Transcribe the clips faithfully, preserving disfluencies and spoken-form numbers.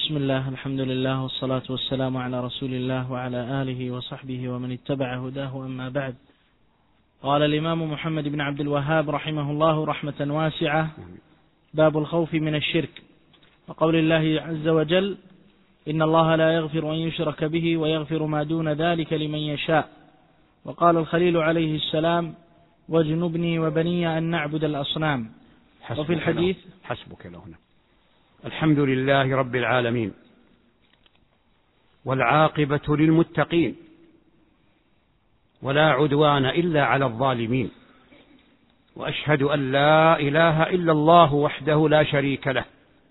بسم الله، الحمد لله، والصلاة والسلام على رسول الله وعلى آله وصحبه ومن اتبع هداه، أما بعد. قال الإمام محمد بن عبد الوهاب رحمه الله رحمة واسعة: باب الخوف من الشرك، وقول الله عز وجل: إن الله لا يغفر أن يشرك به ويغفر ما دون ذلك لمن يشاء. وقال الخليل عليه السلام: واجنبني وبني أن نعبد الأصنام. وفي الحديث حسبك لهنا. الحمد لله رب العالمين، والعاقبة للمتقين، ولا عدوان إلا على الظالمين، وأشهد أن لا إله إلا الله وحده لا شريك له،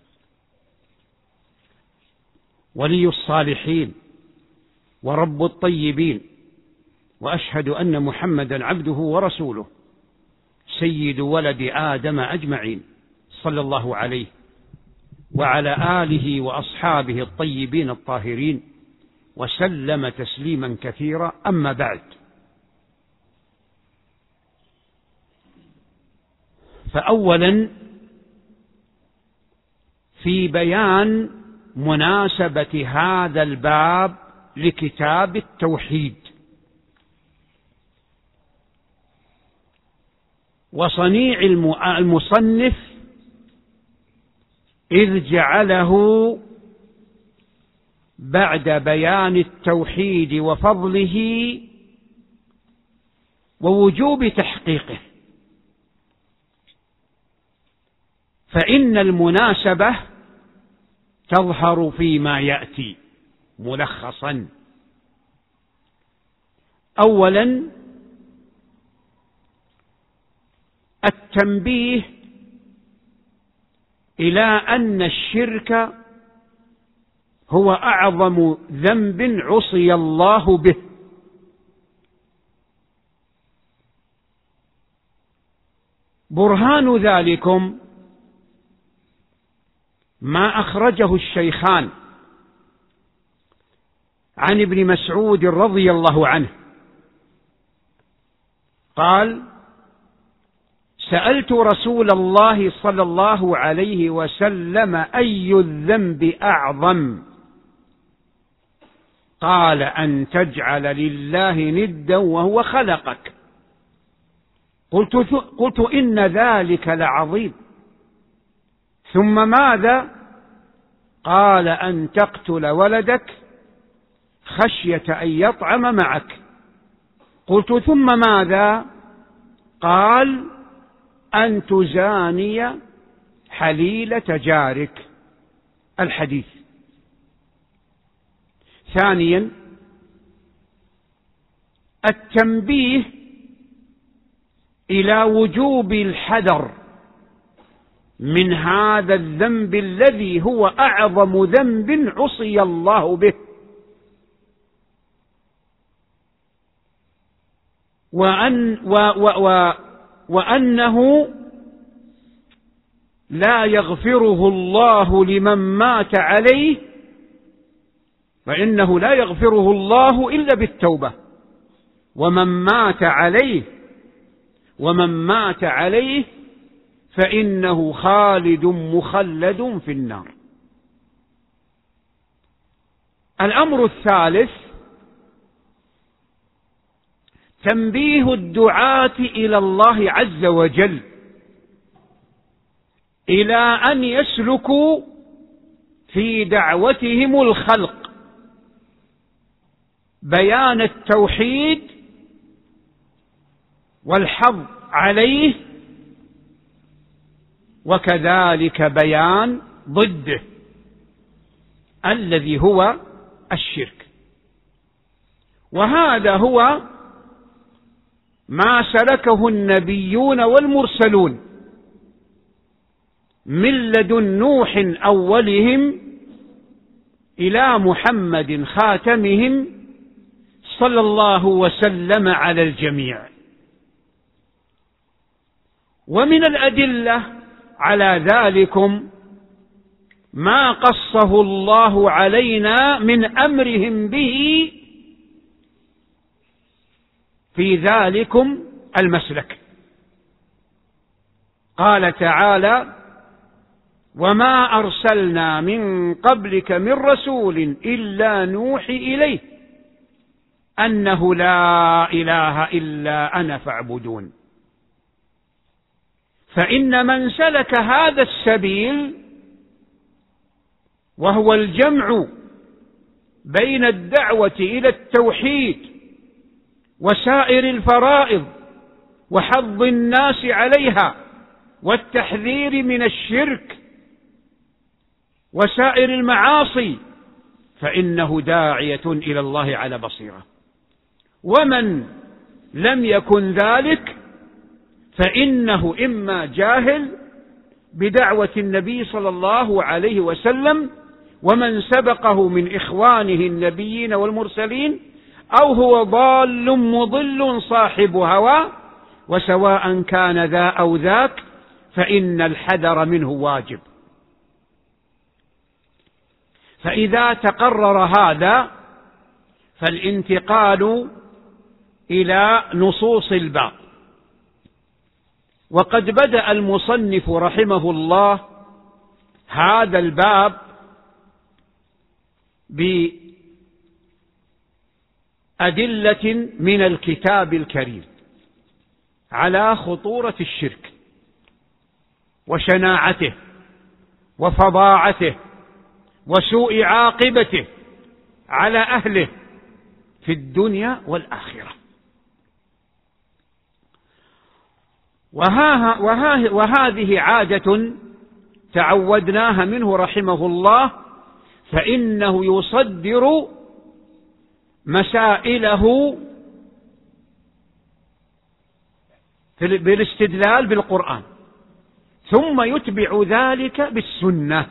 ولي الصالحين ورب الطيبين، وأشهد أن محمدا عبده ورسوله سيد ولد آدم أجمعين، صلى الله عليه وعلى آله وأصحابه الطيبين الطاهرين، وسلم تسليما كثيرا. أما بعد، فأولا في بيان مناسبة هذا الباب لكتاب التوحيد، وصنيع المصنف إذ جعله بعد بيان التوحيد وفضله ووجوب تحقيقه، فإن المناسبة تظهر فيما يأتي ملخصا. أولا، التنبيه إلى أن الشرك هو أعظم ذنب عصي الله به، برهان ذلكم ما أخرجه الشيخان عن ابن مسعود رضي الله عنه قال: سألت رسول الله صلى الله عليه وسلم: أي الذنب أعظم؟ قال: أن تجعل لله ندا وهو خلقك. قلت, قلت إن ذلك لعظيم. ثم ماذا؟ قال: أن تقتل ولدك خشية أن يطعم معك. قلت: ثم ماذا؟ قال: أن تزاني حليلة جارك. الحديث. ثانيا، التنبيه إلى وجوب الحذر من هذا الذنب الذي هو أعظم ذنب عصي الله به، وأن و و و وأنه لا يغفره الله لمن مات عليه، فإنه لا يغفره الله إلا بالتوبة، ومن مات عليه ومن مات عليه فإنه خالد مخلد في النار. الأمر الثالث، تنبيه الدعاة إلى الله عز وجل إلى أن يسلكوا في دعوتهم الخلق بيان التوحيد والحظ عليه، وكذلك بيان ضده الذي هو الشرك. وهذا هو ما سلكه النبيون والمرسلون من لدن نوح أولهم إلى محمد خاتمهم، صلى الله وسلم على الجميع. ومن الأدلة على ذلكم ما قصه الله علينا من أمرهم به في ذلكم المسلك. قال تعالى: وما أرسلنا من قبلك من رسول إلا نوحي إليه أنه لا إله إلا أنا فاعبدون. فإن من سلك هذا السبيل وهو الجمع بين الدعوة إلى التوحيد وسائر الفرائض وحض الناس عليها والتحذير من الشرك وسائر المعاصي، فإنه داعية إلى الله على بصيرة. ومن لم يكن ذلك فإنه إما جاهل بدعوة النبي صلى الله عليه وسلم ومن سبقه من إخوانه النبيين والمرسلين، أو هو ضال مضل صاحب هوى، وسواء كان ذا أو ذاك فإن الحذر منه واجب. فإذا تقرر هذا فالانتقال إلى نصوص الباب. وقد بدأ المصنف رحمه الله هذا الباب بأدلة من الكتاب الكريم على خطورة الشرك وشناعته وفظاعته وسوء عاقبته على أهله في الدنيا والآخرة. وها وها وهذه عادة تعودناها منه رحمه الله، فإنه يصدر مسائله بالاستدلال بالقرآن ثم يتبع ذلك بالسنة.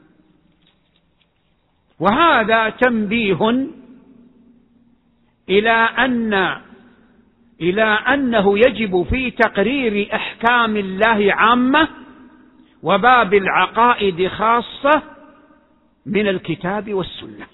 وهذا تنبيه إلى أن إلى أنه يجب في تقرير أحكام الله عامة وباب العقائد خاصة من الكتاب والسنة،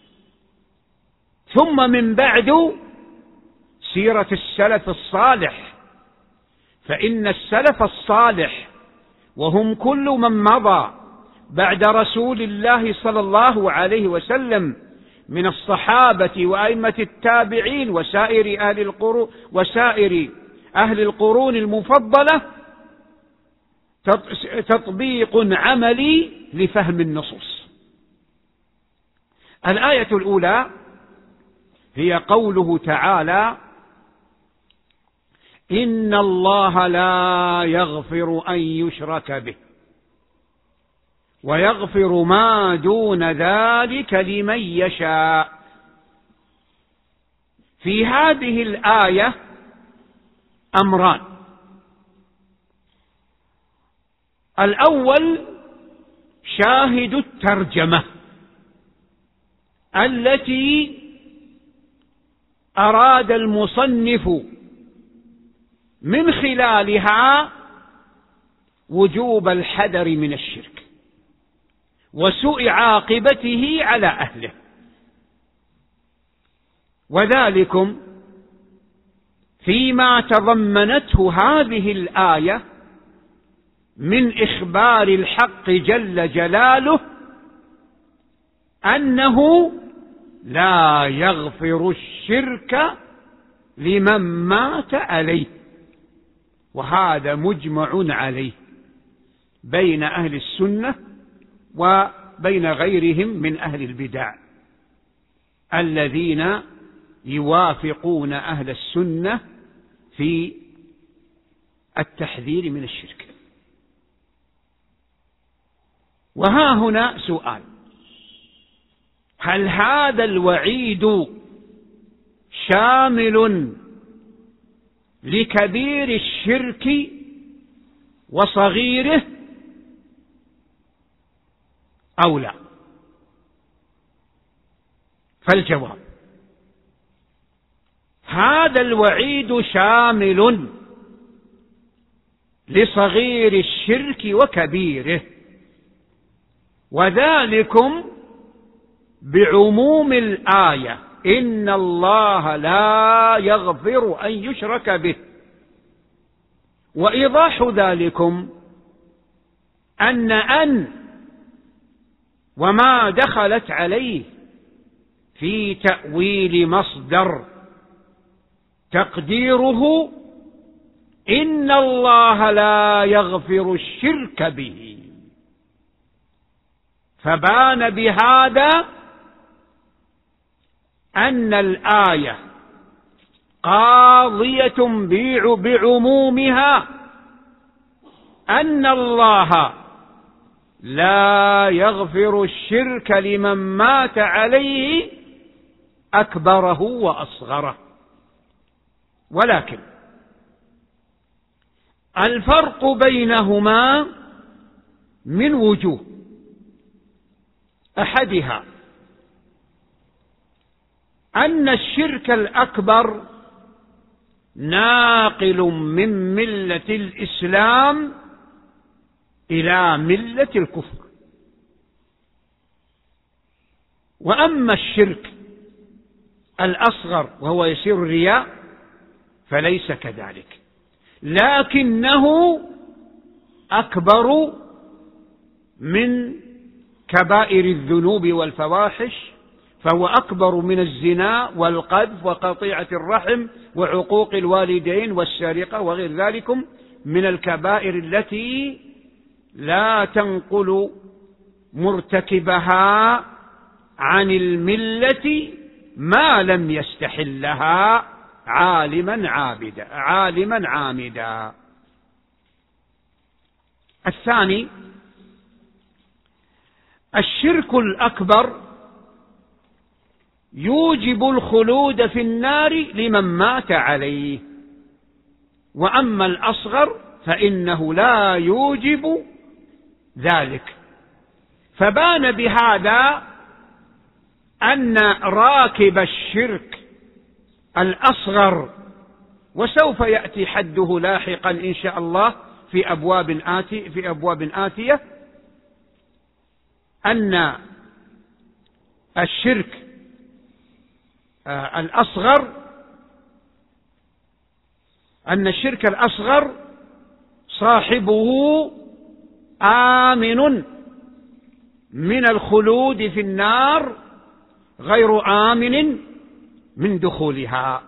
ثم من بعد سيرة السلف الصالح. فإن السلف الصالح وهم كل من مضى بعد رسول الله صلى الله عليه وسلم من الصحابة وأئمة التابعين وسائر أهل القرون وسائر أهل القرون المفضلة تطبيق عملي لفهم النصوص. الآية الأولى هي قوله تعالى: إن الله لا يغفر أن يشرك به ويغفر ما دون ذلك لمن يشاء. في هذه الآية أمران: الأول شاهد الترجمة التي أراد المصنف من خلالها وجوب الحذر من الشرك وسوء عاقبته على أهله. وذلكم فيما تضمنته هذه الآية من إخبار الحق جل جلاله أنه لا يغفر الشرك لمن مات عليه، وهذا مجمع عليه بين أهل السنة وبين غيرهم من أهل البدع الذين يوافقون أهل السنة في التحذير من الشرك. وها هنا سؤال: هل هذا الوعيد شامل لكبير الشرك وصغيره أو لا؟ فالجواب: هذا الوعيد شامل لصغير الشرك وكبيره، وذلكم بعموم الآية: إن الله لا يغفر أن يشرك به. وإيضاح ذلكم أن أن وما دخلت عليه في تأويل مصدر تقديره إن الله لا يغفر الشرك به، فبان بهذا أن الآية قاضية بعمومها، أن الله لا يغفر الشرك لمن مات عليه أكبره وأصغره. ولكن الفرق بينهما من وجوه، أحدها أن الشرك الأكبر ناقل من ملة الإسلام إلى ملة الكفر، وأما الشرك الأصغر وهو يسير الرياء فليس كذلك، لكنه أكبر من كبائر الذنوب والفواحش، فهو أكبر من الزنا والقذف وقطيعة الرحم وعقوق الوالدين والسرقة وغير ذلك من الكبائر التي لا تنقل مرتكبها عن الملة ما لم يستحلها عالما عابدا عالما عامدا. الثاني الشرك الأكبر يوجب الخلود في النار لمن مات عليه، وأما الأصغر فإنه لا يوجب ذلك. فبان بهذا أن راكب الشرك الأصغر، وسوف يأتي حده لاحقا إن شاء الله في أبواب آتي في أبواب آتية، أن الشرك الأصغر أن الشرك الأصغر صاحبه آمن من الخلود في النار غير آمن من دخولها.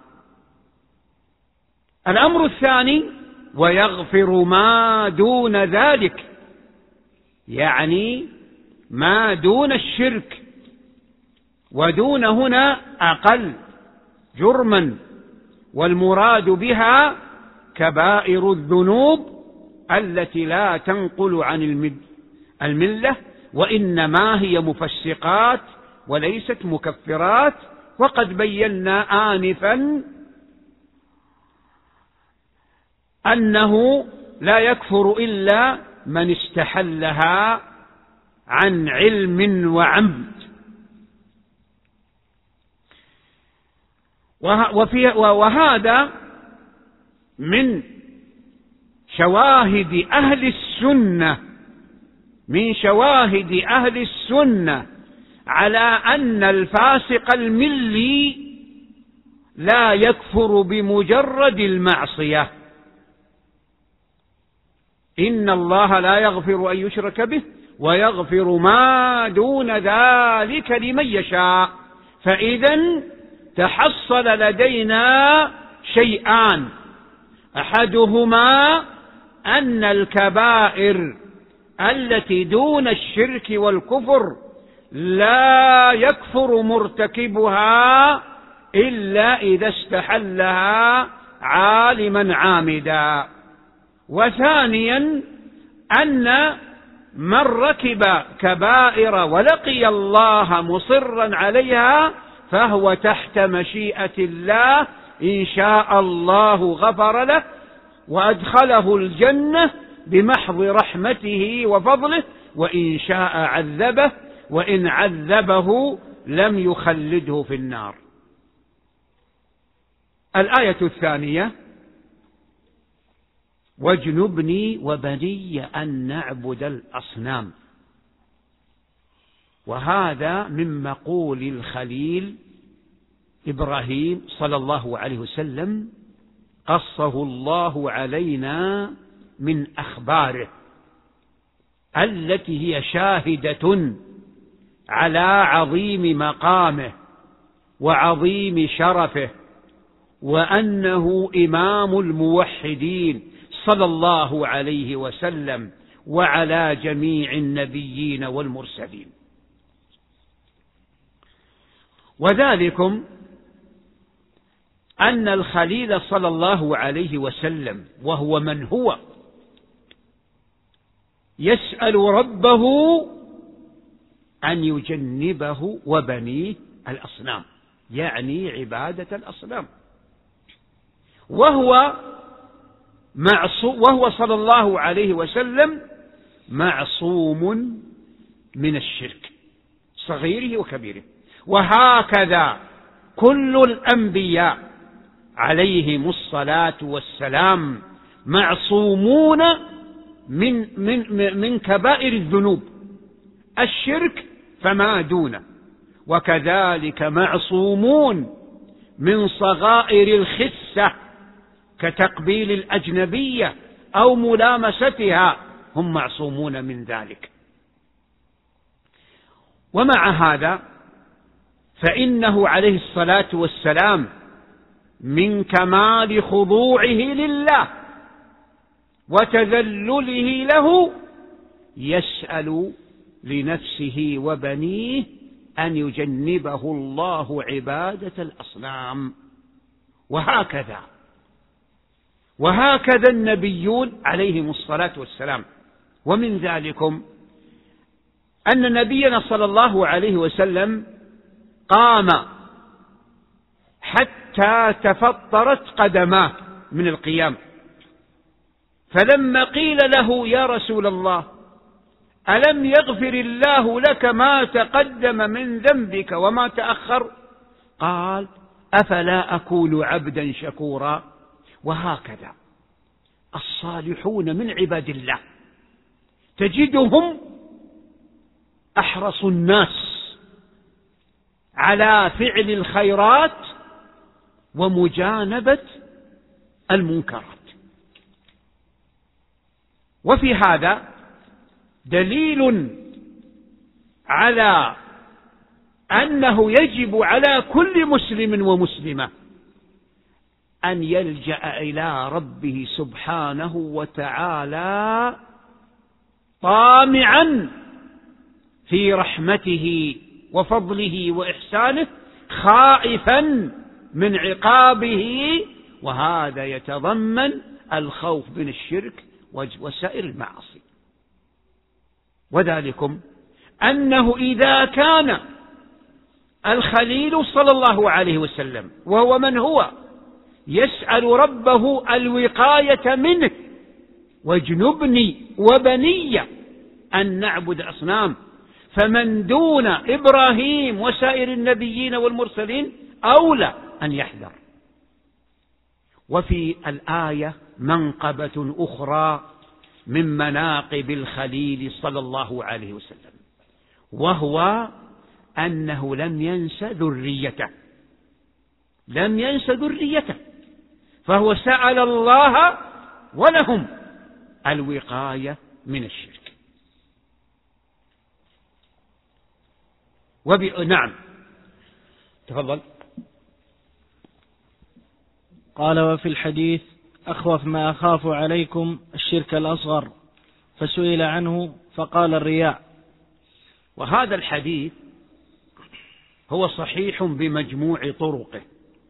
الأمر الثاني ويغفر ما دون ذلك، يعني ما دون الشرك، ودون هنا أقل جرما، والمراد بها كبائر الذنوب التي لا تنقل عن الملة، وإنما هي مفسقات وليست مكفرات. وقد بينا آنفا أنه لا يكفر إلا من استحلها عن علم وعمد. وهذا من شواهد أهل السنة من شواهد أهل السنة على أن الفاسق الملي لا يكفر بمجرد المعصية. إن الله لا يغفر أن يشرك به ويغفر ما دون ذلك لمن يشاء. فإذا تحصل لدينا شيئان، أحدهما أن الكبائر التي دون الشرك والكفر لا يكفر مرتكبها إلا إذا استحلها عالما عامدا. وثانيا أن من ركب كبائر ولقي الله مصرا عليها فهو تحت مشيئة الله، إن شاء الله غفر له وأدخله الجنة بمحض رحمته وفضله، وإن شاء عذبه، وإن عذبه لم يخلده في النار. الآية الثانية واجنبني وبني أن نعبد الأصنام، وهذا من مقول الخليل إبراهيم صلى الله عليه وسلم قصه الله علينا من أخباره التي هي شاهدة على عظيم مقامه وعظيم شرفه، وأنه إمام الموحدين صلى الله عليه وسلم وعلى جميع النبيين والمرسلين. وذلكم أن الخليل صلى الله عليه وسلم وهو من هو يسأل ربه أن يجنبه وبنيه الأصنام، يعني عبادة الأصنام، وهو معصوم، وهو صلى الله عليه وسلم معصوم من الشرك صغيره وكبيره. وهكذا كل الأنبياء عليهم الصلاة والسلام معصومون من من من كبائر الذنوب، الشرك فما دونه، وكذلك معصومون من صغائر الخسة كتقبيل الأجنبية أو ملامستها، هم معصومون من ذلك. ومع هذا فإنه عليه الصلاة والسلام من كمال خضوعه لله وتذلله له يسأل لنفسه وبنيه أن يجنبه الله عبادة الأصنام. وهكذا وهكذا النبيون عليهم الصلاة والسلام. ومن ذلكم أن نبينا صلى الله عليه وسلم قام حتى تفطرت قدماه من القيام، فلما قيل له يا رسول الله ألم يغفر الله لك ما تقدم من ذنبك وما تأخر؟ قال أفلا أكون عبدا شكورا. وهكذا الصالحون من عباد الله تجدهم أحرص الناس على فعل الخيرات ومجانبة المنكرات. وفي هذا دليل على أنه يجب على كل مسلم ومسلمة أن يلجأ إلى ربه سبحانه وتعالى طامعا في رحمته وفضله وإحسانه، خائفا من عقابه، وهذا يتضمن الخوف من الشرك وسائر المعاصي. وذلكم أنه إذا كان الخليل صلى الله عليه وسلم وهو من هو يسأل ربه الوقاية منه واجنبني وبني أن نعبد أصنام، فمن دون إبراهيم وسائر النبيين والمرسلين أولى أن يحذر. وفي الآية منقبة أخرى من مناقب الخليل صلى الله عليه وسلم، وهو أنه لم ينس ذريته، لم ينس ذريته، فهو سأل الله ولهم الوقاية من الشرك. وب... نعم تفضل. قال وفي الحديث أخوف ما أخاف عليكم الشرك الأصغر، فسئل عنه فقال الرياء. وهذا الحديث هو صحيح بمجموع طرقه،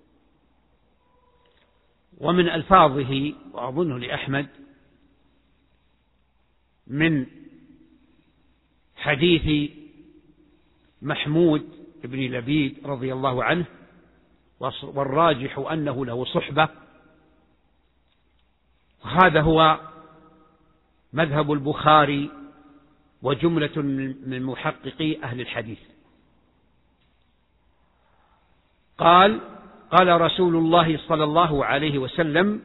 ومن ألفاظه وأظنه لأحمد من حديث محمود بن لبيد رضي الله عنه، والراجح أنه له صحبة، وهذا هو مذهب البخاري وجملة من محققي أهل الحديث. قال قال رسول الله صلى الله عليه وسلم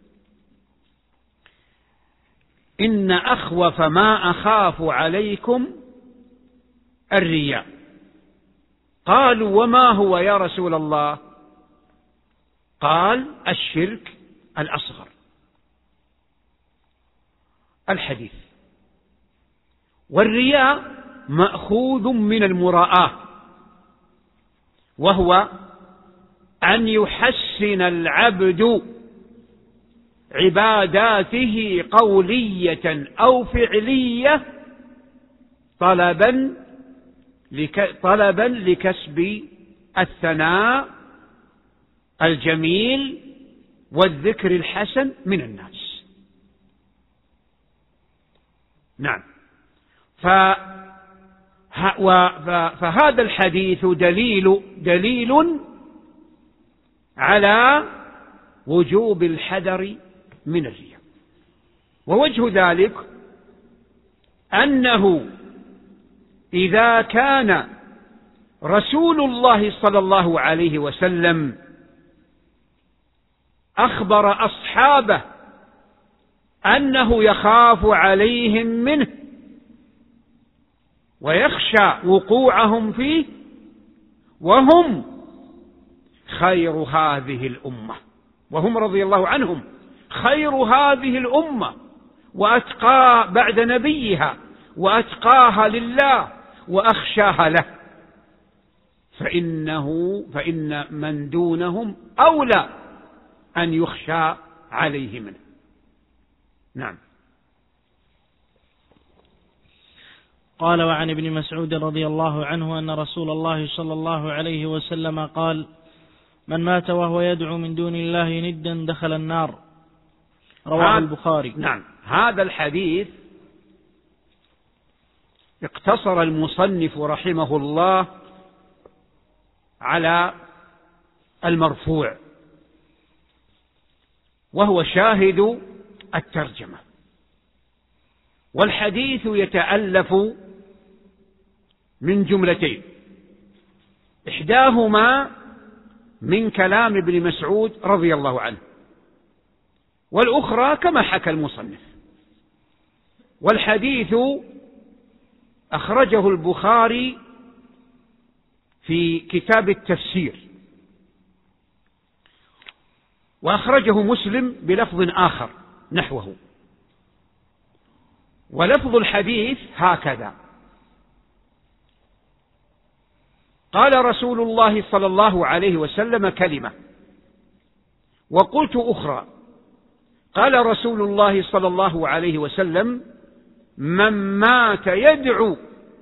إن أخوف ما أخاف عليكم الرياء. قالوا وما هو يا رسول الله؟ قال الشرك الأصغر. الحديث. والرياء مأخوذ من المراءة، وهو أن يحسن العبد عباداته قولية أو فعلية طلبا لك طلبا لكسب الثناء الجميل والذكر الحسن من الناس. نعم. فهذا الحديث دليل دليل على وجوب الحذر من الرياء. ووجه ذلك أنه إذا كان رسول الله صلى الله عليه وسلم أخبر أصحابه أنه يخاف عليهم منه ويخشى وقوعهم فيه، وهم خير هذه الأمة، وهم رضي الله عنهم خير هذه الأمة وأتقى بعد نبيها وأتقاها لله وأخشاها له، فإنه فإن من دونهم أولى أن يخشى عليه منه. نعم. قال: وعن ابن مسعود رضي الله عنه أن رسول الله صلى الله عليه وسلم قال: من مات وهو يدعو من دون الله ندا دخل النار. رواه البخاري. نعم. هذا الحديث اقتصر المصنف رحمه الله على المرفوع، وهو شاهد الترجمة. والحديث يتألف من جملتين، إحداهما من كلام ابن مسعود رضي الله عنه، والأخرى كما حكى المصنف. والحديث أخرجه البخاري في كتاب التفسير، وأخرجه مسلم بلفظ آخر نحوه. ولفظ الحديث هكذا: قال رسول الله صلى الله عليه وسلم كلمة، وقلت أخرى. قال رسول الله صلى الله عليه وسلم: من مات يدعو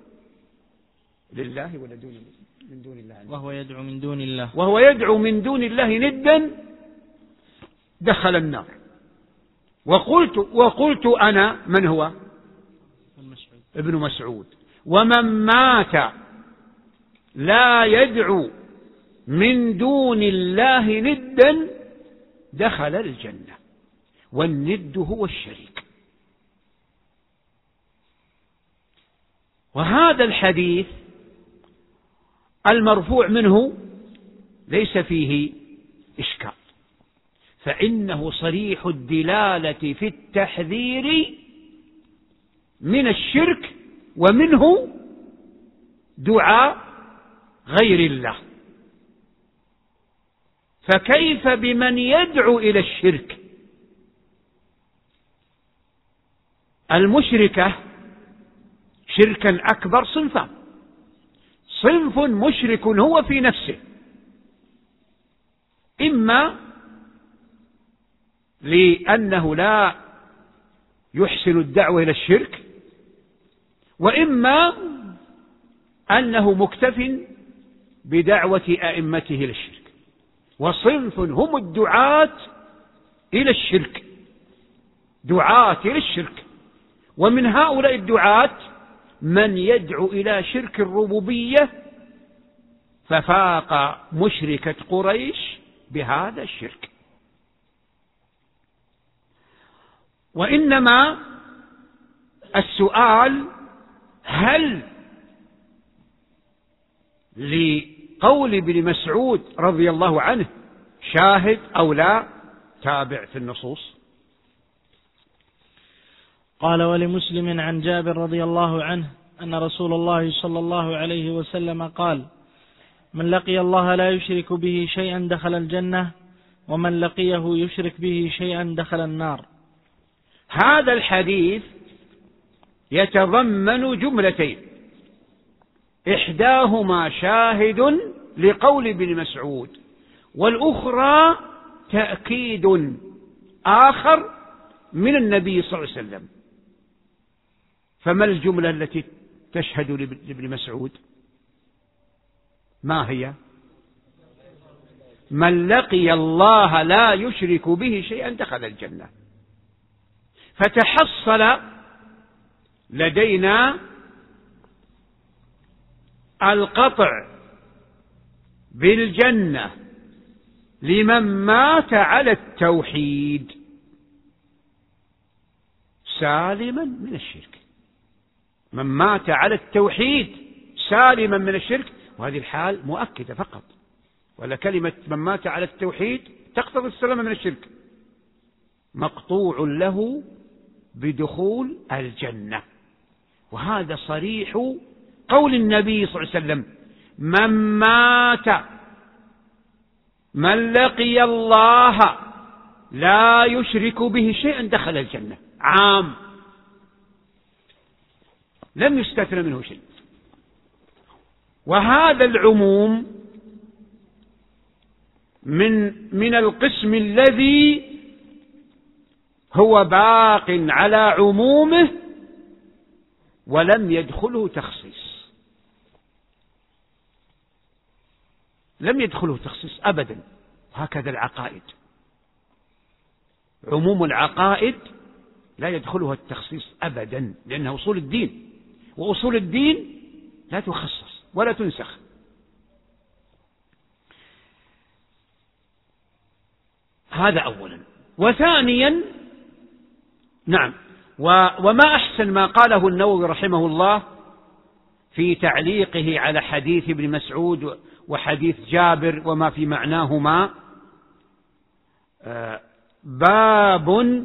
لله ولا دون من دون الله، وهو يدعو من دون الله وهو يدعو من دون الله ندا دخل النار. وقلت وقلت أنا، من هو؟ ابن مسعود: ومن مات لا يدعو من دون الله ندا دخل الجنة. والند هو الشريك. وهذا الحديث المرفوع منه ليس فيه إشكال، فإنه صريح الدلالة في التحذير من الشرك، ومنه دعاء غير الله. فكيف بمن يدعو إلى الشرك؟ المشركة شركا أكبر صنفان: صنف مشرك هو في نفسه، إما لأنه لا يحسن الدعوة إلى الشرك، وإما أنه مكتف بدعوة أئمته إلى الشرك. وصنف هم الدعاة إلى الشرك، دعاة إلى الشرك. ومن هؤلاء الدعاة من يدعو إلى شرك الربوبية، ففاق مشركة قريش بهذا الشرك. وإنما السؤال: هل لقول ابن مسعود رضي الله عنه شاهد أو لا؟ تابع في النصوص. قال: ولمسلم عن جابر رضي الله عنه أن رسول الله صلى الله عليه وسلم قال: من لقي الله لا يشرك به شيئا دخل الجنة، ومن لقيه يشرك به شيئا دخل النار. هذا الحديث يتضمن جملتين: إحداهما شاهد لقول ابن مسعود، والأخرى تأكيد آخر من النبي صلى الله عليه وسلم. فما الجملة التي تشهد لابن مسعود؟ ما هي؟ من لقي الله لا يشرك به شيئا دخل الجنة. فتحصل لدينا القطع بالجنة لمن مات على التوحيد سالما من الشرك. من مات على التوحيد سالما من الشرك، وهذه الحال مؤكدة فقط، ولا كلمة من مات على التوحيد تقتضي السلامة من الشرك، مقطوع له بدخول الجنة. وهذا صريح قول النبي صلى الله عليه وسلم: من مات من لقي الله لا يشرك به شيئا دخل الجنة. عام، لم يستثنى منه شيء. وهذا العموم من من القسم الذي هو باق على عمومه ولم يدخله تخصيص، لم يدخله تخصيص أبدا. هكذا العقائد، عموم العقائد لا يدخلها التخصيص أبدا، لأنها أصول الدين، وأصول الدين لا تخصص ولا تنسخ. هذا أولا. وثانيا، نعم، وما أحسن ما قاله النووي رحمه الله في تعليقه على حديث ابن مسعود وحديث جابر وما في معناهما: باب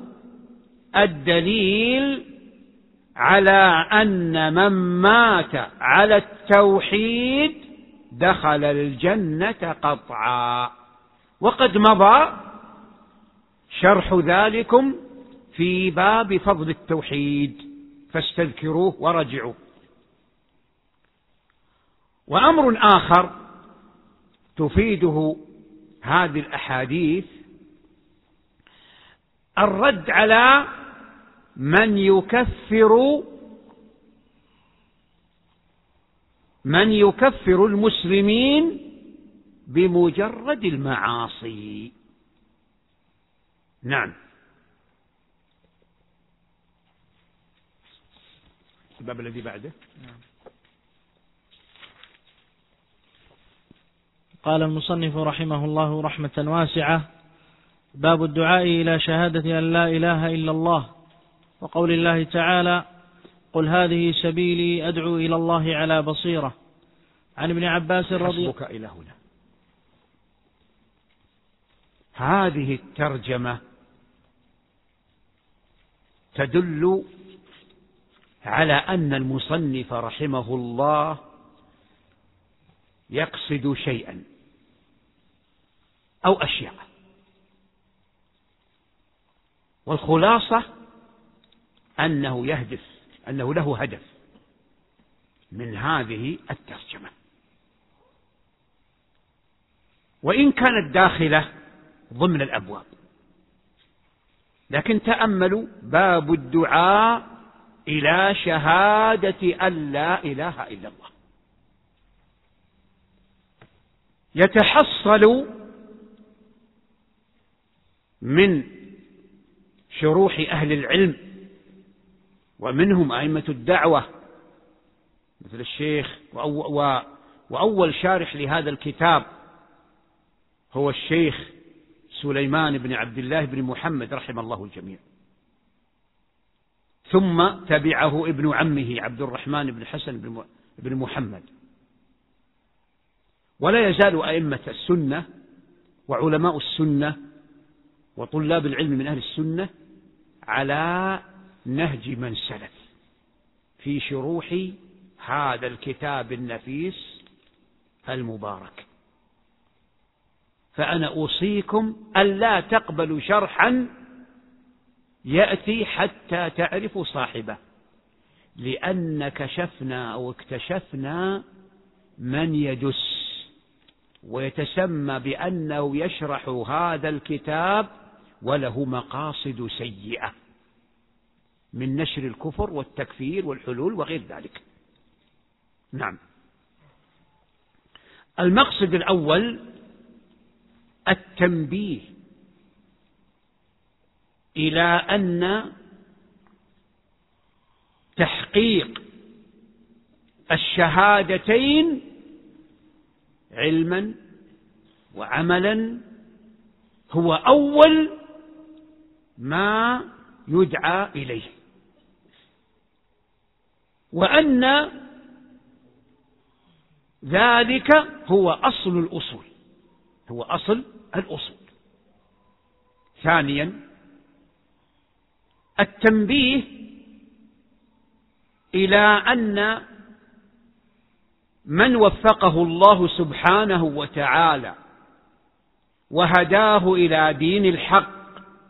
الدليل على أن من مات على التوحيد دخل الجنة قطعا. وقد مضى شرح ذلكم في باب فضل التوحيد، فاستذكروه ورجعوا. وأمر آخر تفيده هذه الأحاديث الرد على من يكفر من يكفر المسلمين بمجرد المعاصي. نعم. الباب الذي بعده. قال المصنف رحمه الله رحمة واسعة: باب الدعاء إلى شهادة أن لا إله إلا الله، وقول الله تعالى: قل هذه سبيلي أدعو إلى الله على بصيرة. عن ابن عباس رضي حسبك إلى هنا. هذه الترجمة تدل على أن المصنف رحمه الله يقصد شيئا أو أشياء، والخلاصة أنه يهدف أنه له هدف من هذه الترجمة، وإن كانت داخلة ضمن الأبواب. لكن تأملوا: باب الدعاء إلى شهادة أن لا إله إلا الله. يتحصل من شروح أهل العلم ومنهم أئمة الدعوة مثل الشيخ، وأول شارح لهذا الكتاب هو الشيخ سليمان بن عبد الله بن محمد رحمه الله الجميع، ثم تبعه ابن عمه عبد الرحمن بن حسن بن محمد. ولا يزال أئمة السنة وعلماء السنة وطلاب العلم من أهل السنة على نهج من سلف في شروح هذا الكتاب النفيس المبارك. فأنا أوصيكم ألا تقبلوا شرحا يأتي حتى تعرفوا صاحبه، لأن كشفنا أو اكتشفنا من يدس ويتسمى بأنه يشرح هذا الكتاب وله مقاصد سيئة من نشر الكفر والتكفير والحلول وغير ذلك. نعم. المقصد الأول التنبيه إلى أن تحقيق الشهادتين علما وعملا هو أول ما يدعى إليه، وأن ذلك هو أصل الأصول، هو أصل الأصول. ثانيا التنبيه إلى أن من وفقه الله سبحانه وتعالى وهداه إلى دين الحق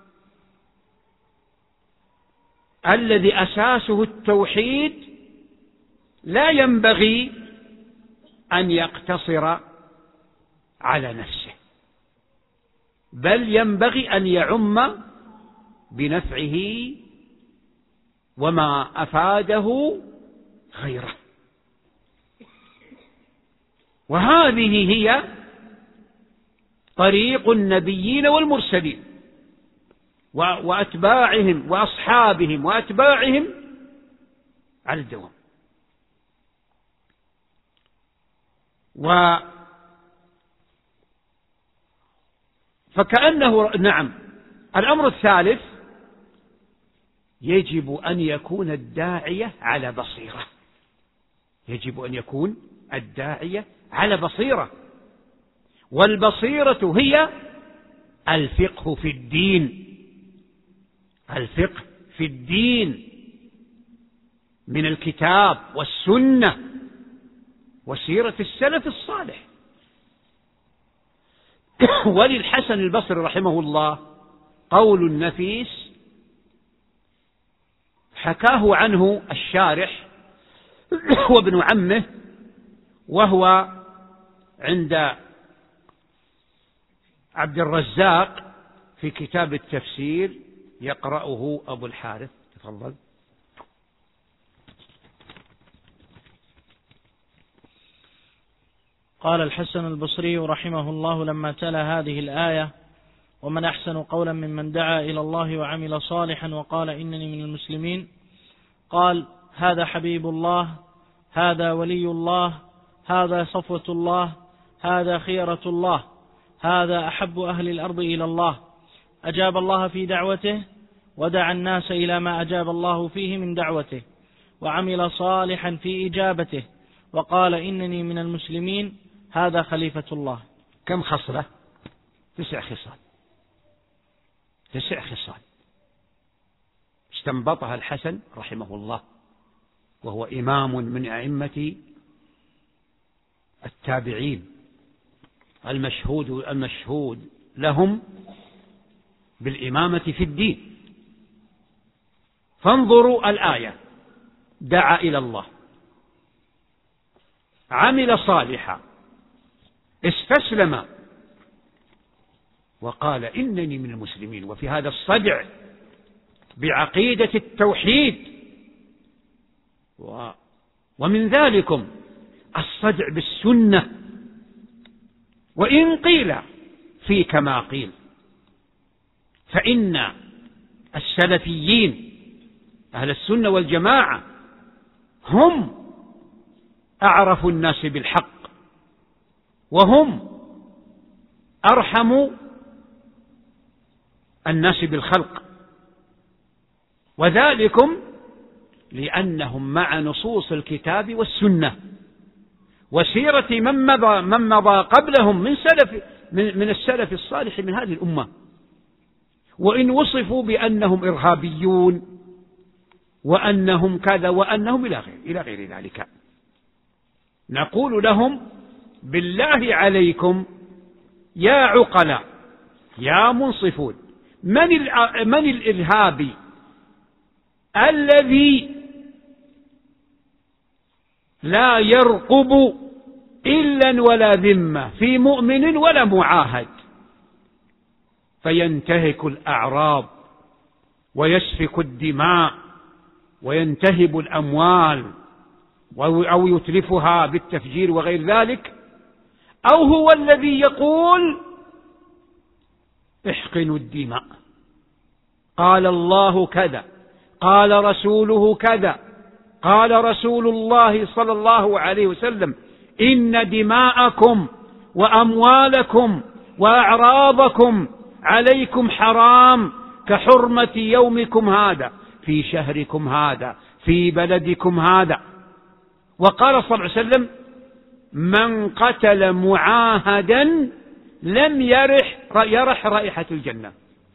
الذي أساسه التوحيد لا ينبغي أن يقتصر على نفسه، بل ينبغي أن يعم بنفعه وما أفاده غيره. وهذه هي طريق النبيين والمرسلين وأتباعهم وأصحابهم وأتباعهم على الدوام. و فكأنه نعم. الأمر الثالث يجب أن يكون الداعية على بصيرة، يجب أن يكون الداعية على بصيرة، والبصيرة هي الفقه في الدين، الفقه في الدين من الكتاب والسنة وسيرة السلف الصالح. وللحسن البصري رحمه الله قول نفيس حكاه عنه الشارح وابن عمه، وهو عند عبد الرزاق في كتاب التفسير يقرأه أبو الحارث. تفضل. قال الحسن البصري رحمه الله لما تلا هذه الآية: ومن أحسن قولا ممن دعا إلى الله وعمل صالحا وقال إنني من المسلمين، قال: هذا حبيب الله، هذا ولي الله، هذا صفوة الله، هذا خيرة الله، هذا أحب أهل الأرض إلى الله، أجاب الله في دعوته ودعا الناس إلى ما أجاب الله فيه من دعوته، وعمل صالحا في إجابته، وقال إنني من المسلمين، هذا خليفة الله. كم خصلة؟ تسع خصال، تسع خصال استنبطها الحسن رحمه الله، وهو إمام من أئمة التابعين المشهود المشهود لهم بالإمامة في الدين. فانظروا الآية: دعا إلى الله، عمل صالحا، استسلم، وقال إنني من المسلمين. وفي هذا الصدع بعقيدة التوحيد، ومن ذلكم الصدع بالسنة، وإن قيل في كما قيل، فإن السلفيين أهل السنة والجماعة هم أعرف الناس بالحق، وهم أرحم الناس بالخلق، وذلكم لأنهم مع نصوص الكتاب والسنة وسيرة من مضى, من مضى قبلهم من, سلف من, من السلف الصالح من هذه الأمة. وإن وصفوا بأنهم إرهابيون وأنهم كذا وأنهم إلى غير, إلى غير ذلك، نقول لهم: بالله عليكم يا عقلاء يا منصفون، من, من الإرهابي الذي لا يرقب إلا ولا ذمة في مؤمن ولا معاهد، فينتهك الأعراض ويسفك الدماء وينتهب الأموال أو يتلفها بالتفجير وغير ذلك، أو هو الذي يقول احقنوا الدماء، قال الله كذا، قال رسوله كذا، قال رسول الله صلى الله عليه وسلم إن دماءكم وأموالكم وأعراضكم عليكم حرام كحرمة يومكم هذا في شهركم هذا في بلدكم هذا. وقال صلى الله عليه وسلم من قتل معاهدا لم يرح يرح رائحة الجنة.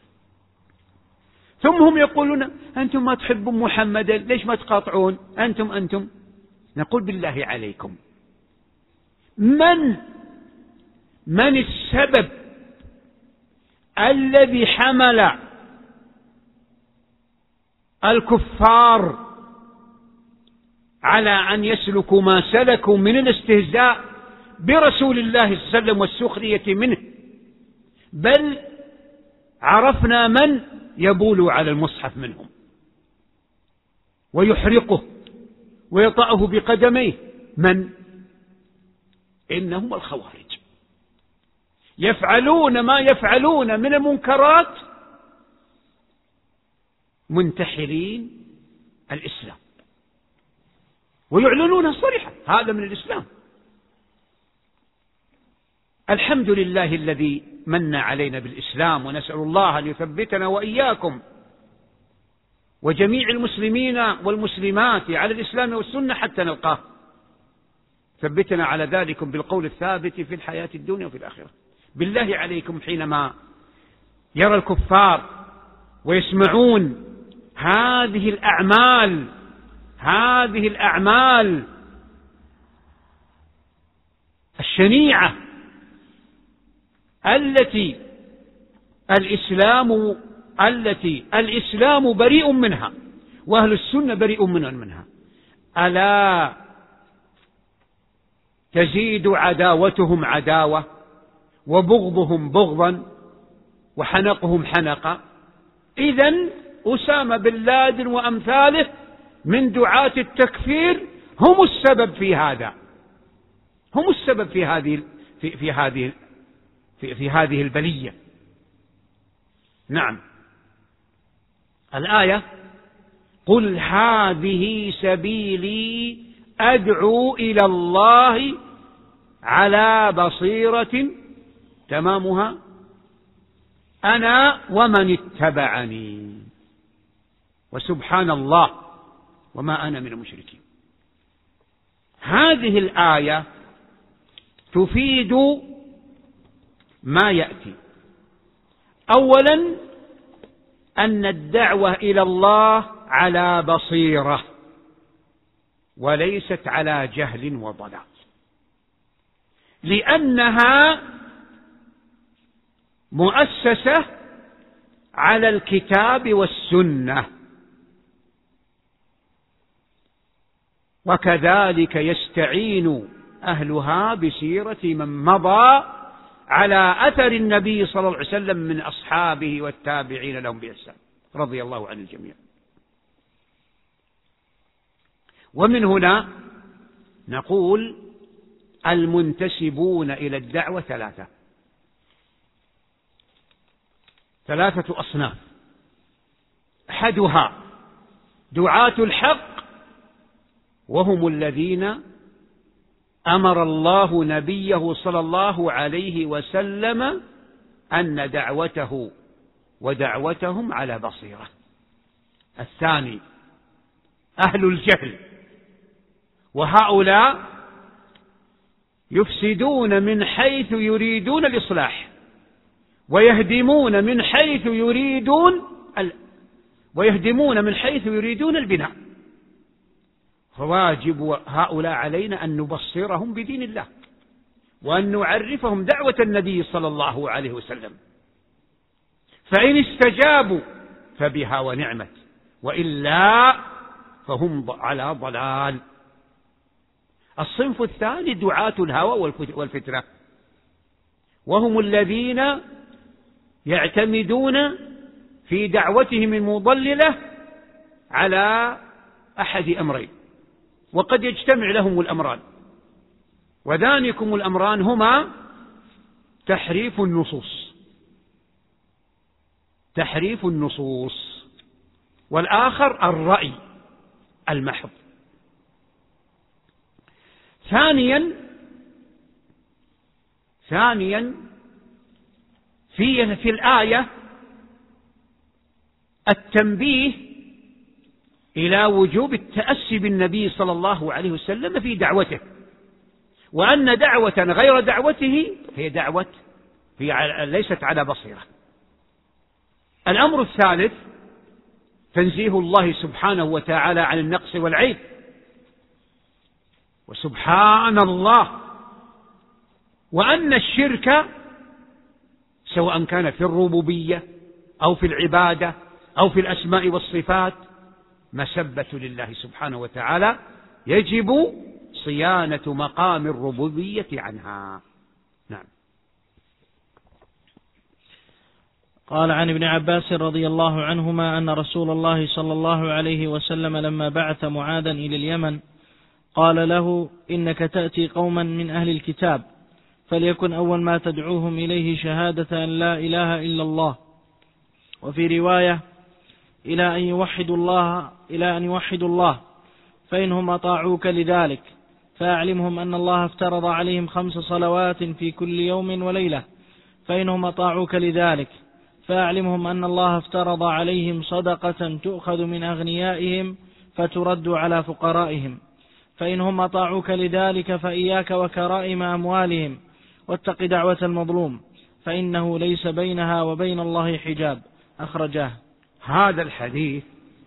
ثم هم يقولون أنتم ما تحبون محمدا، ليش ما تقاطعون أنتم أنتم نقول بالله عليكم، من من السبب الذي حمل الكفار على أن يسلكوا ما سلكوا من الاستهزاء برسول الله صلى الله عليه وسلم والسخرية منه؟ بل عرفنا من يبول على المصحف منهم ويحرقه ويطأه بقدميه، من؟ إنهم الخوارج، يفعلون ما يفعلون من المنكرات منتحلين الإسلام ويعلنون صريحا هذا من الإسلام. الحمد لله الذي من علينا بالإسلام، ونسأل الله أن يثبتنا وإياكم وجميع المسلمين والمسلمات على الإسلام والسنة حتى نلقاه. ثبتنا على ذلك بالقول الثابت في الحياة الدنيا وفي الآخرة. بالله عليكم حينما يرى الكفار ويسمعون هذه الأعمال هذه الأعمال الشنيعة التي الإسلام التي الإسلام بريء منها وأهل السنة بريء منها، ألا تزيد عداوتهم عداوة وبغضهم بغضا وحنقهم حنقا؟ إذن أسامة بن لادن وأمثاله من دعاة التكفير هم السبب في هذا، هم السبب في هذه في, في هذه في, في هذه البلية. نعم، الآية قل هذه سبيلي أدعو إلى الله على بصيرة، تمامها أنا ومن اتبعني وسبحان الله وما أنا من المشركين. هذه الآية تفيد ما يأتي. أولا أن الدعوة إلى الله على بصيرة وليست على جهل وضلال، لأنها مؤسسة على الكتاب والسنة، وكذلك يستعين أهلها بسيرة من مضى على أثر النبي صلى الله عليه وسلم من أصحابه والتابعين لهم بإحسان رضي الله عن الجميع. ومن هنا نقول المنتسبون إلى الدعوة ثلاثة ثلاثة أصناف. أحدها دعاة الحق، وهم الذين أمر الله نبيه صلى الله عليه وسلم أن دعوته ودعوتهم على بصيرة. الثاني أهل الجهل، وهؤلاء يفسدون من حيث يريدون الإصلاح ويهدمون من حيث يريدون ال... ويهدمون من حيث يريدون البناء. فواجب هؤلاء علينا أن نبصرهم بدين الله وأن نعرفهم دعوة النبي صلى الله عليه وسلم، فإن استجابوا فبها ونعمت، وإلا فهم على ضلال. الصنف الثاني دعاة الهوى والفتنة، وهم الذين يعتمدون في دعوتهم المضللة على أحد أمرين، وقد يجتمع لهم الأمران، وذانكم الأمران هما تحريف النصوص تحريف النصوص والآخر الرأي المحض. ثانيا ثانيا في في الآية التنبيه إلى وجوب التأسي بالنبي صلى الله عليه وسلم في دعوته، وأن دعوة غير دعوته هي دعوة هي ليست على بصيرة. الأمر الثالث تنزيه الله سبحانه وتعالى عن النقص والعيب، وسبحان الله، وأن الشرك سواء كان في الربوبية أو في العبادة أو في الأسماء والصفات مسبة لله سبحانه وتعالى، يجب صيانة مقام الربوبية عنها. نعم. قال عن ابن عباس رضي الله عنهما أن رسول الله صلى الله عليه وسلم لما بعث معاذا إلى اليمن قال له: إنك تأتي قوما من أهل الكتاب، فليكن أول ما تدعوهم إليه شهادة أن لا إله إلا الله، وفي رواية إلى أن يوحدوا الله إلى أن يوحدوا الله فإنهم أطاعوك لذلك فأعلمهم أن الله افترض عليهم خمس صلوات في كل يوم وليلة، فإنهم أطاعوك لذلك فأعلمهم أن الله افترض عليهم صدقة تؤخذ من أغنيائهم فترد على فقرائهم، فإنهم أطاعوك لذلك فإياك وكرائم أموالهم، واتق دعوة المظلوم فإنه ليس بينها وبين الله حجاب. أخرجاه. هذا الحديث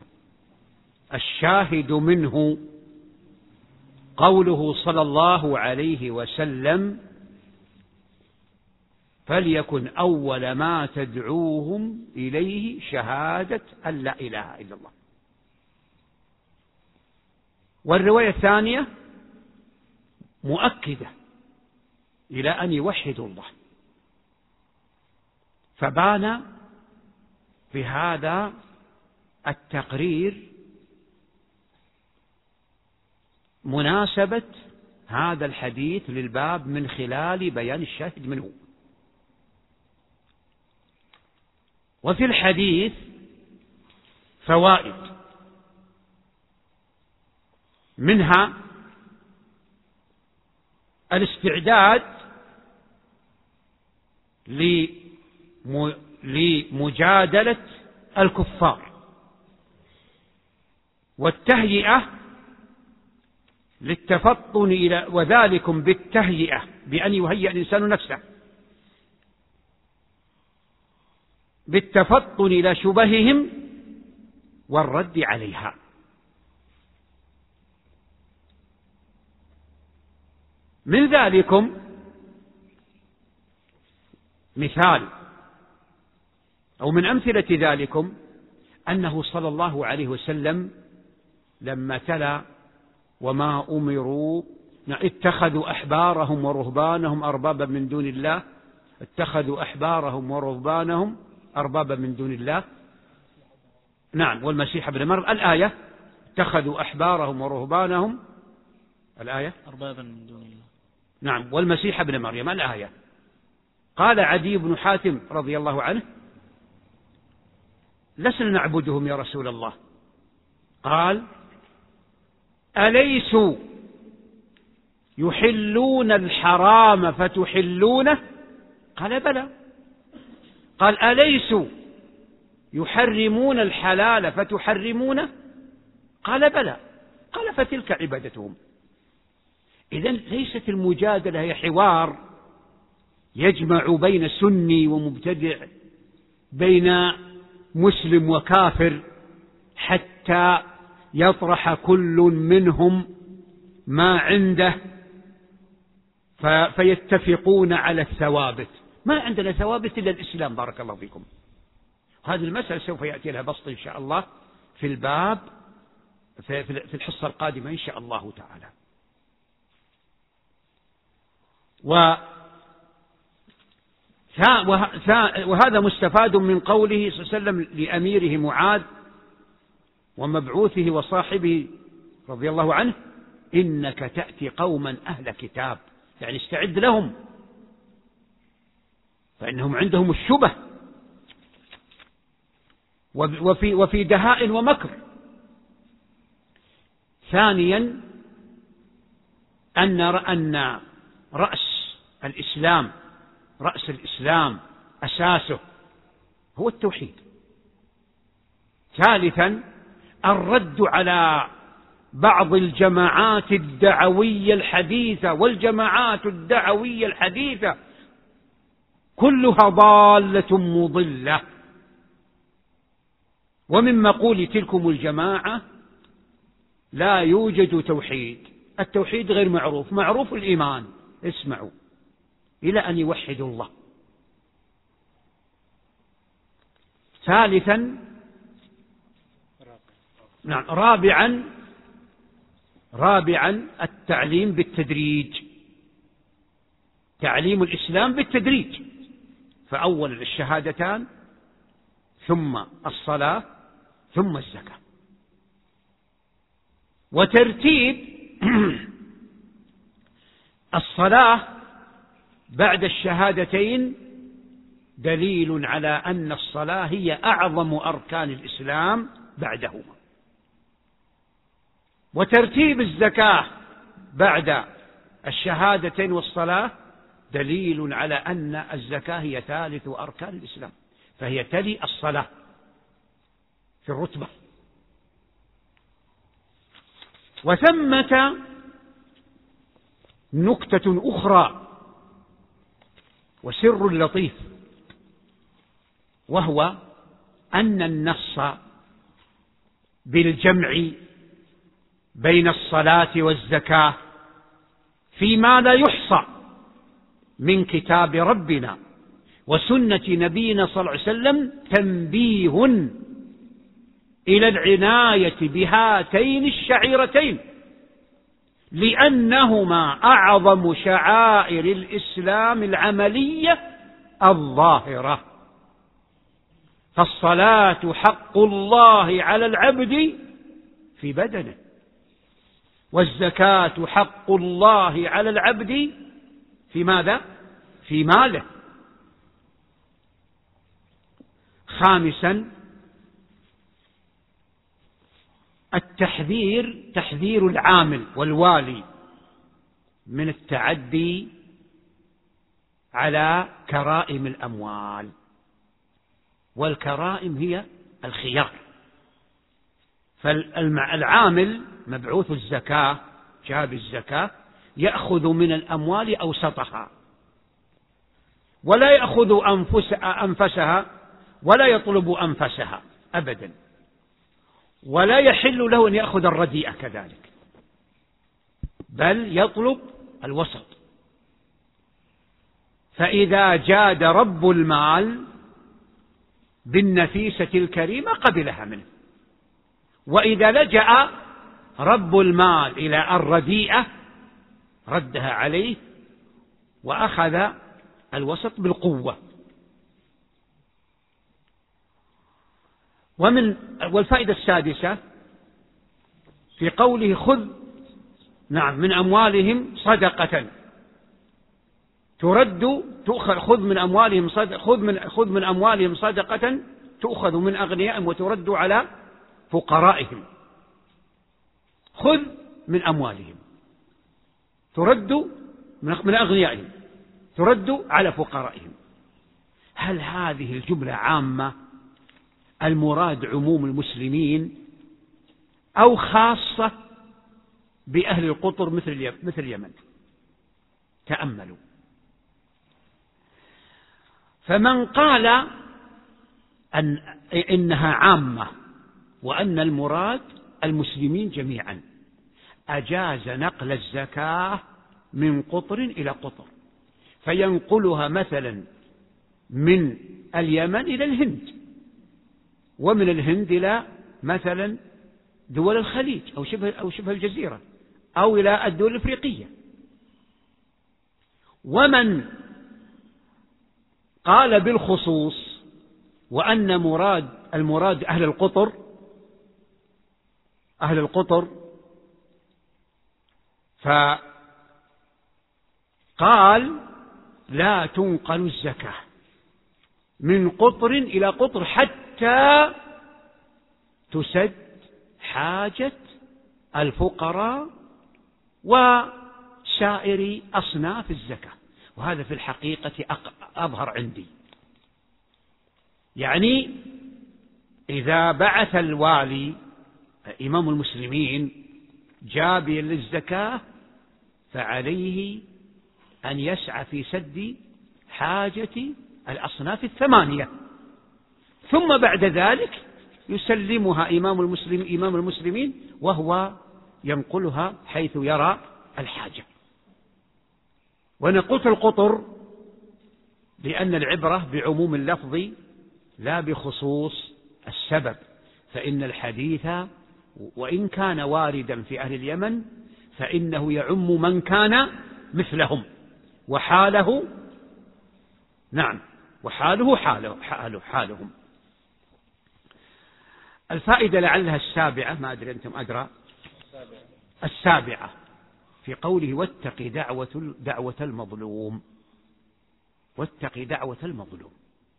الشاهد منه قوله صلى الله عليه وسلم: فليكن أول ما تدعوهم إليه شهادة أن لا إله إلا الله. والرواية الثانية مؤكدة إلى أن يوحدوا الله، فبان في هذا التقرير مناسبة هذا الحديث للباب من خلال بيان الشاهد منه. وفي الحديث فوائد، منها الاستعداد لمجادلة الكفار، والتهيئة للتفطن إلى وذلكم بالتهيئة بأن يهيئ الإنسان نفسه بالتفطن إلى شبههم والرد عليها. من ذلكم مثال أو من أمثلة ذلكم أنه صلى الله عليه وسلم لما تلا: وما أمروا اتخذوا أحبارهم ورهبانهم أربابا من دون الله اتخذوا أحبارهم ورهبانهم أربابا من دون الله نعم والمسيح ابن مريم، الآية اتخذوا أحبارهم ورهبانهم الآية أربابا من دون الله نعم والمسيح ابن مريم الآية. قال عدي بن حاتم رضي الله عنه: لسنا نعبدهم يا رسول الله. قال: أليسوا يحلون الحرام فتحلونه؟ قال: بلى. قال: أليسوا يحرمون الحلال فتحرمونه؟ قال: بلى. قال: فتلك عبادتهم. إذن ليست المجادلة هي حوار يجمع بين سني ومبتدع، بين مسلم وكافر، حتى يطرح كل منهم ما عنده فيتفقون على الثوابت. ما عندنا ثوابت إلا الإسلام، بارك الله فيكم. هذه المسألة سوف يأتي لها بسط إن شاء الله في الباب في الحصة القادمة إن شاء الله تعالى. وهذا مستفاد من قوله صلى الله عليه وسلم لأميره معاذ ومبعوثه وصاحبه رضي الله عنه: إنك تأتي قوما أهل كتاب، يعني استعد لهم فإنهم عندهم الشبه وفي, وفي دهاء ومكر. ثانيا أن أن رأس الإسلام رأس الإسلام أساسه هو التوحيد. ثالثا الرد على بعض الجماعات الدعوية الحديثة، والجماعات الدعوية الحديثة كلها ضالة مضلة. ومن مقول تلكم الجماعة لا يوجد توحيد، التوحيد غير معروف، معروف الإيمان، اسمعوا، إلى أن يوحدوا الله. ثالثا نعم رابعا رابعا التعليم بالتدريج، تعليم الإسلام بالتدريج، فأولا الشهادتان، ثم الصلاة، ثم الزكاة. وترتيب الصلاة بعد الشهادتين دليل على أن الصلاة هي أعظم أركان الإسلام بعدهما. وترتيب الزكاة بعد الشهادتين والصلاة دليل على أن الزكاة هي ثالث أركان الإسلام، فهي تلي الصلاة في الرتبة. وثمة نكتة أخرى وسر لطيف، وهو أن النص بالجمع بين الصلاة والزكاة فيما لا يحصى من كتاب ربنا وسنة نبينا صلى الله عليه وسلم تنبيه إلى العناية بهاتين الشعيرتين، لأنهما أعظم شعائر الإسلام العملية الظاهرة. فالصلاة حق الله على العبد في بدنه، والزكاة حق الله على العبد في ماذا؟ في ماله. خامسا التحذير، تحذير العامل والوالي من التعدي على كرائم الأموال، والكرائم هي الخيار. فالعامل مبعوث الزكاة جاب الزكاة يأخذ من الأموال أوسطها، ولا يأخذ أنفس أنفسها ولا يطلب أنفسها أبدا، ولا يحل له أن يأخذ الرديئة كذلك، بل يطلب الوسط. فإذا جاد رب المال بالنفيسة الكريمة قبلها منه، وإذا لجأ رب المال إلى الرديئة ردها عليه وأخذ الوسط بالقوة. ومن والفائدة السادسة في قوله خذ نعم من أموالهم صدقة ترد تؤخذ خذ من أموالهم صدقة خذ من خذ من أموالهم صدقة تؤخذ من أغنيائهم وترد على فقرائهم. خذ من أموالهم ترد من أغنيائهم ترد على فقرائهم. هل هذه الجملة عامة المراد عموم المسلمين أو خاصة بأهل القطر مثل مثل اليمن؟ تأملوا. فمن قال أن إنها عامة وأن المراد المسلمين جميعا أجاز نقل الزكاة من قطر إلى قطر، فينقلها مثلا من اليمن إلى الهند، ومن الهند إلى مثلا دول الخليج أو شبه أو شبه الجزيرة، أو إلى الدول الأفريقية. ومن قال بالخصوص وأن مراد المراد أهل القطر أهل القطر فقال لا تنقل الزكاة من قطر إلى قطر حتى تسد حاجة الفقراء وسائر أصناف الزكاة. وهذا في الحقيقة أظهر عندي، يعني إذا بعث الوالي إمام المسلمين جابيا للزكاة فعليه أن يسعى في سد حاجة الأصناف الثمانية، ثم بعد ذلك يسلمها إمام المسلم إمام المسلمين وهو ينقلها حيث يرى الحاجة. ونقول في القطر لأن العبرة بعموم اللفظ لا بخصوص السبب، فإن الحديث وإن كان واردا في أهل اليمن فإنه يعم من كان مثلهم وحاله نعم وحاله حاله حاله حالهم. الفائدة لعلها السابعة، ما أدري أنتم أدرى، السابعة في قوله واتق دعوة دعوة المظلوم، واتق دعوة المظلوم.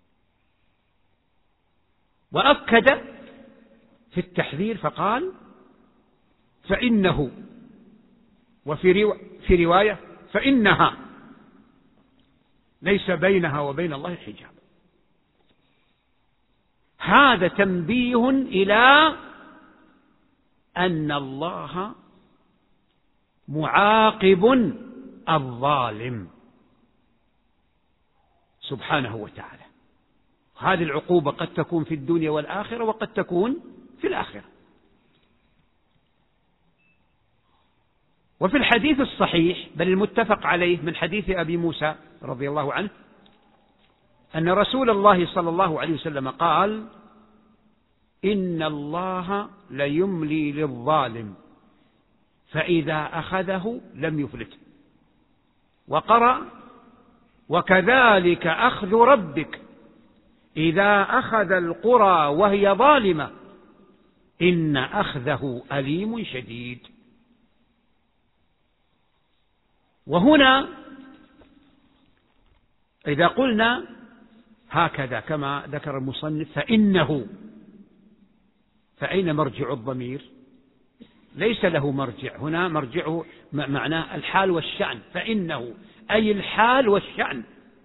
وأكد في التحذير فقال فإنه، وفي روا في رواية فإنها ليس بينها وبين الله حجاب. هذا تنبيه إلى أن الله معاقب الظالم سبحانه وتعالى. هذه العقوبة قد تكون في الدنيا والآخرة وقد تكون في الآخرة. وفي الحديث الصحيح بل المتفق عليه من حديث أبي موسى رضي الله عنه أن رسول الله صلى الله عليه وسلم قال إن الله ليملي للظالم فإذا أخذه لم يفلته. وقرأ وكذلك أخذ ربك إذا أخذ القرى وهي ظالمة إن أخذه أليم شديد. وهنا إذا قلنا هكذا كما ذكر المصنف فإنه، فأين مرجع الضمير؟ ليس له مرجع، هنا مرجعه معناه الحال والشأن، فإنه أي الحال والشأن.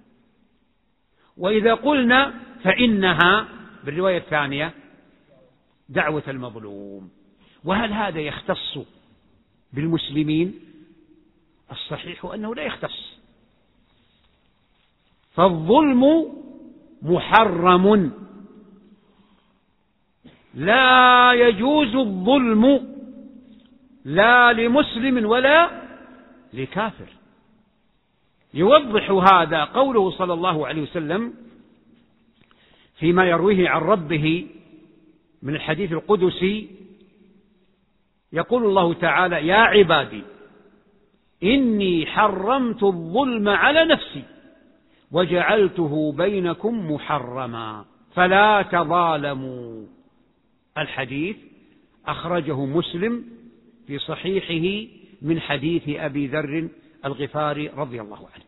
وإذا قلنا فإنها بالرواية الثانية دعوة المظلوم. وهل هذا يختص بالمسلمين؟ الصحيح أنه لا يختص، فالظلم محرم، لا يجوز الظلم لا لمسلم ولا لكافر. يوضح هذا قوله صلى الله عليه وسلم فيما يرويه عن ربه من الحديث القدسي، يقول الله تعالى يا عبادي إني حرمت الظلم على نفسي وجعلته بينكم محرما فلا تظالموا. الحديث أخرجه مسلم في صحيحه من حديث أبي ذر الغفاري رضي الله عنه.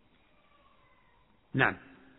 نعم.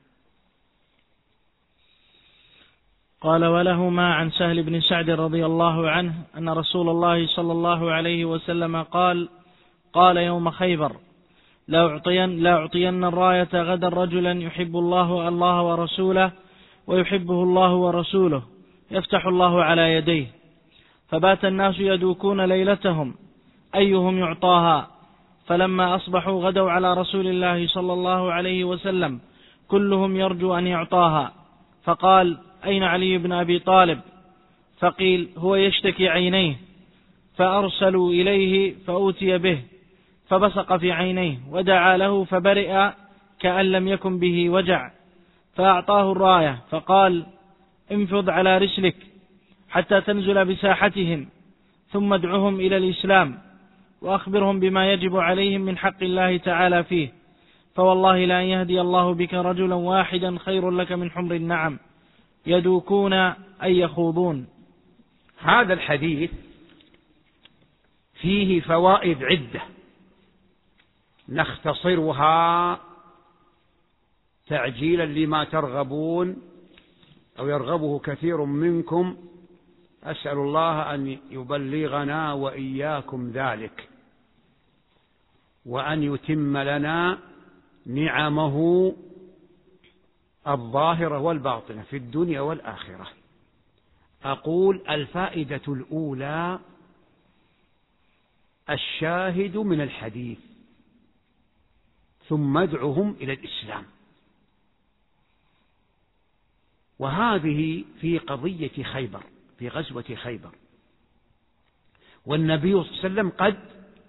قال ولهما عن سهل بن سعد رضي الله عنه أن رسول الله صلى الله عليه وسلم قال قال يوم خيبر لا أعطين, لا أعطين الراية غدا رجلا يحب الله الله ورسوله ويحبه الله ورسوله يفتح الله على يديه. فبات الناس يدوكون ليلتهم أيهم يعطاها، فلما أصبحوا غدوا على رسول الله صلى الله عليه وسلم كلهم يرجو أن يعطاها، فقال أين علي بن أبي طالب؟ فقيل هو يشتكي عينيه، فأرسلوا إليه فأوتي به فبصق في عينيه ودعا له فبرئ كأن لم يكن به وجع، فأعطاه الراية فقال انفض على رسلك حتى تنزل بساحتهم ثم ادعهم إلى الإسلام وأخبرهم بما يجب عليهم من حق الله تعالى فيه، فوالله لأن يهدي الله بك رجلا واحدا خير لك من حمر النعم يدوكون أي يخوضون. هذا الحديث فيه فوائد عدة نختصرها تعجيلا لما ترغبون أو يرغبه كثير منكم. أسأل الله أن يبلغنا وإياكم ذلك، وأن يتم لنا نعمه الظاهرة والباطنة في الدنيا والآخرة. أقول: الفائدة الأولى الشاهد من الحديث، ثم ادعهم إلى الإسلام. وهذه في قضية خيبر، في غزوة خيبر، والنبي صلى الله عليه وسلم قد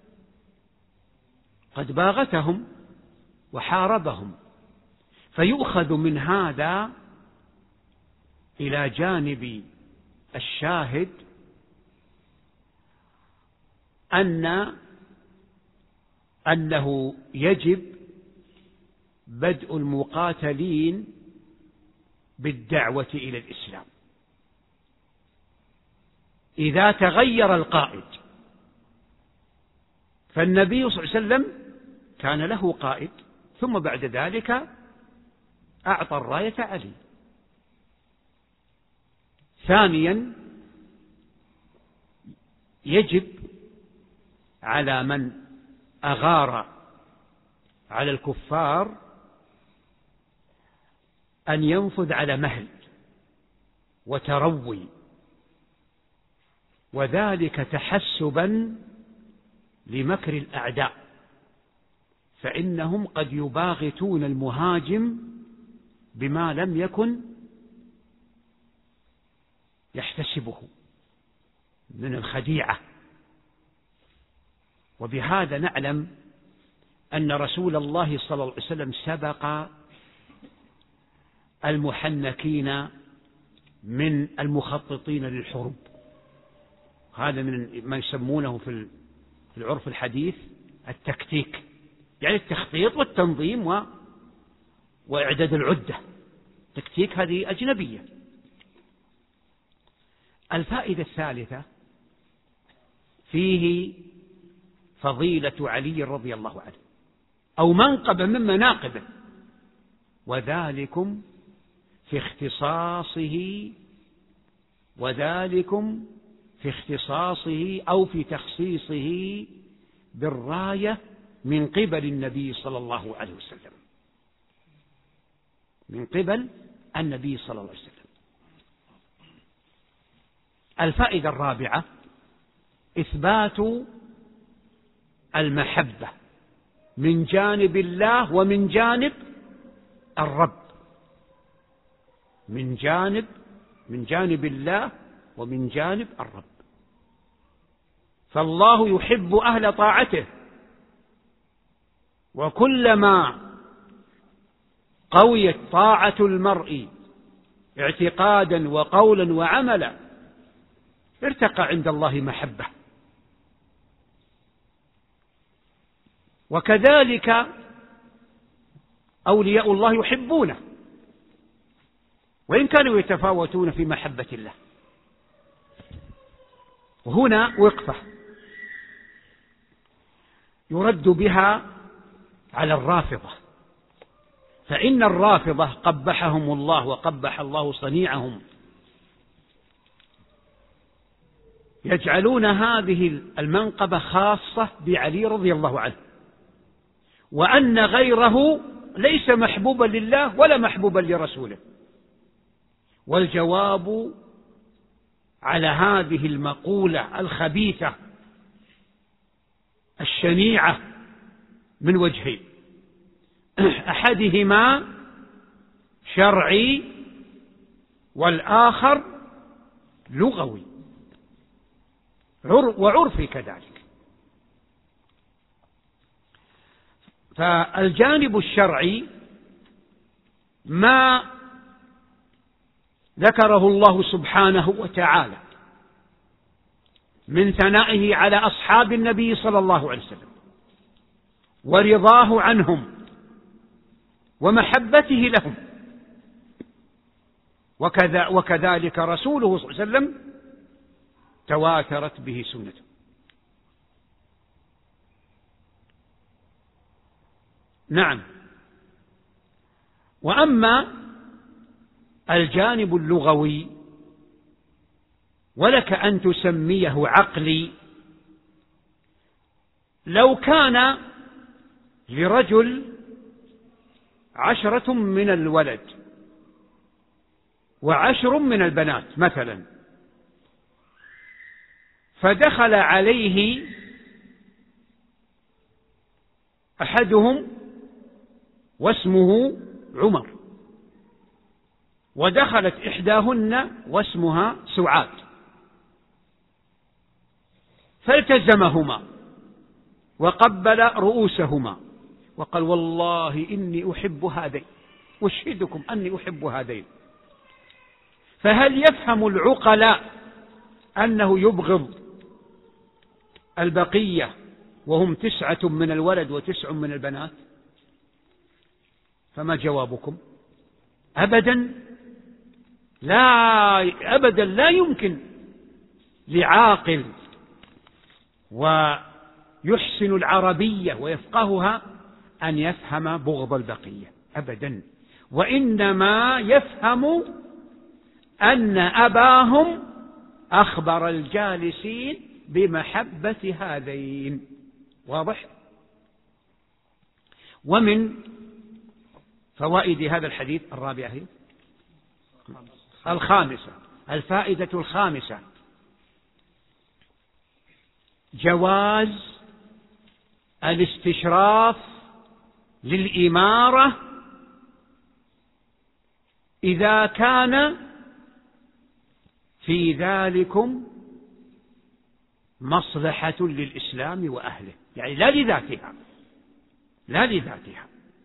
قد باغتهم وحاربهم، فيؤخذ من هذا إلى جانب الشاهد أن أنه يجب بدء المقاتلين بالدعوة إلى الإسلام. إذا تغير القائد، فالنبي صلى الله عليه وسلم كان له قائد، ثم بعد ذلك أعطى الراية علي. ثانيا، يجب على من أغار على الكفار أن ينفذ على مهل وتروي، وذلك تحسبا لمكر الأعداء، فإنهم قد يباغتون المهاجم بما لم يكن يحتسبه من الخديعة. وبهذا نعلم أن رسول الله صلى الله عليه وسلم سبق المحنكين من المخططين للحروب. هذا من ما يسمونه في العرف الحديث التكتيك، يعني التخطيط والتنظيم و... وإعداد العدة. تكتيك هذه أجنبية. الفائدة الثالثة فيه فضيلة علي رضي الله عنه، أو منقبة من مناقبه، وذلكم في اختصاصه وذلكم في اختصاصه أو في تخصيصه بالراية من قبل النبي صلى الله عليه وسلم، من قبل النبي صلى الله عليه وسلم. الفائدة الرابعة إثبات المحبة من جانب الله ومن جانب الرب، من جانب من جانب الله ومن جانب الرب. فالله يحب أهل طاعته، وكلما قويت طاعة المرء اعتقادا وقولا وعملا ارتقى عند الله محبة. وكذلك أولياء الله يحبونه، وإن كانوا يتفاوتون في محبة الله. وهنا وقفة يرد بها على الرافضة، فإن الرافضة قبحهم الله وقبح الله صنيعهم، يجعلون هذه المنقبة خاصة بعلي رضي الله عنه، وأن غيره ليس محبوبا لله ولا محبوبا لرسوله. والجواب على هذه المقولة الخبيثة الشنيعة من وجهين: أحدهما شرعي والآخر لغوي وعرفي كذلك. فالجانب الشرعي ما ذكره الله سبحانه وتعالى من ثنائه على أصحاب النبي صلى الله عليه وسلم ورضاه عنهم ومحبته لهم. وكذا وكذلك رسوله صلى الله عليه وسلم تواترت به سنته. نعم. وأما الجانب اللغوي ولك أن تسميه عقلي، لو كان لرجل عشرة من الولد وعشر من البنات مثلا، فدخل عليه أحدهم واسمه عمر، ودخلت إحداهن واسمها سعاد، فالتزمهما وقبل رؤوسهما وقال والله إني أحب هذين، أشهدكم أني أحب هذين. فهل يفهم العقلاء أنه يبغض البقية وهم تسعة من الولد وتسع من البنات؟ فما جوابكم؟ أبدا لا، أبدا لا يمكن لعاقل ويحسن العربية ويفقهها أن يفهم بغض البقية أبدا، وإنما يفهم أن أباهم أخبر الجالسين بمحبة هذين. واضح؟ ومن فوائد هذا الحديث الرابعة هي الخامسة، الفائدة الخامسة جواز الاستشراف للإمارة إذا كان في ذلكم مصلحة للإسلام وأهله، يعني لا لذاتها، لا لذاتها.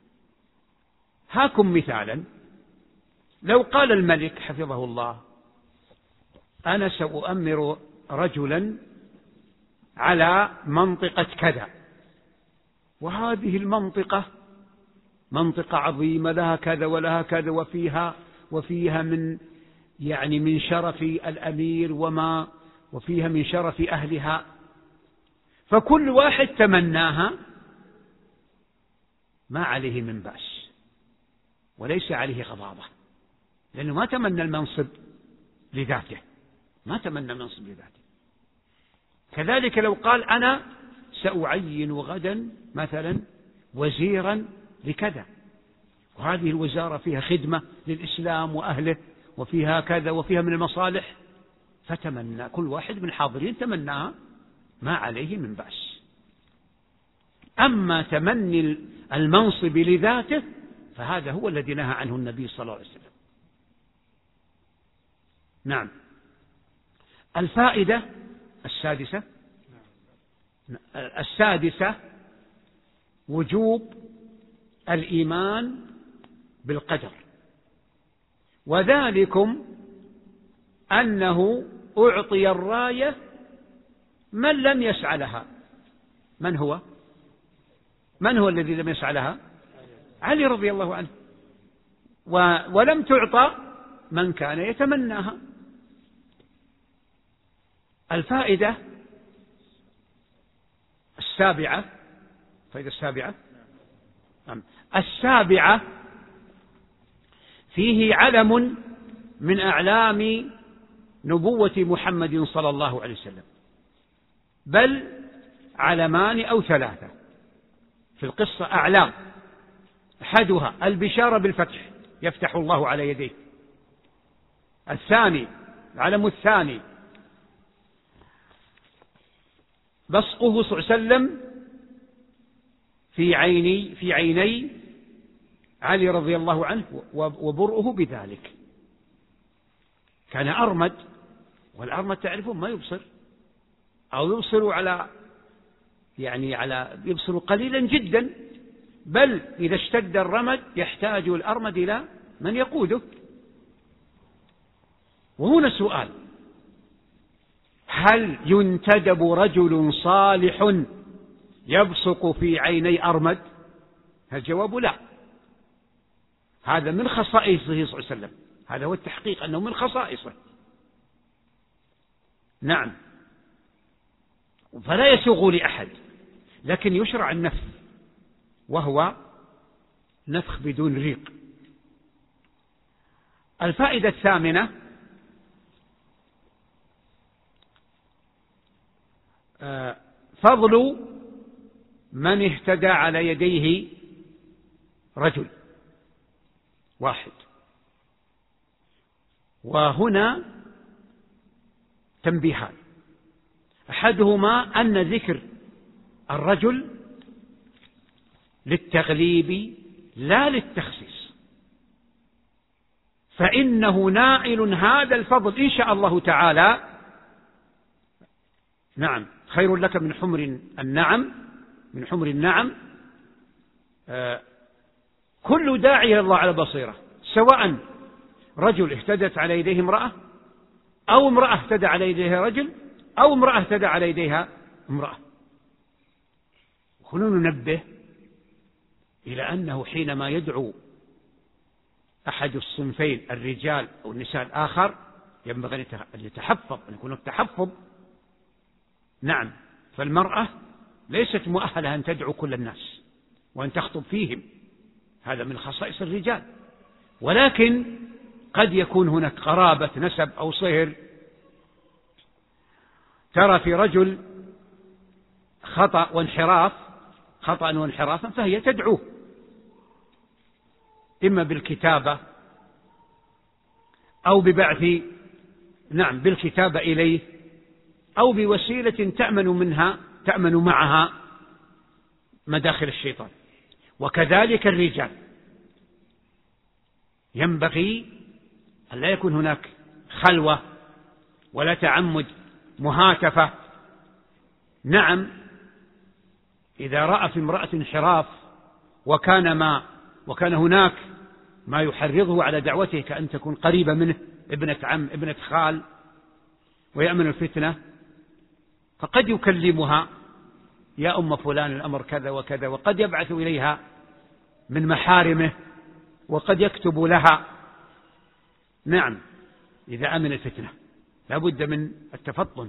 هاكم مثالا، لو قال الملك حفظه الله أنا سأؤمر رجلا على منطقة كذا، وهذه المنطقة منطقة عظيمة لها كذا ولها كذا، وفيها وفيها من يعني من شرف الأمير وما وفيها من شرف أهلها، فكل واحد تمناها، ما عليه من بأس وليس عليه غضاضة، لأنه ما تمنى المنصب لذاته، ما تمنى المنصب لذاته. كذلك لو قال أنا سأعين غدا مثلا وزيرا لكذا، وهذه الوزارة فيها خدمة للإسلام وأهله وفيها كذا وفيها من المصالح، فتمنى كل واحد من الحاضرين تمناها، ما عليه من بأس. أما تمني المنصب لذاته فهذا هو الذي نهى عنه النبي صلى الله عليه وسلم. نعم. الفائدة السادسة السادسة وجوب الإيمان بالقدر، وذلكم أنه أعطي الراية من لم يسعى لها. من هو؟ من هو الذي لم يسعى لها؟ علي رضي الله عنه. ولم تعطى من كان يتمناها. الفائدة السابعة، الفائدة السابعة السابعة فيه علم من أعلام نبوة محمد صلى الله عليه وسلم، بل علمان أو ثلاثة في القصة، أعلام. أحدها البشارة بالفتح، يفتح الله على يديه. الثاني العلم الثاني بصقه صلى الله عليه وسلم في عيني في عيني علي رضي الله عنه وبرؤه بذلك. كان أرمد، والأرمد تعرفون ما يبصر، أو يبصر على يعني على يبصر قليلا جدا، بل إذا اشتد الرمد يحتاج الأرمد إلى من يقوده. وهنا سؤال: هل ينتدب رجل صالح يبصق في عيني أرمد؟ الجواب لا، هذا من خصائصه صلى الله عليه وسلم، هذا هو التحقيق أنه من خصائصه. نعم، فلا يسوغ لأحد، لكن يشرع النفخ، وهو نفخ بدون ريق. الفائدة الثامنة: فضل من اهتدى على يديه رجل واحد. وهنا تنبيهان: أحدهما أن ذكر الرجل للتغليب لا للتخصيص، فإنه نائل هذا الفضل إن شاء الله تعالى. نعم، خير لك من حمر النعم، من حمر النعم. آه كل داعي إلى الله على بصيرة، سواء رجل اهتدت على يديه امرأة، أو امرأة اهتدى على يديها رجل، أو امرأة اهتدى على يديها امرأة. وخلونا ننبه إلى أنه حينما يدعو أحد الصنفين، الرجال أو النساء الآخر، ينبغي أن يتحفظ، أن يكون التحفظ. نعم، فالمرأة ليست مؤهلة أن تدعو كل الناس وأن تخطب فيهم، هذا من خصائص الرجال، ولكن قد يكون هناك قرابة نسب أو صهر. ترى في رجل خطأ وانحراف، خطأ وانحرافا، فهي تدعوه إما بالكتابة أو ببعث، نعم، بالكتابة إليه، أو بوسيلة تأمن منها، تأمن معها مداخل الشيطان. وكذلك الرجال ينبغي أن لا يكون هناك خلوة ولا تعمد مهاتفة. نعم، إذا رأى في امرأة انحراف وكان ما وكان هناك ما يحرضه على دعوته، كأن تكون قريبة منه، ابنة عم، ابنة خال، ويأمن الفتنة، فقد يكلمها: يا أم فلان الأمر كذا وكذا، وقد يبعث إليها من محارمه، وقد يكتب لها. نعم، إذا أمن الفتنة لا بد من التفطن.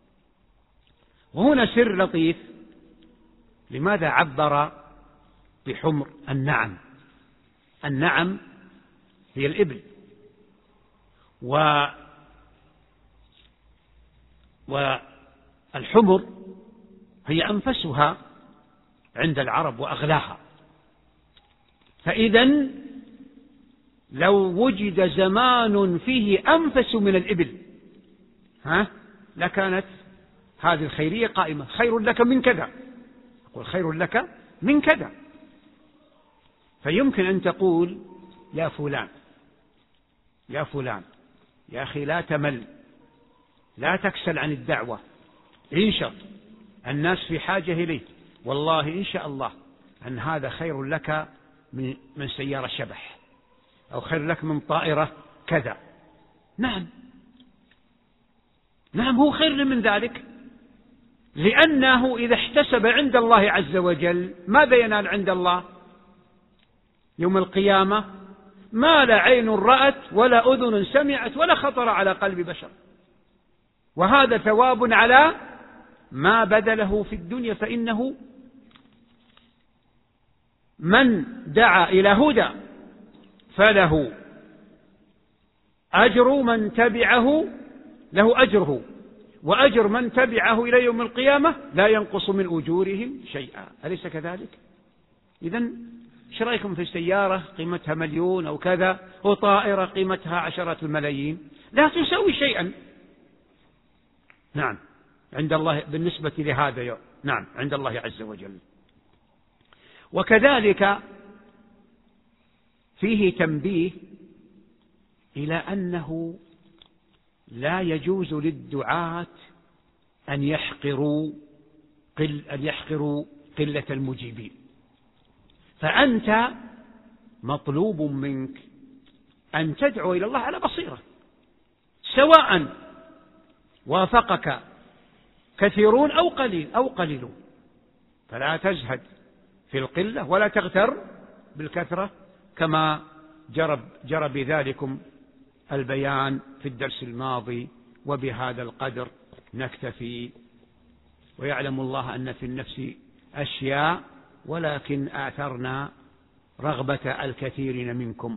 وهنا سر لطيف: لماذا عبر بحمر النعم؟ النعم هي الإبل، و والحمر هي أنفسها عند العرب وأغلاها. فإذا لو وجد زمان فيه أنفس من الإبل، ها لكانت هذه الخيرية قائمة: خير لك من كذا، أقول خير لك من كذا. فيمكن أن تقول: يا فلان يا فلان يا أخي لا تمل، لا تكسل عن الدعوة، انشط، الناس في حاجة إليه، والله إن شاء الله أن هذا خير لك من من سيارة شبح، أو خير لك من طائرة كذا. نعم نعم هو خير من ذلك، لأنه إذا احتسب عند الله عز وجل ماذا ينال عند الله يوم القيامة؟ ما لا عين رأت ولا أذن سمعت ولا خطر على قلب بشر، وهذا ثواب على ما بذله في الدنيا. فإنه من دعا إلى هدى فله أجر من تبعه، له أجره، وأجر من تبعه إلى يوم القيامة لا ينقص من أجورهم شيئا. أليس كذلك؟ إذن ايش رأيكم في سيارة قيمتها مليون أو كذا، وطائرة قيمتها عشرات الملايين، لا تساوي شيئا. نعم عند الله بالنسبة لهذا يوم. نعم عند الله عز وجل. وكذلك فيه تنبيه إلى أنه لا يجوز للدعاة أن يحقروا قل أن يحقروا قلة المجيبين. فأنت مطلوب منك أن تدعو إلى الله على بصيرة، سواء وافقك كثيرون أو قليل أو قليلون، فلا تزهد في القلة ولا تغتر بالكثرة، كما جرى, جرى بذلكم البيان في الدرس الماضي، وبهذا القدر نكتفي. ويعلم الله أن في النفس أشياء ولكن آثرنا رغبة الكثيرين منكم،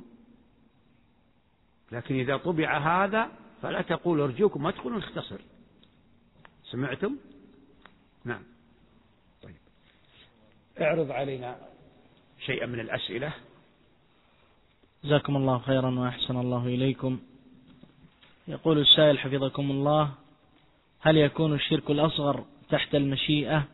لكن إذا طبع هذا فلا تقول ارجوكم ما تقولون اختصر. سمعتم؟ نعم. طيب، اعرض علينا شيئا من الأسئلة. جزاكم الله خيرا وأحسن الله إليكم. يقول السائل حفظكم الله: هل يكون الشرك الأصغر تحت المشيئة؟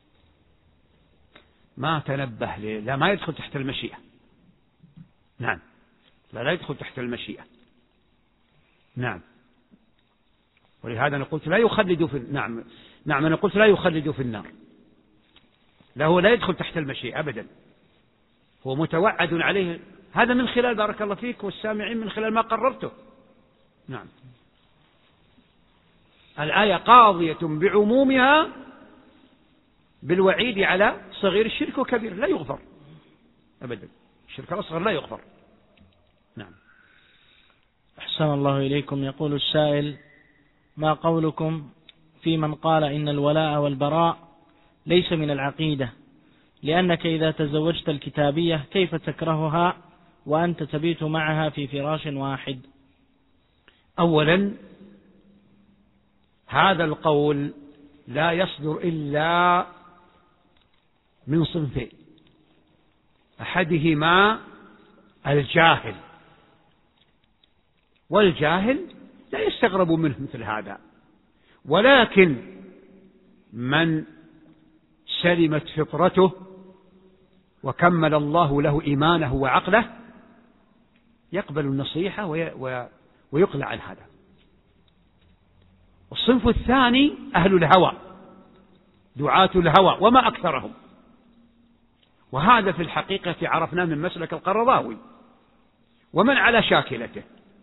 ما تنبه لي. لا، ما يدخل تحت المشيئة. نعم، لا لا يدخل تحت المشيئة. نعم، ولهذا أنا قلت لا يخلد في نعم نعم أنا قلت لا يخلد في النار. لا، هو لا يدخل تحت المشيئة أبدا، هو متوعد عليه. هذا من خلال، بارك الله فيك والسامعين، من خلال ما قررته. نعم، الآية قاضية بعمومها بالوعيد على صغير الشرك وكبير، لا يغفر أبدا. الشرك الأصغر لا يغفر. نعم. أحسن الله إليكم. يقول السائل: ما قولكم في من قال إن الولاء والبراء ليس من العقيدة، لأنك إذا تزوجت الكتابية كيف تكرهها وأنت تبيت معها في فراش واحد؟ أولا، هذا القول لا يصدر إلا من صنفين: أحدهما الجاهل، والجاهل لا يستغرب منه مثل هذا، ولكن من سلمت فطرته وكمل الله له إيمانه وعقله يقبل النصيحة ويقلع عن هذا. الصنف الثاني أهل الهوى، دعاة الهوى، وما أكثرهم، وهذا في الحقيقة عرفناه من مسلك القرضاوي ومن على شاكلته.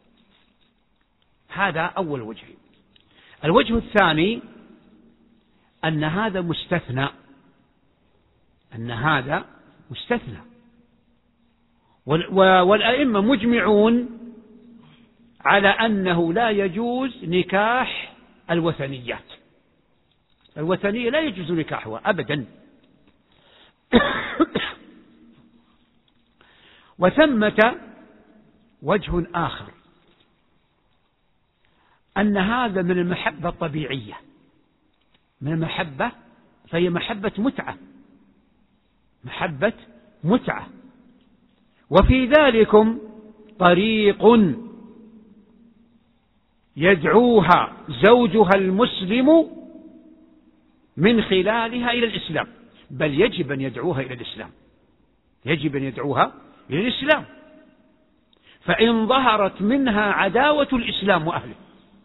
هذا أول وجه. الوجه الثاني أن هذا مستثنى، أن هذا مستثنى، والأئمة مجمعون على أنه لا يجوز نكاح الوثنيات. الوثنية لا يجوز نكاحها أبدا. وثمة وجه آخر، أن هذا من المحبة الطبيعية، من المحبة، فهي محبة متعة، محبة متعة. وفي ذلكم طريق يدعوها زوجها المسلم من خلالها إلى الإسلام، بل يجب أن يدعوها إلى الإسلام، يجب أن يدعوها إلى الإسلام. فإن ظهرت منها عداوة الإسلام وأهله،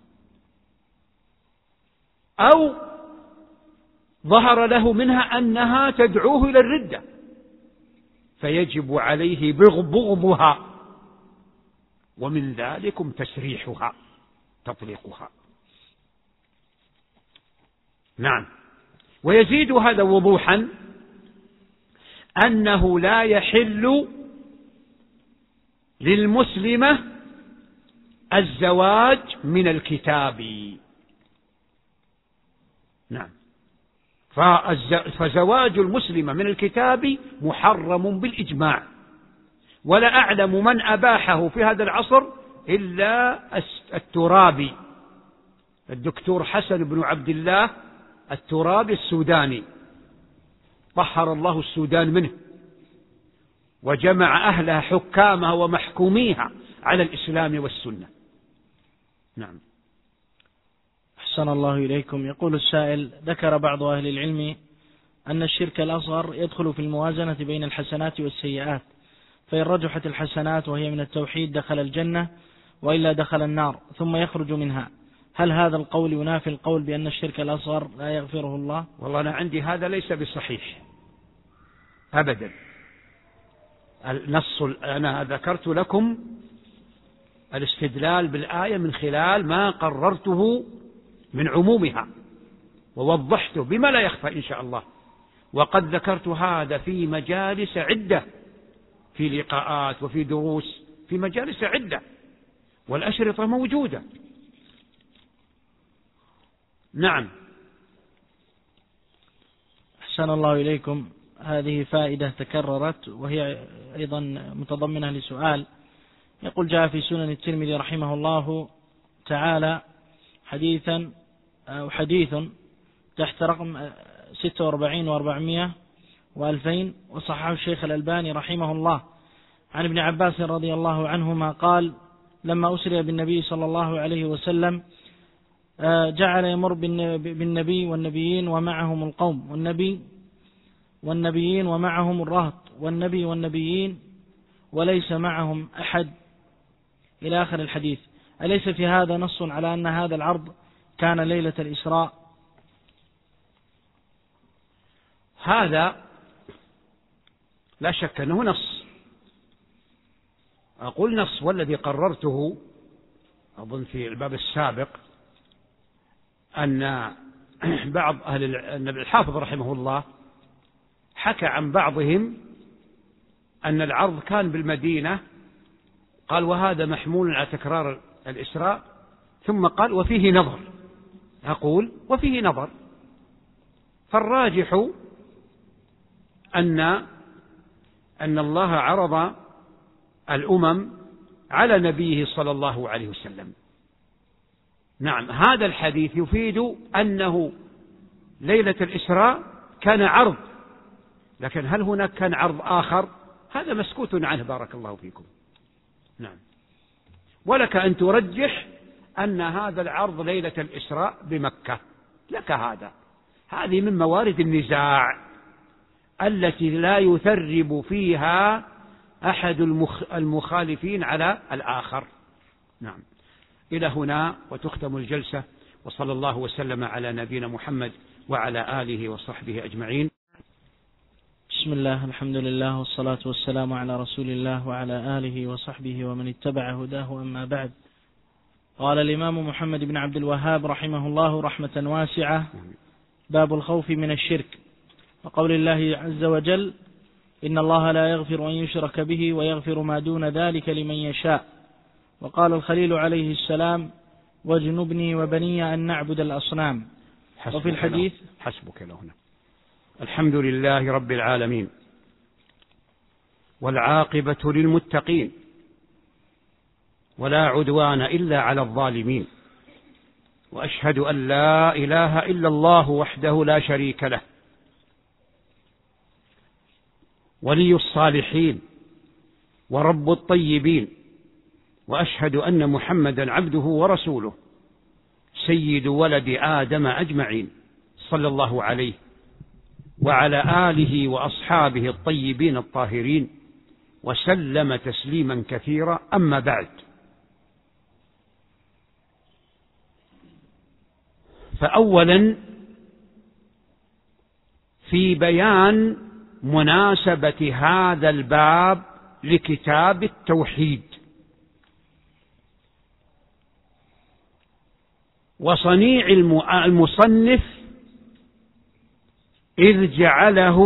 أو ظهر له منها أنها تدعوه إلى الردة، فيجب عليه بغضها، ومن ذلكم تسريحها، تطليقها. نعم. ويزيد هذا وضوحا أنه لا يحل للمسلمة الزواج من الكتاب. نعم. فزواج المسلمة من الكتاب محرم بالإجماع، ولا أعلم من أباحه في هذا العصر إلا الترابي، الدكتور حسن بن عبد الله الترابي السوداني، طهر الله السودان منه وجمع أهلها حكامها ومحكوميها على الإسلام والسنة. نعم. أحسن الله إليكم. يقول السائل: ذكر بعض أهل العلم أن الشرك الأصغر يدخل في الموازنة بين الحسنات والسيئات، فإن رجحت الحسنات وهي من التوحيد دخل الجنة، وإلا دخل النار ثم يخرج منها. هل هذا القول ينافي القول بأن الشرك الأصغر لا يغفره الله؟ والله أنا عندي هذا ليس بصحيح أبدا. النص، أنا ذكرت لكم الاستدلال بالآية من خلال ما قررته من عمومها، ووضحته بما لا يخفى إن شاء الله. وقد ذكرت هذا في مجالس عدة، في لقاءات وفي دروس في مجالس عدة، والأشرطة موجودة. نعم. أحسن الله إليكم. هذه فائدة تكررت وهي أيضا متضمنة لسؤال. يقول: جاء في سنن الترمذي رحمه الله تعالى حديثا أو حديث تحت رقم ستة وأربعين وأربعمائة وألفين، وصححه الشيخ الألباني رحمه الله، عن ابن عباس رضي الله عنهما قال: لما أسري بالنبي صلى الله عليه وسلم جعل يمر بالنبي والنبيين ومعهم القوم، والنبي والنبيين ومعهم الرهط، والنبي والنبيين وليس معهم أحد، إلى آخر الحديث. أليس في هذا نص على أن هذا العرض كان ليلة الإسراء؟ هذا لا شك أنه نص، أقول نص، والذي قررته أظن في الباب السابق أن بعض أهل الحافظ رحمه الله حكى عن بعضهم أن العرض كان بالمدينة، قال وهذا محمول على تكرار الإسراء، ثم قال وفيه نظر. أقول وفيه نظر، فالراجح أن أن الله عرض الأمم على نبيه صلى الله عليه وسلم. نعم، هذا الحديث يفيد أنه ليلة الإسراء كان عرض، لكن هل هناك كان عرض آخر؟ هذا مسكوت عنه بارك الله فيكم. نعم، ولك أن ترجح أن هذا العرض ليلة الإسراء بمكة، لك هذا. هذه من موارد النزاع التي لا يثرب فيها أحد المخالفين على الآخر. نعم، إلى هنا وتختم الجلسة، وصلى الله وسلم على نبينا محمد وعلى آله وصحبه أجمعين. بسم الله، الحمد لله، والصلاة والسلام على رسول الله وعلى آله وصحبه ومن اتبع هداه، أما بعد. قال الإمام محمد بن عبد الوهاب رحمه الله رحمة واسعة: باب الخوف من الشرك، وقول الله عز وجل: إن الله لا يغفر أن يشرك به ويغفر ما دون ذلك لمن يشاء. وقال الخليل عليه السلام: واجنبني وبني أن نعبد الأصنام. وفي الحديث له. حسبك له هنا. الحمد لله رب العالمين، والعاقبة للمتقين، ولا عدوان إلا على الظالمين، وأشهد أن لا إله إلا الله وحده لا شريك له، ولي الصالحين ورب الطيبين، وأشهد أن محمدا عبده ورسوله سيد ولد آدم أجمعين، صلى الله عليه وعلى آله وأصحابه الطيبين الطاهرين، وسلم تسليما كثيرا. أما بعد، فأولا في بيان مناسبة هذا الباب لكتاب التوحيد وصنيع المصنف، إذ جعله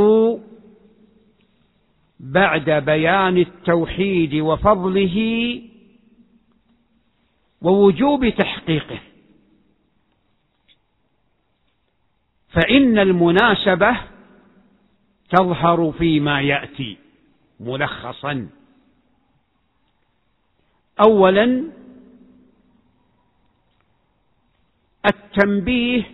بعد بيان التوحيد وفضله ووجوب تحقيقه، فإن المناسبة تظهر فيما يأتي ملخصا. أولا، التنبيه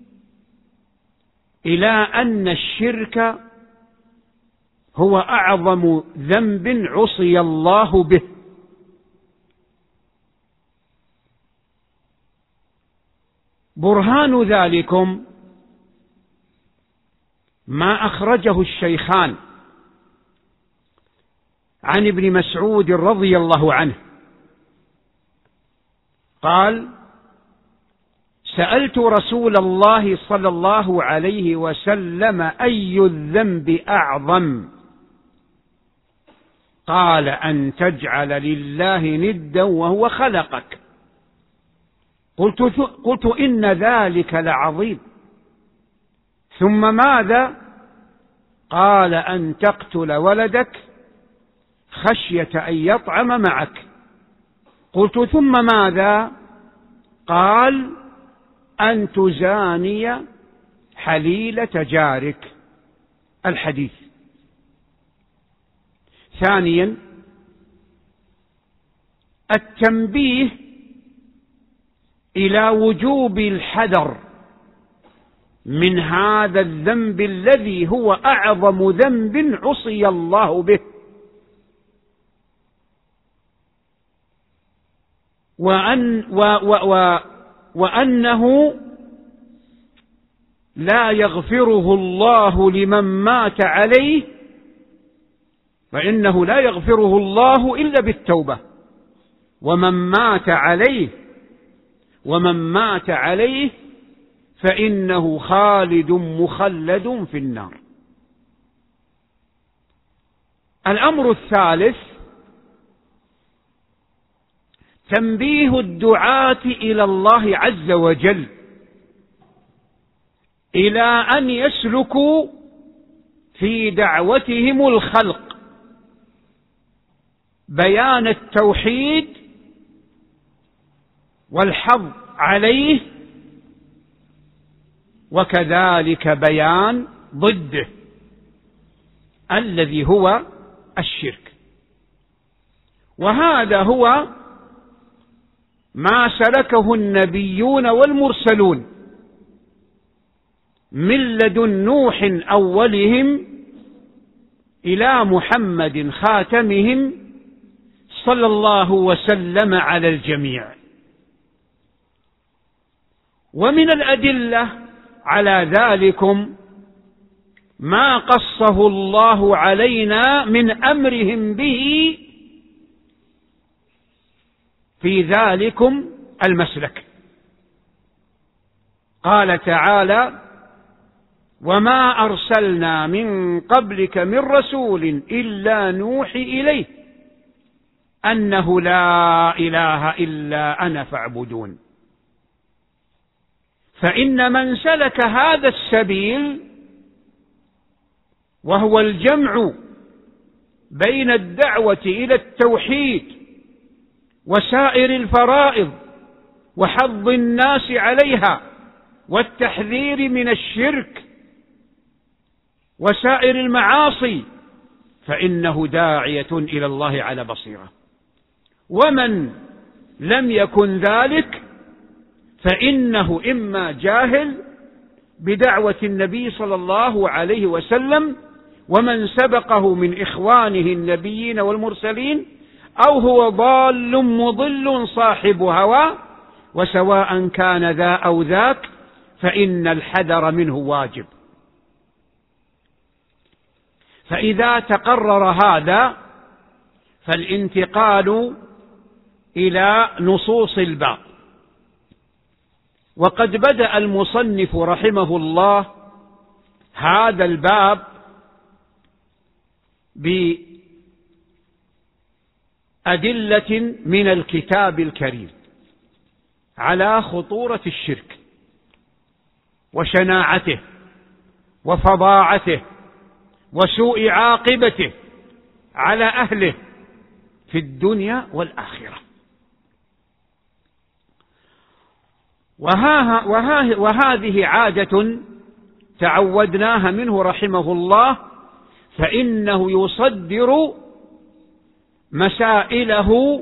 إلى أن الشرك هو أعظم ذنب عصي الله به، برهان ذلكم ما أخرجه الشيخان عن ابن مسعود رضي الله عنه قال: سألت رسول الله صلى الله عليه وسلم أي الذنب أعظم؟ قال: أن تجعل لله ندا وهو خلقك. قلت, قلت إن ذلك لعظيم. ثم ماذا؟ قال: أن تقتل ولدك خشية أن يطعم معك. قلت ثم ماذا؟ قال أن تزاني حليلة جارك. الحديث. ثانيا التنبيه إلى وجوب الحذر من هذا الذنب الذي هو أعظم ذنب عصي الله به، وأن و و و وأنه لا يغفره الله لمن مات عليه، فإنه لا يغفره الله إلا بالتوبة، ومن مات عليه ومن مات عليه فإنه خالد مخلد في النار. الأمر الثالث تنبيه الدعاة إلى الله عز وجل إلى أن يسلكوا في دعوتهم الخلق بيان التوحيد والحظ عليه، وكذلك بيان ضده الذي هو الشرك. وهذا هو ما سلكه النبيون والمرسلون من لدن نوح أولهم إلى محمد خاتمهم صلى الله وسلم على الجميع. ومن الأدلة على ذلكم ما قصه الله علينا من أمرهم به في ذلكم المسلك. قال تعالى: وما أرسلنا من قبلك من رسول إلا نوحي إليه أنه لا إله إلا أنا فاعبدون. فإن من سلك هذا السبيل وهو الجمع بين الدعوة إلى التوحيد وسائر الفرائض وحض الناس عليها والتحذير من الشرك وسائر المعاصي، فإنه داعية إلى الله على بصيرة. ومن لم يكن ذلك فإنه إما جاهل بدعوة النبي صلى الله عليه وسلم ومن سبقه من إخوانه النبيين والمرسلين، أو هو ضال مضل صاحب هوى، وسواء كان ذا أو ذاك فإن الحذر منه واجب. فإذا تقرر هذا فالانتقال إلى نصوص الباب. وقد بدأ المصنف رحمه الله هذا الباب بأدلة من الكتاب الكريم على خطورة الشرك وشناعته وفظاعته وسوء عاقبته على أهله في الدنيا والآخرة. وها وها وهذه عادة تعودناها منه رحمه الله، فإنه يصدر مسائله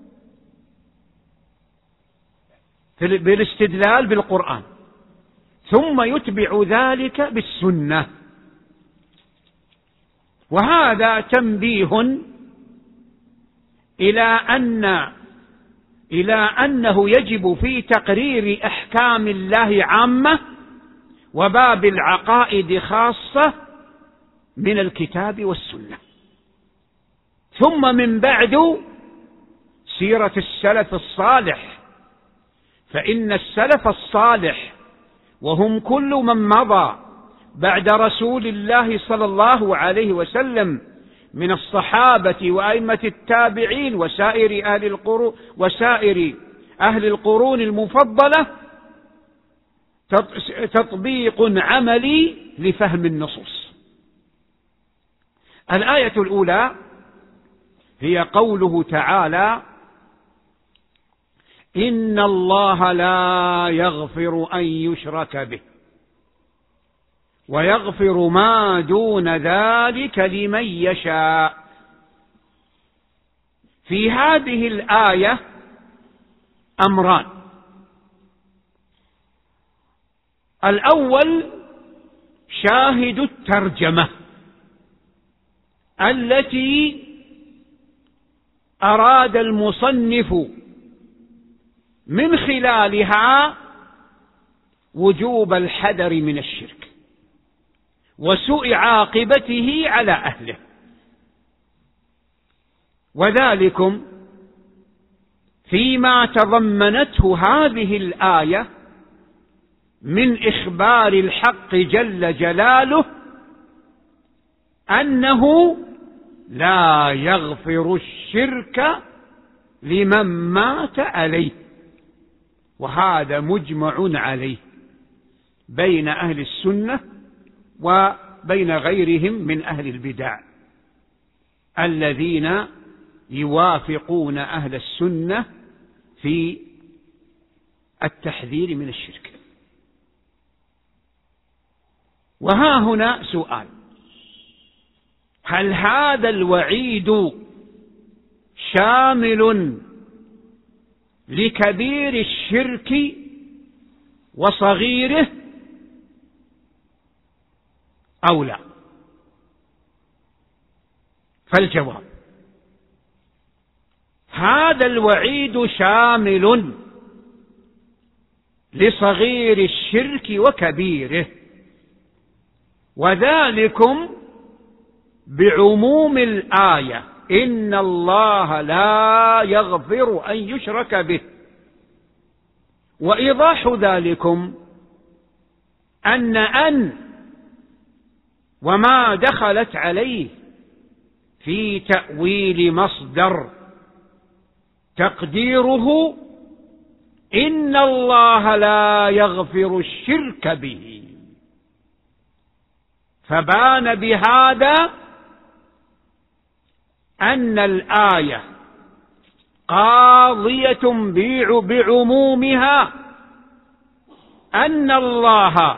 بالاستدلال بالقرآن ثم يتبع ذلك بالسنة. وهذا تنبيه إلى أن إلى أنه يجب في تقرير أحكام الله عامة وباب العقائد خاصة من الكتاب والسنة، ثم من بعد سيرة السلف الصالح. فإن السلف الصالح وهم كل من مضى بعد رسول الله صلى الله عليه وسلم من الصحابة وأئمة التابعين وسائر أهل القرون وسائر أهل القرون المفضلة تطبيق عملي لفهم النصوص. الآية الأولى هي قوله تعالى: إن الله لا يغفر أن يشرك به ويغفر ما دون ذلك لمن يشاء. في هذه الآية أمران: الأول شاهد الترجمة التي أراد المصنف من خلالها وجوب الحذر من الشرك وسوء عاقبته على أهله، وذلكم فيما تضمنته هذه الآية من إخبار الحق جل جلاله أنه لا يغفر الشرك لمن مات عليه، وهذا مجمع عليه بين أهل السنة وبين غيرهم من أهل البدع الذين يوافقون أهل السنة في التحذير من الشرك. وها هنا سؤال: هل هذا الوعيد شامل لكبير الشرك وصغيره أو لا؟ فالجواب: هذا الوعيد شامل لصغير الشرك وكبيره، وذلكم بعموم الآية: إن الله لا يغفر أن يشرك به. وإيضاح ذلكم أن أن وما دخلت عليه في تأويل مصدر تقديره إن الله لا يغفر الشرك به، فبان بهذا أن الآية قاضية بعمومها أن الله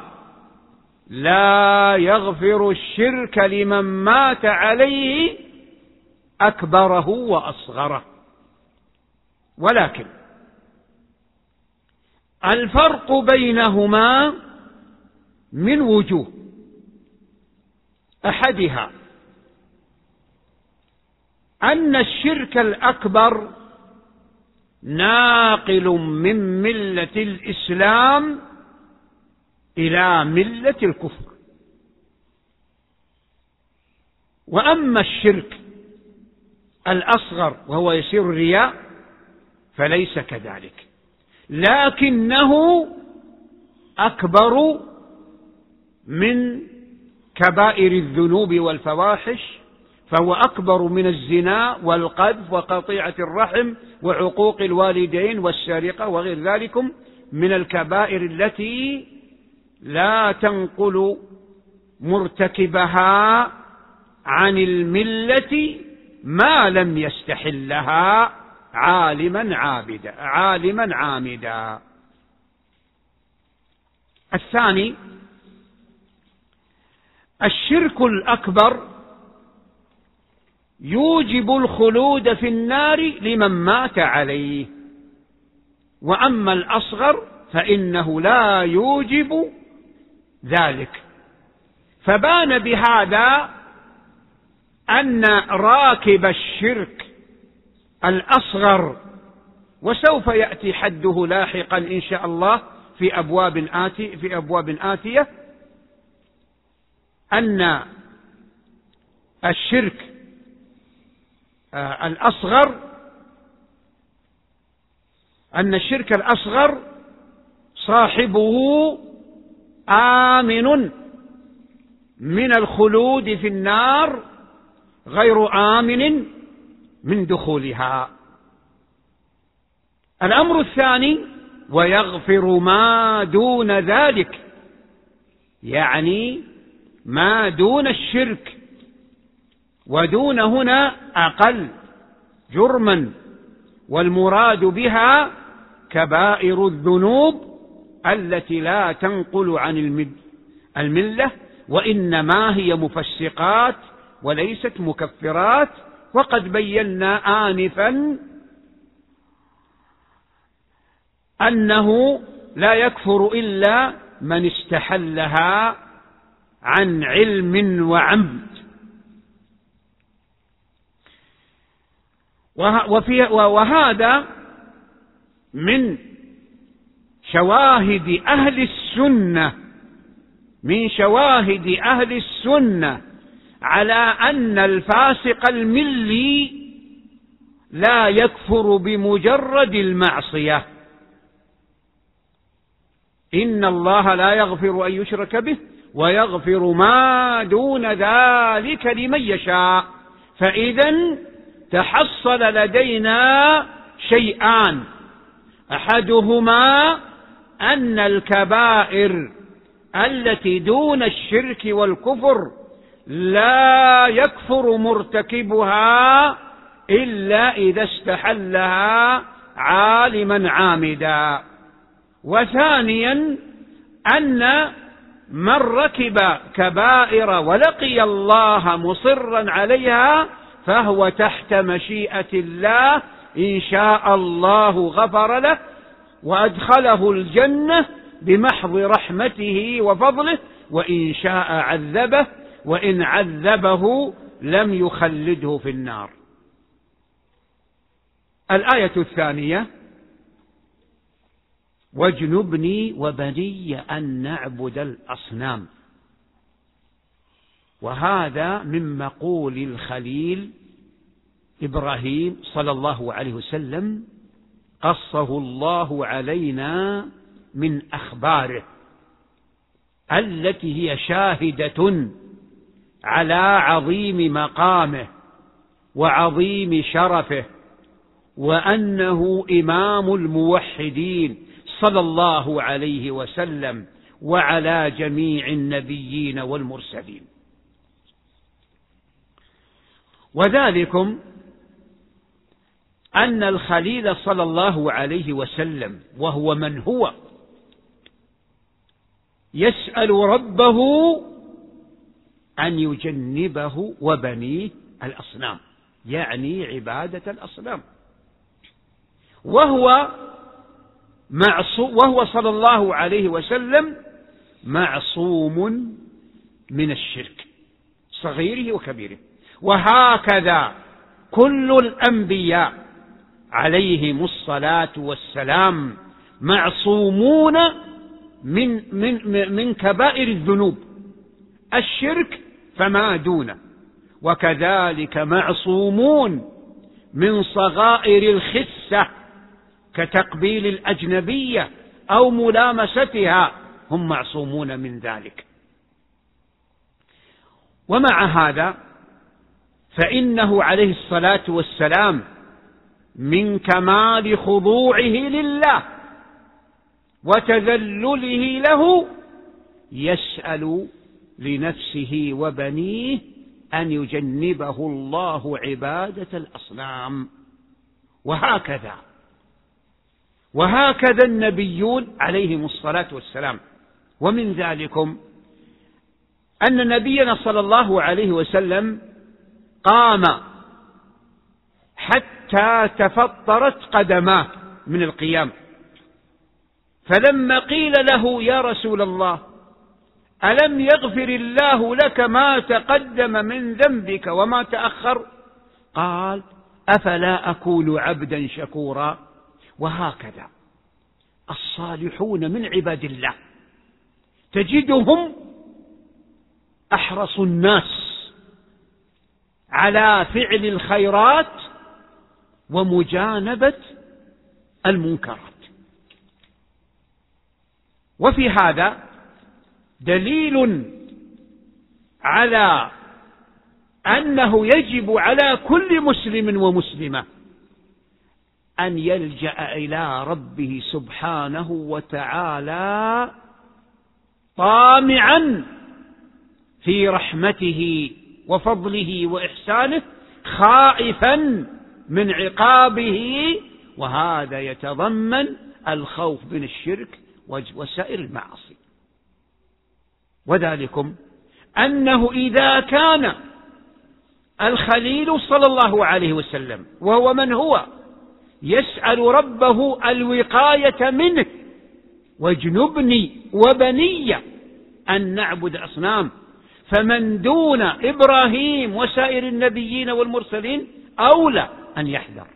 لا يغفر الشرك لمن مات عليه أكبره وأصغره. ولكن الفرق بينهما من وجوه: أحدها أن الشرك الأكبر ناقل من ملة الإسلام إلى ملة الكفر، وأما الشرك الأصغر وهو يسير الرياء فليس كذلك، لكنه أكبر من كبائر الذنوب والفواحش، فهو أكبر من الزنا والقذف وقطيعة الرحم وعقوق الوالدين والسرقة وغير ذلك من الكبائر التي لا تنقل مرتكبها عن الملة ما لم يستحلها عالما عابدا عالما عامدا. الثاني: الشرك الأكبر يوجب الخلود في النار لمن مات عليه، وأما الأصغر فإنه لا يوجب ذلك. فبان بهذا أن راكب الشرك الأصغر، وسوف يأتي حده لاحقا إن شاء الله في أبواب آتي في أبواب آتية، أن الشرك الأصغر أن الشرك الأصغر صاحبه آمن من الخلود في النار غير آمن من دخولها. الأمر الثاني: ويغفر ما دون ذلك، يعني ما دون الشرك، ودون هنا أقل جرما، والمراد بها كبائر الذنوب التي لا تنقل عن الملة، وإنما هي مفسقات وليست مكفرات. وقد بينا آنفا أنه لا يكفر إلا من استحلها عن علم وعمد. وهذا من شواهد أهل السنة من شواهد أهل السنة على أن الفاسق الملي لا يكفر بمجرد المعصية. إن الله لا يغفر أن يشرك به ويغفر ما دون ذلك لمن يشاء. فإذا تحصل لدينا شيئان: أحدهما أن الكبائر التي دون الشرك والكفر لا يكفر مرتكبها إلا إذا استحلها عالما عامدا. وثانيا أن من ركب كبائر ولقي الله مصرا عليها فهو تحت مشيئة الله، إن شاء الله غفر له وأدخله الجنة بمحض رحمته وفضله، وإن شاء عذبه، وإن عذبه لم يخلده في النار. الآية الثانية: واجنبني وبني أن نعبد الأصنام. وهذا من مقول الخليل إبراهيم صلى الله عليه وسلم، قصه الله علينا من أخباره التي هي شاهدة على عظيم مقامه وعظيم شرفه، وأنه إمام الموحدين صلى الله عليه وسلم وعلى جميع النبيين والمرسلين. وذلكم أن الخليل صلى الله عليه وسلم وهو من هو يسأل ربه أن يجنبه وبنيه الأصنام، يعني عبادة الأصنام، وهو معصوم وهو صلى الله عليه وسلم معصوم من الشرك صغيره وكبيره. وهكذا كل الأنبياء عليهم الصلاة والسلام معصومون من من من كبائر الذنوب، الشرك فما دونه، وكذلك معصومون من صغائر الخسة كتقبيل الأجنبية أو ملامستها، هم معصومون من ذلك. ومع هذا فإنه عليه الصلاة والسلام من كمال خضوعه لله وتذلله له يسأل لنفسه وبنيه أن يجنبه الله عبادة الأصنام. وهكذا وهكذا النبيون عليهم الصلاة والسلام. ومن ذلكم أن نبينا صلى الله عليه وسلم قام حتى تفطرت قدماه من القيام، فلما قيل له: يا رسول الله، ألم يغفر الله لك ما تقدم من ذنبك وما تأخر؟ قال: أفلا أكون عبدا شكورا. وهكذا الصالحون من عباد الله تجدهم أحرص الناس على فعل الخيرات ومجانبة المنكرات. وفي هذا دليل على أنه يجب على كل مسلم ومسلمة أن يلجأ إلى ربه سبحانه وتعالى طامعا في رحمته وفضله وإحسانه، خائفا من عقابه، وهذا يتضمن الخوف من الشرك وسائر المعاصي. وذلكم أنه إذا كان الخليل صلى الله عليه وسلم وهو من هو يسأل ربه الوقاية منه واجنبني وبني أن نعبد أصنام، فمن دون إبراهيم وسائر النبيين والمرسلين أولى أن يحذر.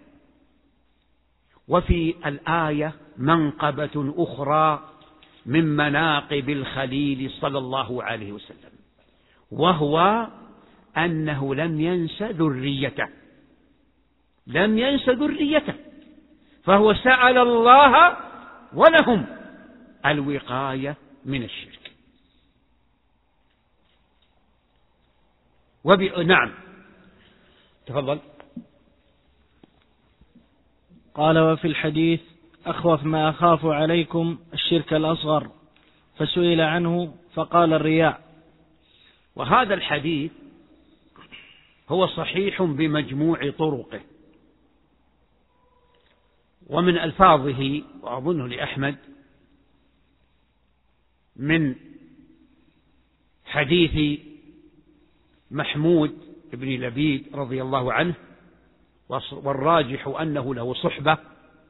وفي الآية منقبة أخرى من مناقب الخليل صلى الله عليه وسلم، وهو أنه لم ينس ذريته، لم ينس ذريته، فهو سأل الله ولهم الوقاية من الشرك. وب... نعم تفضل. قال: وفي الحديث: أخوف ما أخاف عليكم الشرك الأصغر، فسئل عنه فقال: الرياء. وهذا الحديث هو صحيح بمجموع طرقه، ومن ألفاظه وأظنه لأحمد من حديث محمود بن لبيد رضي الله عنه، والراجح أنه له صحبة،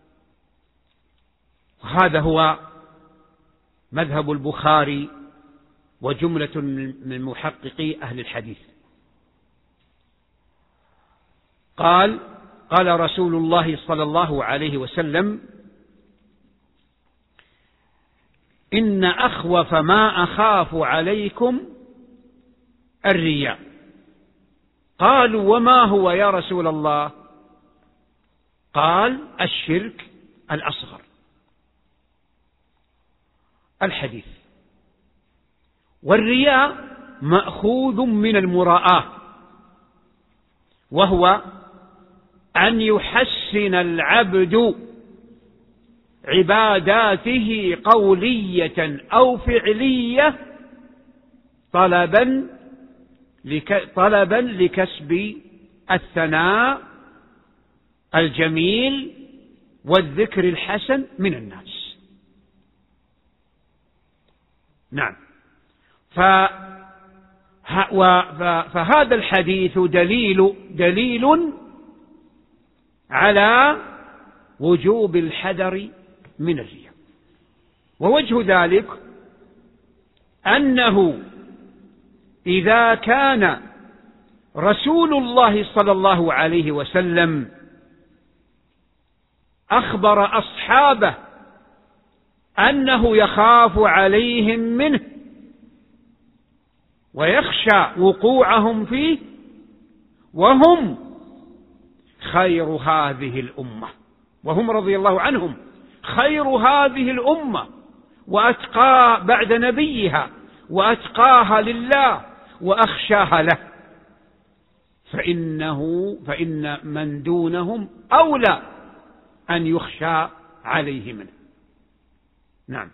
وهذا هو مذهب البخاري وجملة من محققي أهل الحديث. قال: قال رسول الله صلى الله عليه وسلم: إن أخوف ما أخاف عليكم الرياء. قالوا: وما هو يا رسول الله؟ قال: الشرك الأصغر. الحديث. والرياء مأخوذ من المراءة، وهو أن يحسن العبد عباداته قولية أو فعلية طلبا لك طلبا لكسب الثناء الجميل والذكر الحسن من الناس. نعم. فهذا الحديث دليل دليل على وجوب الحذر من الرياء. ووجه ذلك أنه إذا كان رسول الله صلى الله عليه وسلم أخبر أصحابه أنه يخاف عليهم منه ويخشى وقوعهم فيه، وهم خير هذه الأمة، وهم رضي الله عنهم خير هذه الأمة وأتقى بعد نبيها وأتقاها لله وأخشاها له، فإنه فإن من دونهم أولى أن يخشى عليه منه. نعم.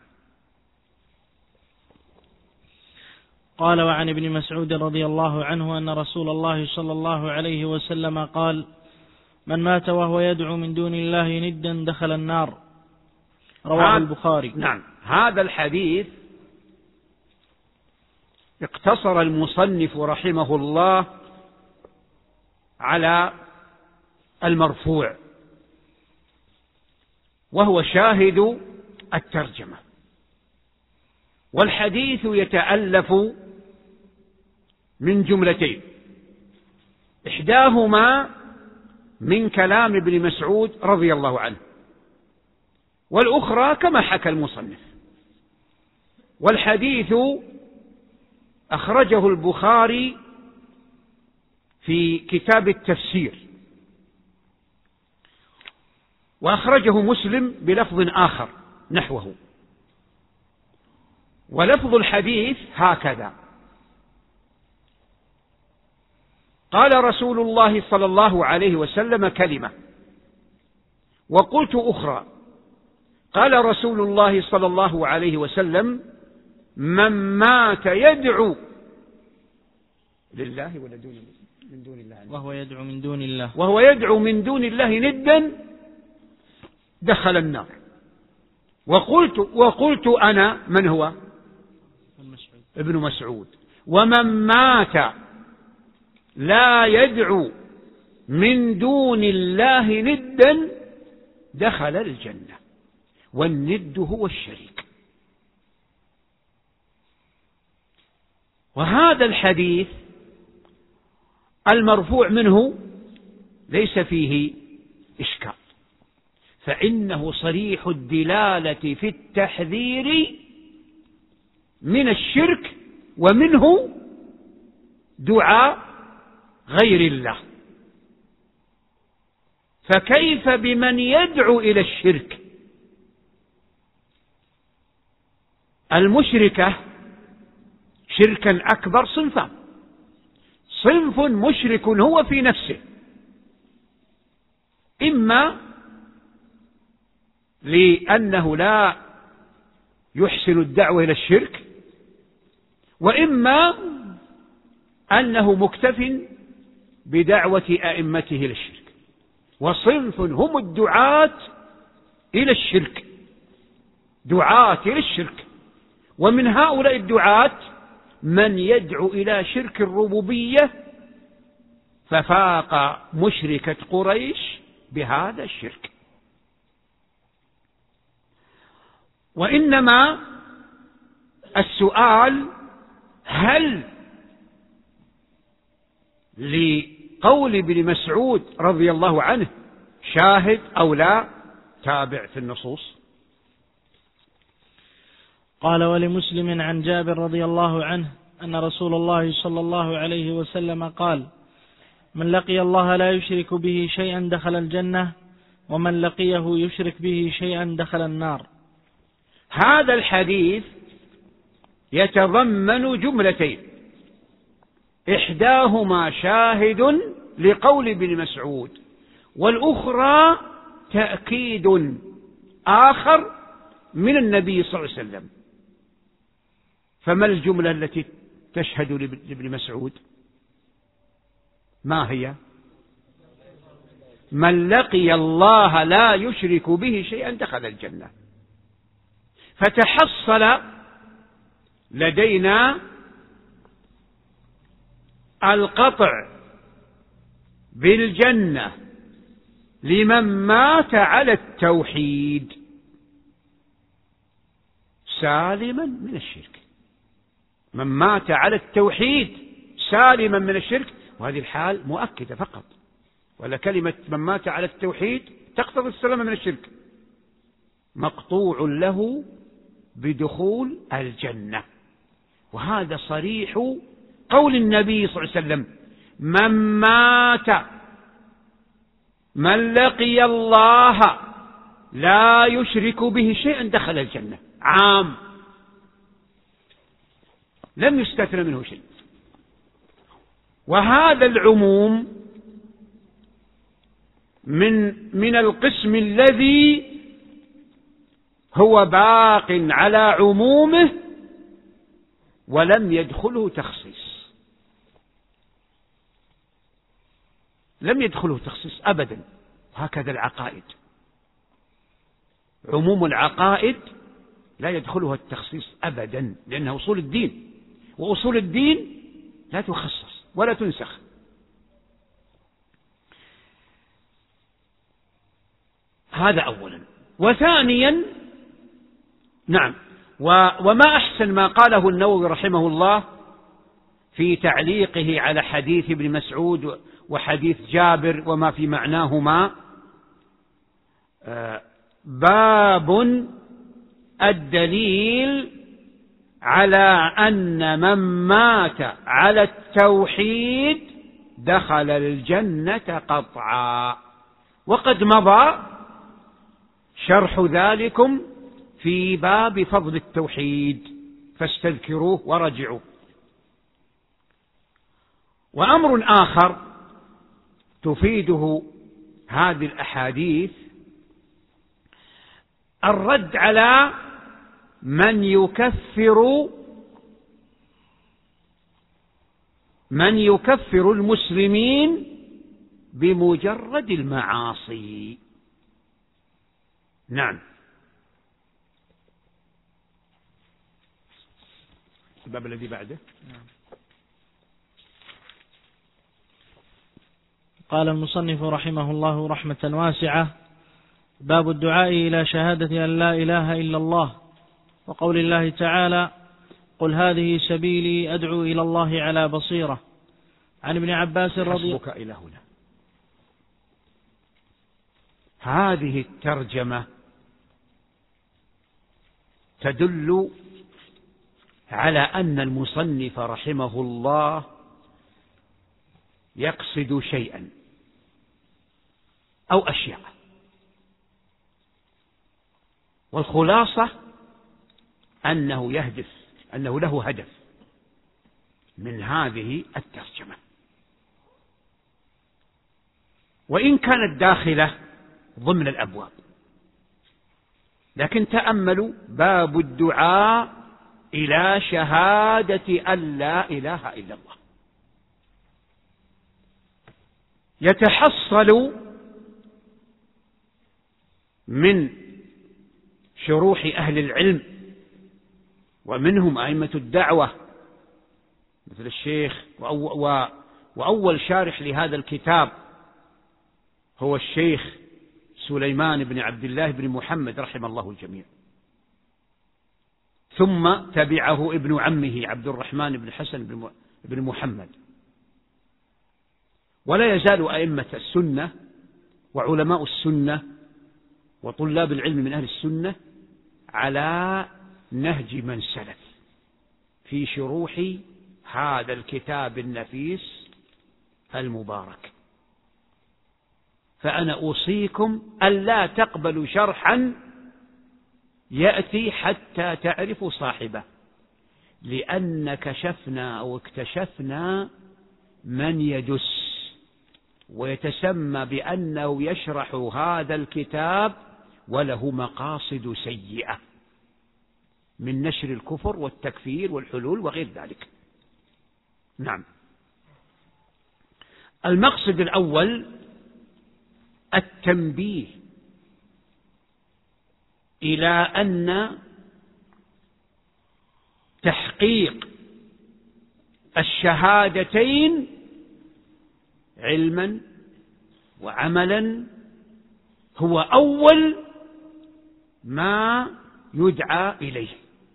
قال: وعن ابن مسعود رضي الله عنه أن رسول الله صلى الله عليه وسلم قال: من مات وهو يدعو من دون الله ندا دخل النار. رواه البخاري. نعم. هذا الحديث اقتصر المصنف رحمه الله على المرفوع، وهو شاهد الترجمة. والحديث يتألف من جملتين، إحداهما من كلام ابن مسعود رضي الله عنه، والأخرى كما حكى المصنف. والحديث أخرجه البخاري في كتاب التفسير، وأخرجه مسلم بلفظ آخر نحوه. ولفظ الحديث هكذا: قال رسول الله صلى الله عليه وسلم كلمة، وقلت أخرى. قال رسول الله صلى الله عليه وسلم: من مات يدعو لله ولا دون من دون الله، وهو يدعو من دون الله، وهو يدعو من دون الله ندا دخل النار. وقلت وقلت أنا، من هو؟ ابن مسعود، ومن مات لا يدعو من دون الله ندا دخل الجنة، والند هو الشريك. وهذا الحديث المرفوع منه ليس فيه إشكال، فإنه صريح الدلالة في التحذير من الشرك ومنه دعاء غير الله. فكيف بمن يدعو إلى الشرك؟ المشركة شركا أكبر صنفان: صنف مشرك هو في نفسه، إما لأنه لا يحسن الدعوة إلى الشرك، وإما أنه مكتف بدعوة أئمته إلى الشرك. وصنف هم الدعاة إلى الشرك، دعاة إلى الشرك. ومن هؤلاء الدعاة من يدعو إلى شرك الربوبية ففاق مشركة قريش بهذا الشرك. وإنما السؤال: هل لقول ابن مسعود رضي الله عنه شاهد أو لا؟ تابع في النصوص. قال: ولمسلم عن جابر رضي الله عنه أن رسول الله صلى الله عليه وسلم قال: من لقي الله لا يشرك به شيئا دخل الجنة، ومن لقيه يشرك به شيئا دخل النار. هذا الحديث يتضمن جملتين: إحداهما شاهد لقول ابن مسعود، والأخرى تأكيد آخر من النبي صلى الله عليه وسلم. فما الجملة التي تشهد لابن مسعود؟ ما هي؟ من لقي الله لا يشرك به شيئا دخل الجنة. فتحصل لدينا القطع بالجنة لمن مات على التوحيد سالما من الشرك. من مات على التوحيد سالما من الشرك، وهذه الحال مؤكدة فقط، ولا كلمة من مات على التوحيد تقتضي السلامة من الشرك. مقطوع له بدخول الجنة. وهذا صريح قول النبي صلى الله عليه وسلم: من مات من لقي الله لا يشرك به شيئا دخل الجنة. عام، لم يستثنى منه شيء. وهذا العموم من من القسم الذي هو باق على عمومه ولم يدخله تخصيص، لم يدخله تخصيص أبدا. هكذا العقائد، عموم العقائد لا يدخلها التخصيص أبدا، لأنها أصول الدين، وأصول الدين لا تخصص ولا تنسخ. هذا أولا. وثانيا، نعم، وما أحسن ما قاله النووي رحمه الله في تعليقه على حديث ابن مسعود وحديث جابر وما في معناهما: باب الدليل على أن من مات على التوحيد دخل الجنة قطعا. وقد مضى شرح ذلكم في باب فضل التوحيد، فاستذكروه ورجعوا. وأمر آخر تفيده هذه الأحاديث: الرد على من يكفر من يكفر المسلمين بمجرد المعاصي. نعم. الباب الذي بعده. قال المصنف رحمه الله رحمة واسعة: باب الدعاء إلى شهادة أن لا إله إلا الله، وقول الله تعالى: قل هذه سبيلي أدعو إلى الله على بصيرة. عن ابن عباس رضي حسبك إلى هنا. هذه الترجمة تدل على أن المصنف رحمه الله يقصد شيئا أو أشياء، والخلاصة أنه يهدف أنه له هدف من هذه الترجمة، وإن كانت داخلة ضمن الأبواب. لكن تأملوا: باب الدعاء إلى شهادة أن لا إله إلا الله. يتحصل من شروح أهل العلم ومنهم أئمة الدعوة مثل الشيخ، وأول شارح لهذا الكتاب هو الشيخ سليمان بن عبد الله بن محمد رحمه الله الجميع، ثم تبعه ابن عمه عبد الرحمن بن حسن بن محمد. ولا يزال أئمة السنة وعلماء السنة وطلاب العلم من أهل السنة على نهج من سلف في شروح هذا الكتاب النفيس المبارك. فأنا أوصيكم ألا تقبلوا شرحا يأتي حتى تعرفوا صاحبه، لأن كشفنا أو اكتشفنا من يدس ويتسمى بأنه يشرح هذا الكتاب وله مقاصد سيئة من نشر الكفر والتكفير والحلول وغير ذلك. نعم. المقصد الأول التنبيه إلى أن تحقيق الشهادتين علما وعملا هو أول ما يدعى إليه،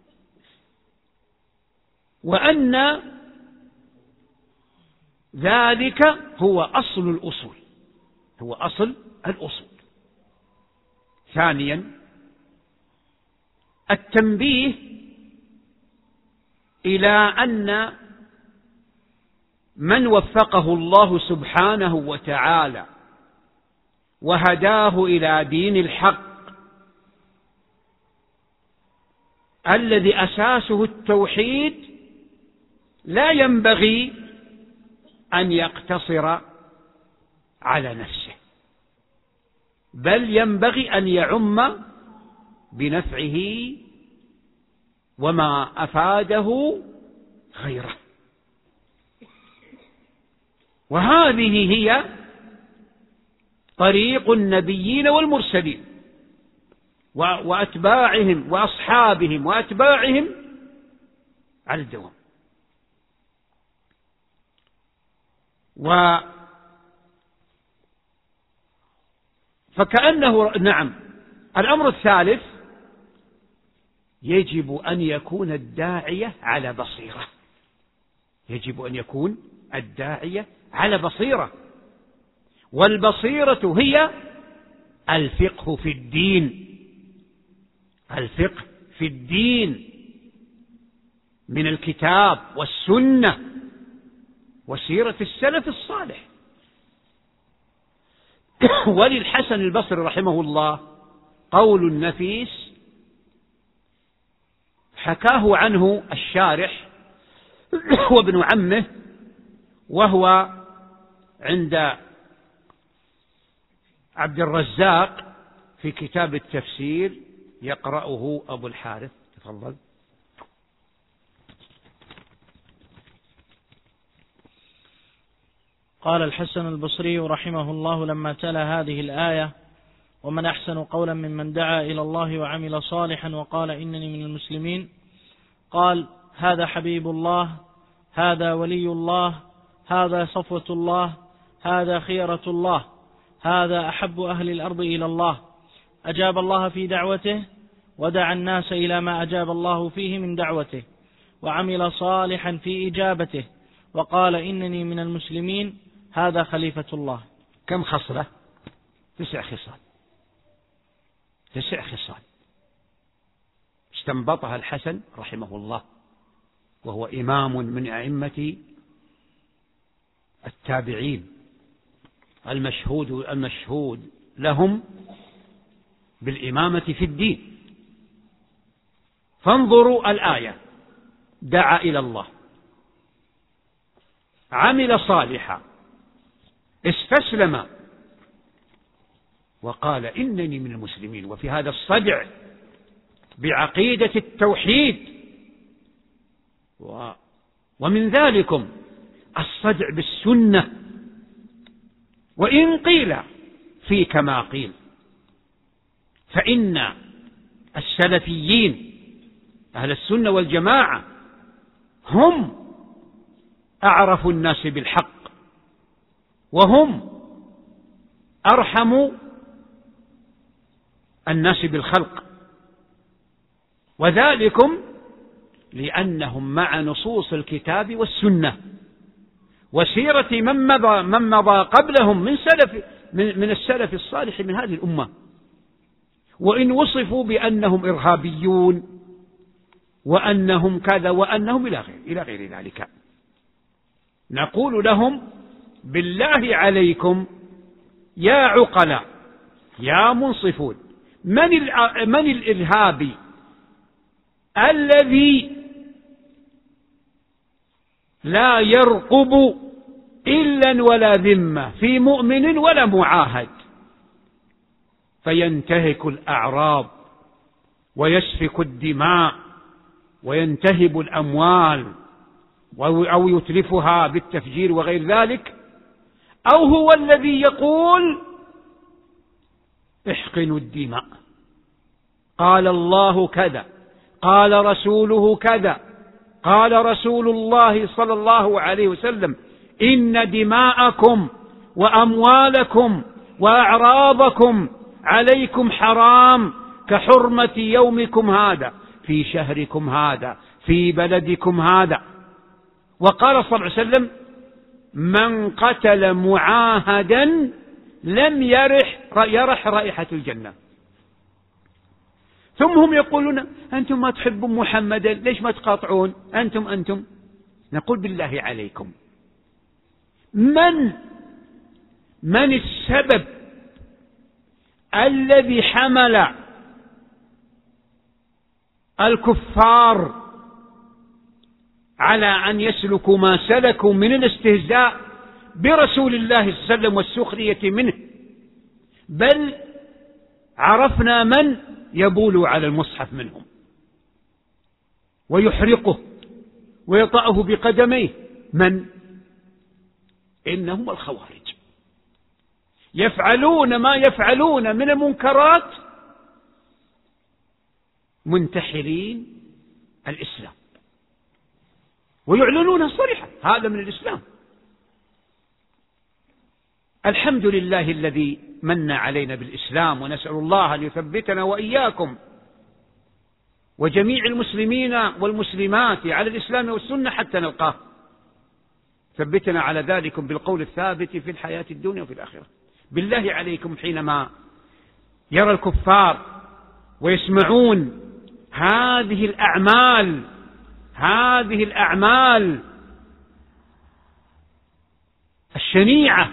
وأن ذلك هو أصل الأصول، هو أصل الأصول. ثانيا التنبيه إلى أن من وفقه الله سبحانه وتعالى وهداه إلى دين الحق الذي أساسه التوحيد لا ينبغي أن يقتصر على نفسه، بل ينبغي أن يعم بنفعه وما أفاده غيره. وهذه هي طريق النبيين والمرسلين وأتباعهم وأصحابهم وأتباعهم على الدوام. و فكأنه نعم. الأمر الثالث يجب أن يكون الداعية على بصيرة، يجب أن يكون الداعية على بصيرة، والبصيرة هي الفقه في الدين، الفقه في الدين من الكتاب والسنة وسيرة السلف الصالح. وللحسن البصري رحمه الله قول نفيس حكاه عنه الشارح وابن عمه، وهو عند عبد الرزاق في كتاب التفسير يقرأه أبو الحارث. تفضل. قال الحسن البصري رحمه الله لما تلا هذه الآية: ومن أحسن قولا ممن دعا إلى الله وعمل صالحا وقال إنني من المسلمين، قال: هذا حبيب الله، هذا ولي الله، هذا صفوة الله، هذا خيرة الله، هذا أحب أهل الأرض إلى الله، أجاب الله في دعوته ودعا الناس إلى ما أجاب الله فيه من دعوته، وعمل صالحا في إجابته، وقال إنني من المسلمين، هذا خليفة الله. كم خصلة؟ تسع خصال، تسع خصال استنبطها الحسن رحمه الله، وهو إمام من أئمة التابعين المشهود المشهود لهم بالإمامة في الدين. فانظروا الآية: دعا إلى الله، عمل صالحا، استسلم، وقال إنني من المسلمين. وفي هذا الصدع بعقيدة التوحيد، ومن ذلكم الصدع بالسنة، وإن قيل في كما قيل، فإن السلفيين أهل السنة والجماعة هم أعرف الناس بالحق، وهم أرحم الناس بالخلق، وذلكم لأنهم مع نصوص الكتاب والسنة وسيرة من مضى, من مضى قبلهم من, سلف من السلف الصالح من هذه الأمة. وإن وصفوا بأنهم إرهابيون وأنهم كذا وأنهم إلى غير, إلى غير ذلك، نقول لهم: بالله عليكم يا عقلاء يا منصفون، من, من الإرهابي الذي لا يرقب إلا ولا ذمة في مؤمن ولا معاهد، فينتهك الأعراض ويسفك الدماء وينتهب الأموال أو يتلفها بالتفجير وغير ذلك؟ أو هو الذي يقول: احقنوا الدماء، قال الله كذا، قال رسوله كذا، قال رسول الله صلى الله عليه وسلم: إن دماءكم وأموالكم وأعراضكم عليكم حرام كحرمة يومكم هذا في شهركم هذا في بلدكم هذا. وقال صلى الله عليه وسلم: من قتل معاهدا لم يرح يرح رائحة الجنة. ثم هم يقولون: أنتم ما تحبون محمدا، ليش ما تقاطعون؟ أنتم أنتم نقول: بالله عليكم، من من السبب الذي حمل الكفار على أن يسلكوا ما سلكوا من الاستهزاء برسول الله صلى الله عليه وسلم والسخرية منه؟ بل عرفنا من يبول على المصحف منهم ويحرقه ويطأه بقدميه. من؟ إنهم الخوارج، يفعلون ما يفعلون من المنكرات منتحرين الإسلام ويعلنونها صريحا: هذا من الإسلام. الحمد لله الذي من علينا بالإسلام، ونسأل الله أن يثبتنا وإياكم وجميع المسلمين والمسلمات على الإسلام والسنة حتى نلقاه. ثبتنا على ذلك بالقول الثابت في الحياة الدنيا وفي الآخرة. بالله عليكم، حينما يرى الكفار ويسمعون هذه الأعمال هذه الأعمال الشنيعة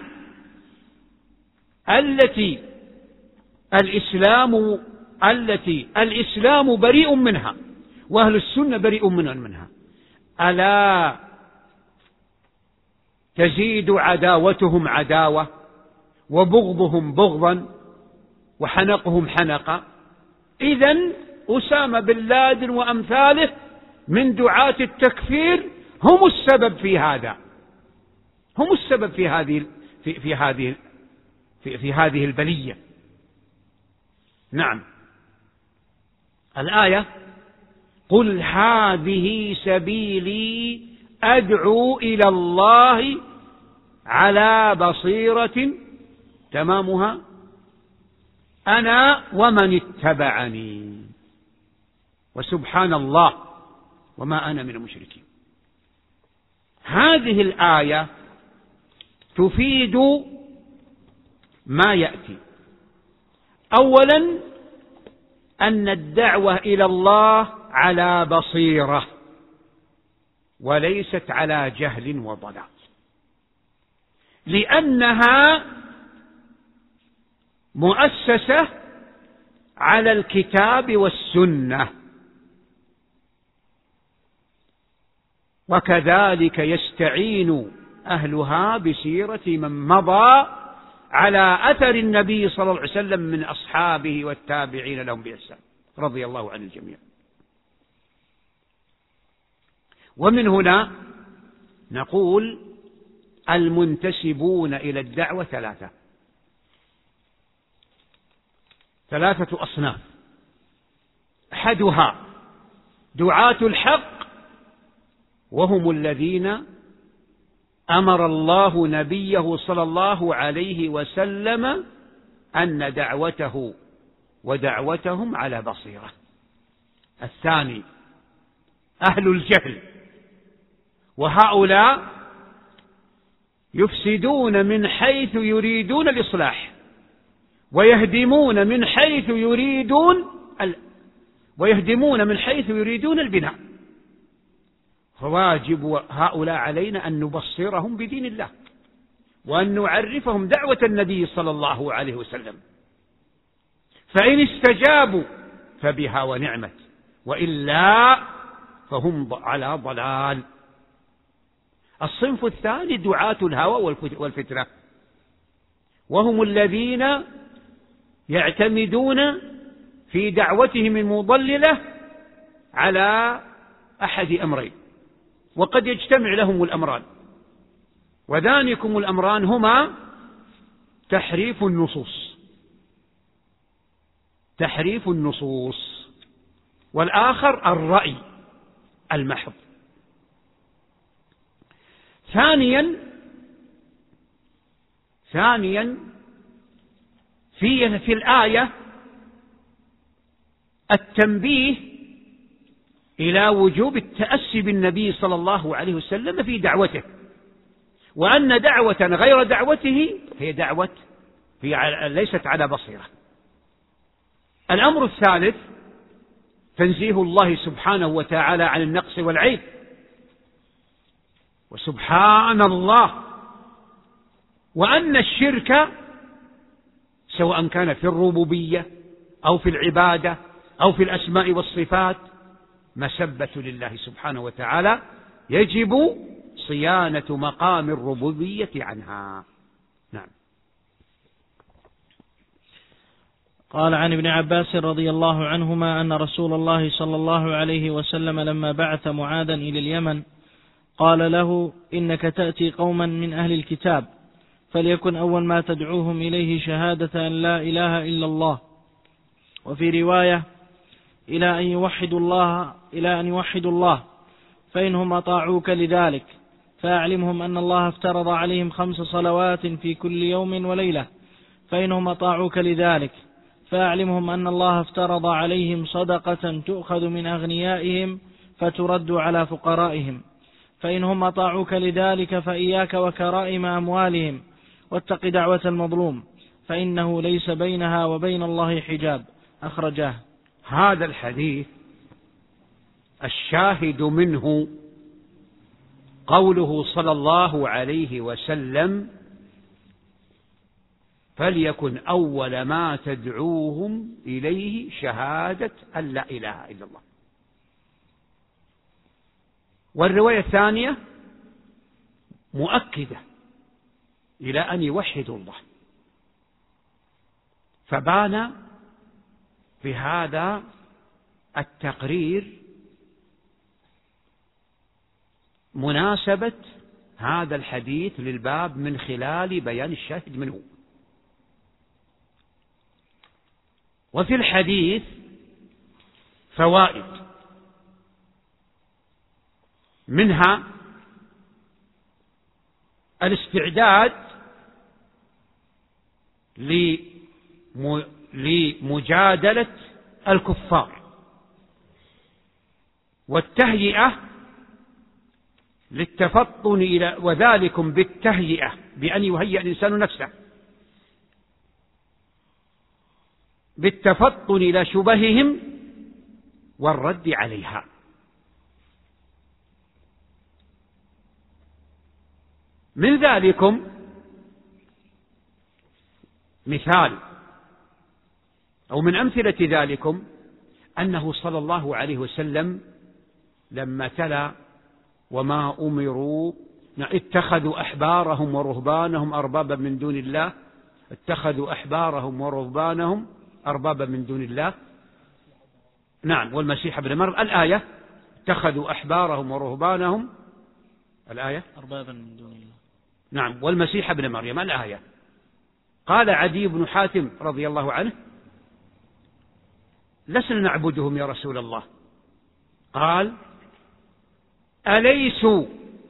التي الإسلام التي الإسلام بريء منها وأهل السنة بريء منها، ألا تزيد عداوتهم عداوة وبغضهم بغضا وحنقهم حنقا؟ إذن أسامة بن لادن وأمثاله من دعاة التكفير هم السبب في هذا، هم السبب في هذه في, في هذه في, في هذه البلية. نعم. الآية: قل هذه سبيلي أدعو إلى الله على بصيرة، تمامها أنا ومن اتبعني، وسبحان الله وما أنا من المشركين. هذه الآية تفيد ما يأتي. أولا، أن الدعوة إلى الله على بصيرة وليست على جهل وضلال، لأنها مؤسسة على الكتاب والسنة، وكذلك يستعين أهلها بسيرة من مضى على أثر النبي صلى الله عليه وسلم من أصحابه والتابعين لهم بإحسان رضي الله عن الجميع. ومن هنا نقول المنتسبون إلى الدعوة ثلاثة ثلاثة أصناف: أحدها دعاة الحق، وهم الذين أمر الله نبيه صلى الله عليه وسلم أن دعوته ودعوتهم على بصيرة. الثاني أهل الجهل، وهؤلاء يفسدون من حيث يريدون الإصلاح، ويهدمون من حيث يريدون ال... ويهدمون من حيث يريدون البناء. فواجب هؤلاء علينا أن نبصرهم بدين الله، وأن نعرفهم دعوة النبي صلى الله عليه وسلم، فإن استجابوا فبها ونعمت، وإلا فهم على ضلال. الصنف الثاني دعاة الهوى والفتنة، وهم الذين يعتمدون في دعوتهم المضللة على أحد أمرين، وقد يجتمع لهم الأمران، وذلكم الأمران هما تحريف النصوص تحريف النصوص والآخر الرأي المحض. ثانيا ثانيا في في الآية التنبيه إلى وجوب التأسي بالنبي صلى الله عليه وسلم في دعوته، وأن دعوة غير دعوته هي دعوة هي ليست على بصيرة. الأمر الثالث تنزيه الله سبحانه وتعالى عن النقص والعيب، وسبحان الله، وأن الشرك سواء كان في الربوبية أو في العبادة أو في الأسماء والصفات مسبة لله سبحانه وتعالى، يجب صيانة مقام الربوبية عنها. نعم. قال عن ابن عباس رضي الله عنهما أن رسول الله صلى الله عليه وسلم لما بعث معاذا إلى اليمن قال له: إنك تأتي قوما من أهل الكتاب، فليكن أول ما تدعوهم إليه شهادة أن لا إله إلا الله، وفي رواية إلى أن يوحدوا الله إلى أن يوحدوا الله، فإنهم أطاعوك لذلك فأعلمهم أن الله افترض عليهم خمس صلوات في كل يوم وليلة، فإنهم أطاعوك لذلك فأعلمهم أن الله افترض عليهم صدقة تؤخذ من أغنيائهم فترد على فقرائهم، فإنهم أطاعوك لذلك فإياك وكرائم أموالهم، واتق دعوة المظلوم فإنه ليس بينها وبين الله حجاب. أخرجاه. هذا الحديث الشاهد منه قوله صلى الله عليه وسلم: فليكن أول ما تدعوهم إليه شهادة أن لا إله إلا الله. والرواية الثانية مؤكدة إلى أن يوحدوا الله، فبان بهذا التقرير مناسبة هذا الحديث للباب من خلال بيان الشاهد منه. وفي الحديث فوائد، منها الاستعداد لمجادلة الكفار، والتهيئة للتفطن إلى وذلكم بالتهيئة بأن يهيئ الإنسان نفسه بالتفطن إلى شبههم والرد عليها. من ذلكم مثال أو من أمثلة ذلكم أنه صلى الله عليه وسلم لما تلا وما أمروا اتخذوا أحبارهم ورهبانهم أربابا من دون الله اتخذوا أحبارهم ورهبانهم أربابا من دون الله نعم والمسيح ابن مريم الآية اتخذوا أحبارهم ورهبانهم الآية أربابا من دون الله نعم والمسيح ابن مريم الآية. قال عدي بن حاتم رضي الله عنه لسنا نعبدهم يا رسول الله. قال أليسوا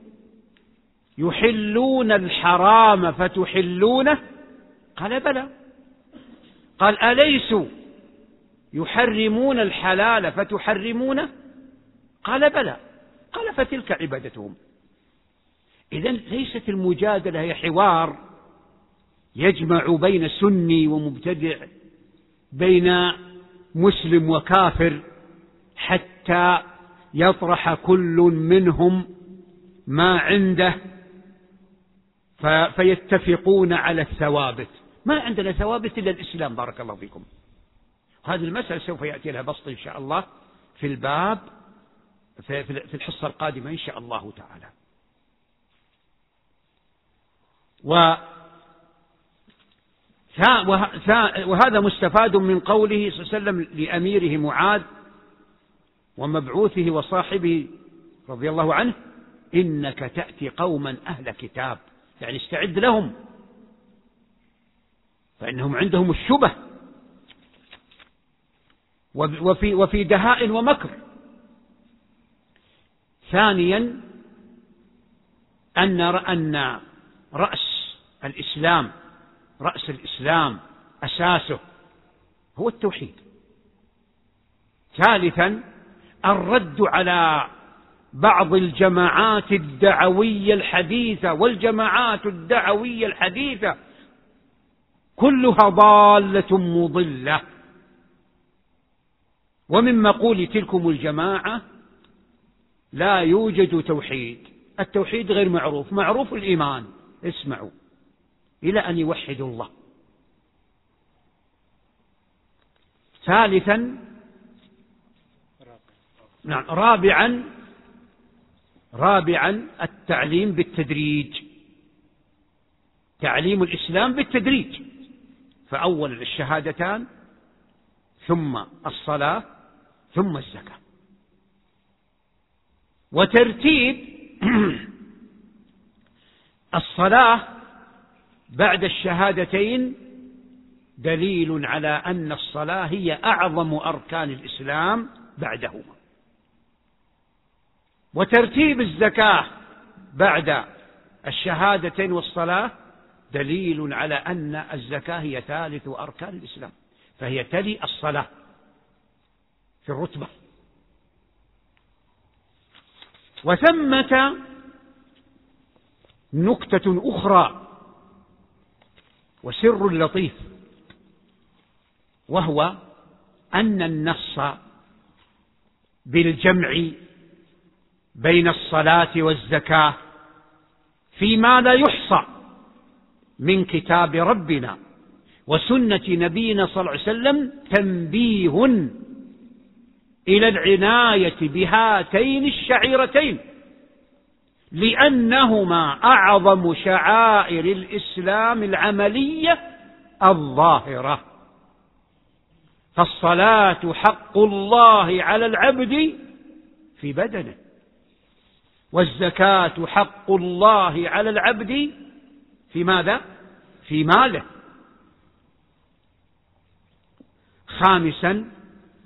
يحلون الحرام فتحلونه؟ قال بلى. قال أليسوا يحرمون الحلال فتحرمونه؟ قال بلى. قال فتلك عبادتهم. إذن ليست المجادلة هي حوار يجمع بين سني ومبتدع، بين مسلم وكافر، حتى يطرح كل منهم ما عنده فيتفقون على الثوابت. ما عندنا ثوابت إلا الإسلام بارك الله فيكم. هذه المسألة سوف يأتي لها بسط إن شاء الله في الباب في الحصة القادمة إن شاء الله تعالى. وهذا مستفاد من قوله صلى الله عليه وسلم لأميره معاذ ومبعوثه وصاحبه رضي الله عنه إنك تأتي قوما أهل كتاب، يعني استعد لهم فإنهم عندهم الشبه وفي, وفي دهاء ومكر. ثانيا أن أن رأس الإسلام رأس الإسلام أساسه هو التوحيد. ثالثا الرد على بعض الجماعات الدعوية الحديثة، والجماعات الدعوية الحديثة كلها ضالة مضلة. ومن مقول تلكم الجماعة لا يوجد توحيد. التوحيد غير معروف، معروف الإيمان اسمعوا إلى أن يوحدوا الله. ثالثا نعم رابعا رابعا التعليم بالتدريج، تعليم الإسلام بالتدريج، فأولا الشهادتان ثم الصلاة ثم الزكاة. وترتيب الصلاة بعد الشهادتين دليل على أن الصلاة هي أعظم أركان الإسلام بعدهما. وترتيب الزكاة بعد الشهادتين والصلاة دليل على أن الزكاة هي ثالث أركان الإسلام، فهي تلي الصلاة في الرتبة. وثمة نكتة أخرى وسر لطيف، وهو أن النص بالجمع بين الصلاة والزكاة فيما لا يحصى من كتاب ربنا وسنة نبينا صلى الله عليه وسلم تنبيه إلى العناية بهاتين الشعيرتين، لأنهما أعظم شعائر الإسلام العملية الظاهرة. فالصلاة حق الله على العبد في بدنه، والزكاة حق الله على العبد في ماذا؟ في ماله. خامسا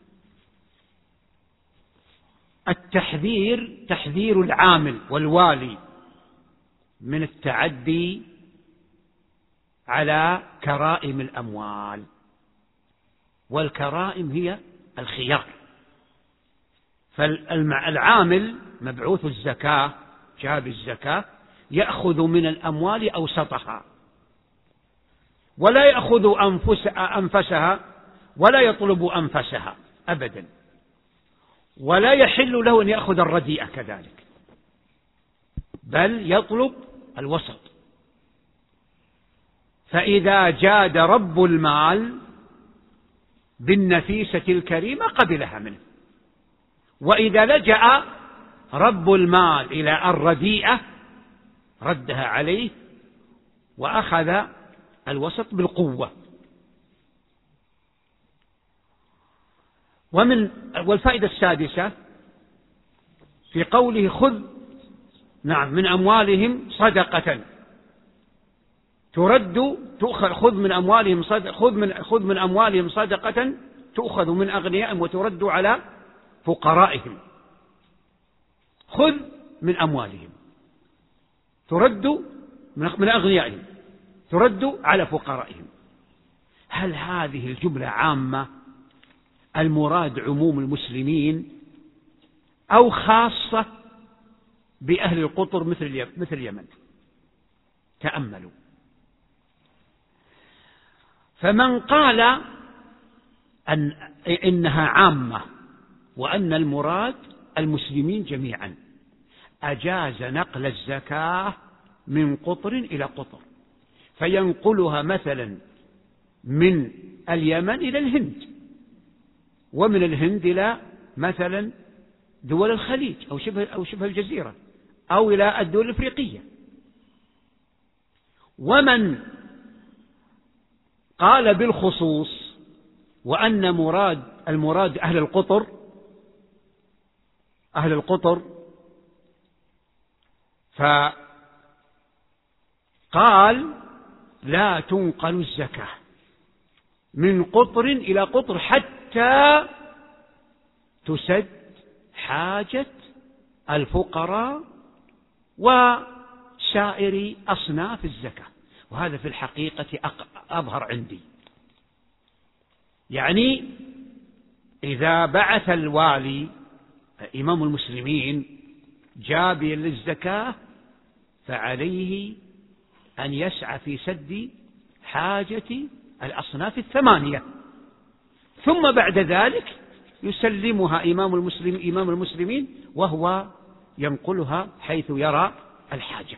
التحذير، تحذير العامل والوالي من التعدي على كرائم الأموال، والكرائم هي الخيار. فالعامل مبعوث الزكاة جاب الزكاة يأخذ من الأموال أوسطها، ولا يأخذ أنفس أنفسها ولا يطلب أنفسها أبدا، ولا يحل له أن يأخذ الرديئة كذلك، بل يطلب الوسط. فإذا جاد رب المال بالنفيسة الكريمة قبلها منه، وإذا لجأ رب المال إلى الرديئة ردها عليه وأخذ الوسط بالقوة. ومن والفائدة السادسة في قوله خذ نعم من أموالهم صدقة ترد تؤخذ خذ من أموالهم صدقة خذ من خذ من أموالهم صدقة تؤخذ من أغنيائهم وترد على فقرائهم. خذ من أموالهم ترد من أغنيائهم ترد على فقرائهم. هل هذه الجملة عامة المراد عموم المسلمين أو خاصة بأهل القطر مثل مثل اليمن؟ تأملوا. فمن قال أن إنها عامة وأن المراد المسلمين جميعا أجاز نقل الزكاة من قطر إلى قطر، فينقلها مثلا من اليمن إلى الهند، ومن الهند إلى مثلا دول الخليج أو شبه أو شبه الجزيرة أو إلى الدول الأفريقية. ومن قال بالخصوص وأن مراد المراد أهل القطر أهل القطر فقال لا تنقل الزكاة من قطر إلى قطر حتى تسد حاجة الفقراء وسائر أصناف الزكاة. وهذا في الحقيقة أظهر عندي. يعني إذا بعث الوالي إمام المسلمين جابيا للزكاة فعليه أن يسعى في سد حاجة الأصناف الثمانية، ثم بعد ذلك يسلمها إمام المسلم إمام المسلمين وهو ينقلها حيث يرى الحاجة.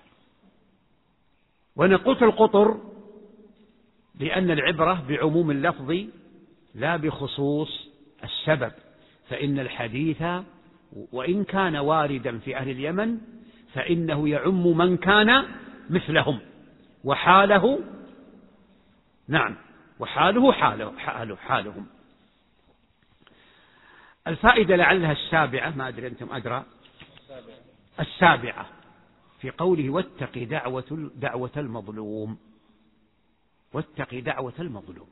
ونقول القطر لأن العبرة بعموم اللفظ لا بخصوص السبب، فإن الحديث وإن كان واردا في أهل اليمن فإنه يعم من كان مثلهم وحاله نعم وحاله حاله حاله حالهم. الفائدة لعلها السابعة، ما أدري أنتم أدرى، السابعة في قوله واتق دعوة دعوة المظلوم. واتق دعوة المظلوم.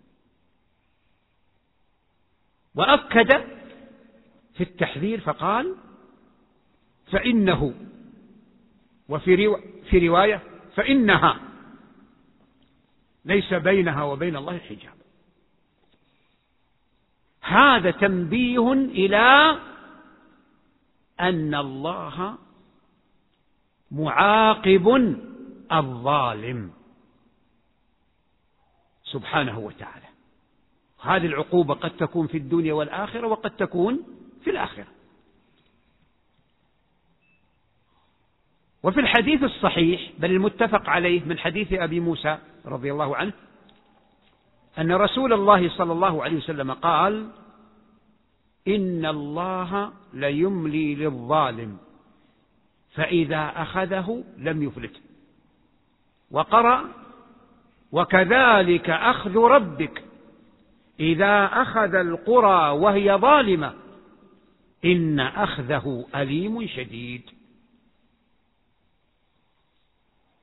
وأكد في التحذير فقال فإنه، وفي روا في رواية فإنها ليس بينها وبين الله حجاب. هذا تنبيه إلى أن الله معاقب الظالم سبحانه وتعالى. هذه العقوبة قد تكون في الدنيا والآخرة وقد تكون في الآخرة. وفي الحديث الصحيح بل المتفق عليه من حديث أبي موسى رضي الله عنه أن رسول الله صلى الله عليه وسلم قال إن الله ليملي للظالم فإذا أخذه لم يفلته. وقرأ وكذلك أخذ ربك إذا أخذ القرى وهي ظالمة إن أخذه أليم شديد.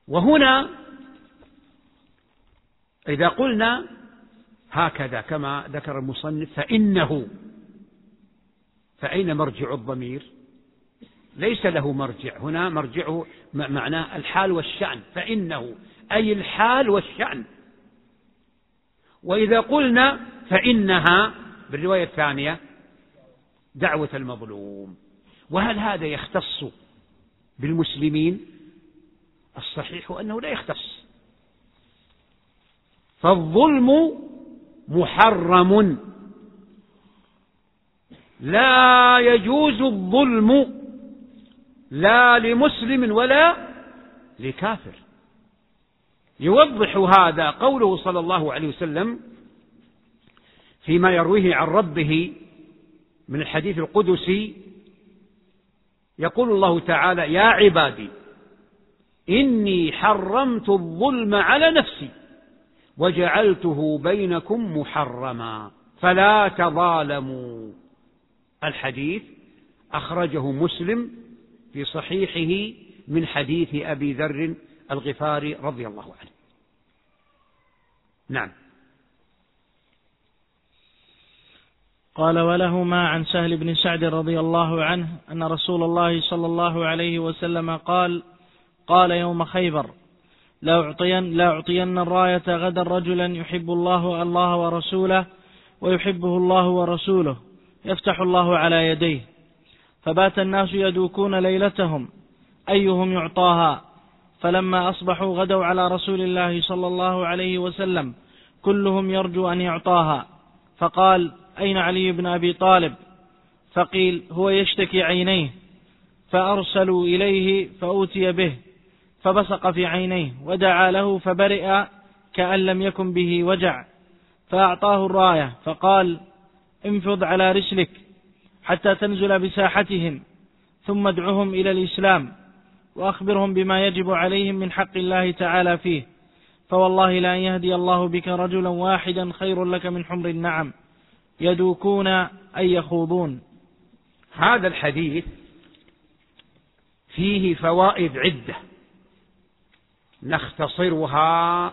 وهنا إذا قلنا هكذا كما ذكر المصنف فإنه، فأين مرجع الضمير؟ ليس له مرجع، هنا مرجعه معناه الحال والشأن، فإنه أي الحال والشأن. وإذا قلنا فإنها بالرواية الثانية دعوة المظلوم. وهل هذا يختص بالمسلمين؟ الصحيح أنه لا يختص، فالظلم محرم، لا يجوز الظلم لا لمسلم ولا لكافر. يوضح هذا قوله صلى الله عليه وسلم فيما يرويه عن ربه من الحديث القدسي، يقول الله تعالى: يا عبادي إني حرمت الظلم على نفسي وجعلته بينكم محرما فلا تظالموا. الحديث أخرجه مسلم في صحيحه من حديث أبي ذر الغفاري رضي الله عنه. نعم. قال: ولهما عن سهل بن سعد رضي الله عنه أن رسول الله صلى الله عليه وسلم قال قال يوم خيبر: لا أعطين, لا أعطين الراية غدا رجلا يحب الله الله ورسوله ويحبه الله ورسوله يفتح الله على يديه. فبات الناس يدوكون ليلتهم أيهم يعطاها، فلما أصبحوا غدوا على رسول الله صلى الله عليه وسلم كلهم يرجو أن يعطاها، فقال: أين علي بن أبي طالب؟ فقيل: هو يشتكي عينيه. فأرسلوا إليه فأوتي به فبصق في عينيه ودعا له فبرئ كأن لم يكن به وجع، فأعطاه الراية فقال: انفض على رسلك حتى تنزل بساحتهم، ثم ادعهم إلى الإسلام وأخبرهم بما يجب عليهم من حق الله تعالى فيه، فوالله لأن يهدي الله بك رجلا واحدا خير لك من حمر النعم، يدوكون أي يخوضون. هذا الحديث فيه فوائد عدة نختصرها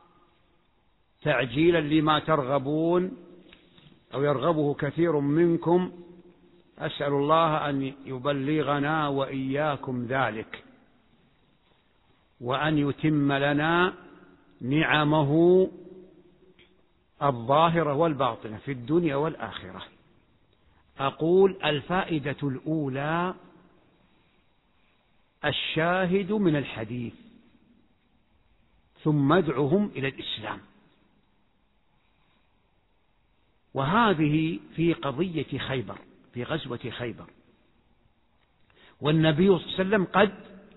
تعجيلا لما ترغبون أو يرغبه كثير منكم. أسأل الله أن يبلغنا وإياكم ذلك، وأن يتم لنا نعمه الظاهرة والباطنة في الدنيا والآخرة. أقول: الفائدة الأولى الشاهد من الحديث، ثم ادعهم إلى الإسلام. وهذه في قضية خيبر، في غزوة خيبر، والنبي صلى الله عليه وسلم قد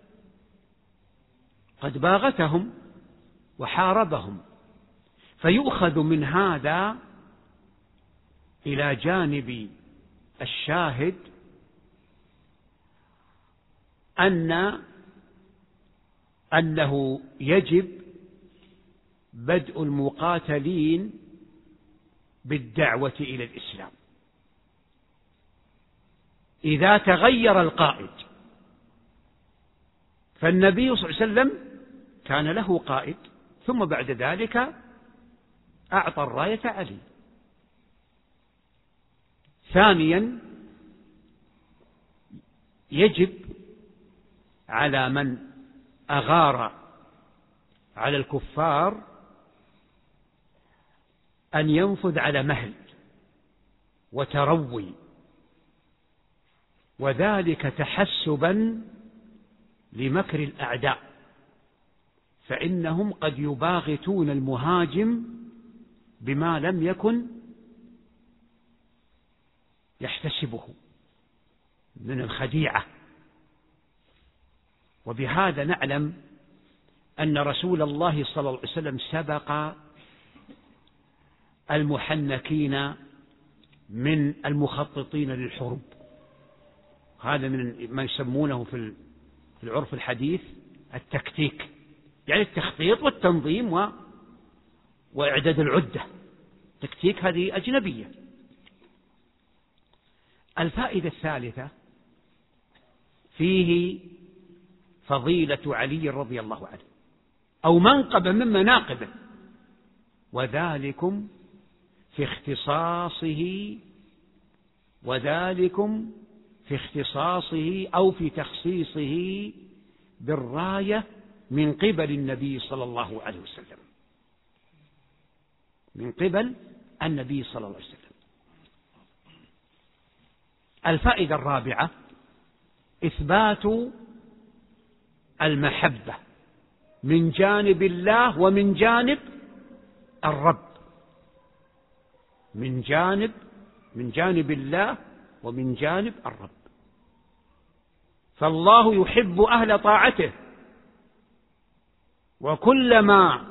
قد باغتهم وحاربهم، فيؤخذ من هذا إلى جانب الشاهد أن أنه يجب بدء المقاتلين بالدعوة إلى الإسلام. إذا تغير القائد، فالنبي صلى الله عليه وسلم كان له قائد، ثم بعد ذلك أعطى الراية علي. ثانيا، يجب على من أغار على الكفار أن ينفذ على مهل وتروي، وذلك تحسبا لمكر الأعداء، فإنهم قد يباغتون المهاجم بما لم يكن يحتسبه من الخديعة. وبهذا نعلم أن رسول الله صلى الله عليه وسلم سبق المحنكين من المخططين للحروب. هذا من ما يسمونه في العرف الحديث التكتيك، يعني التخطيط والتنظيم و... وإعداد العدة. تكتيك هذه أجنبية. الفائدة الثالثة فيه فضيلة علي رضي الله عنه، أو منقبة من مناقبه، وذلكم في اختصاصه وذلكم في اختصاصه أو في تخصيصه بالراية من قبل النبي صلى الله عليه وسلم، من قبل النبي صلى الله عليه وسلم. الفائدة الرابعة إثبات المحبة من جانب الله ومن جانب الرب، من جانب من جانب الله ومن جانب الرب. فالله يحب أهل طاعته، وكلما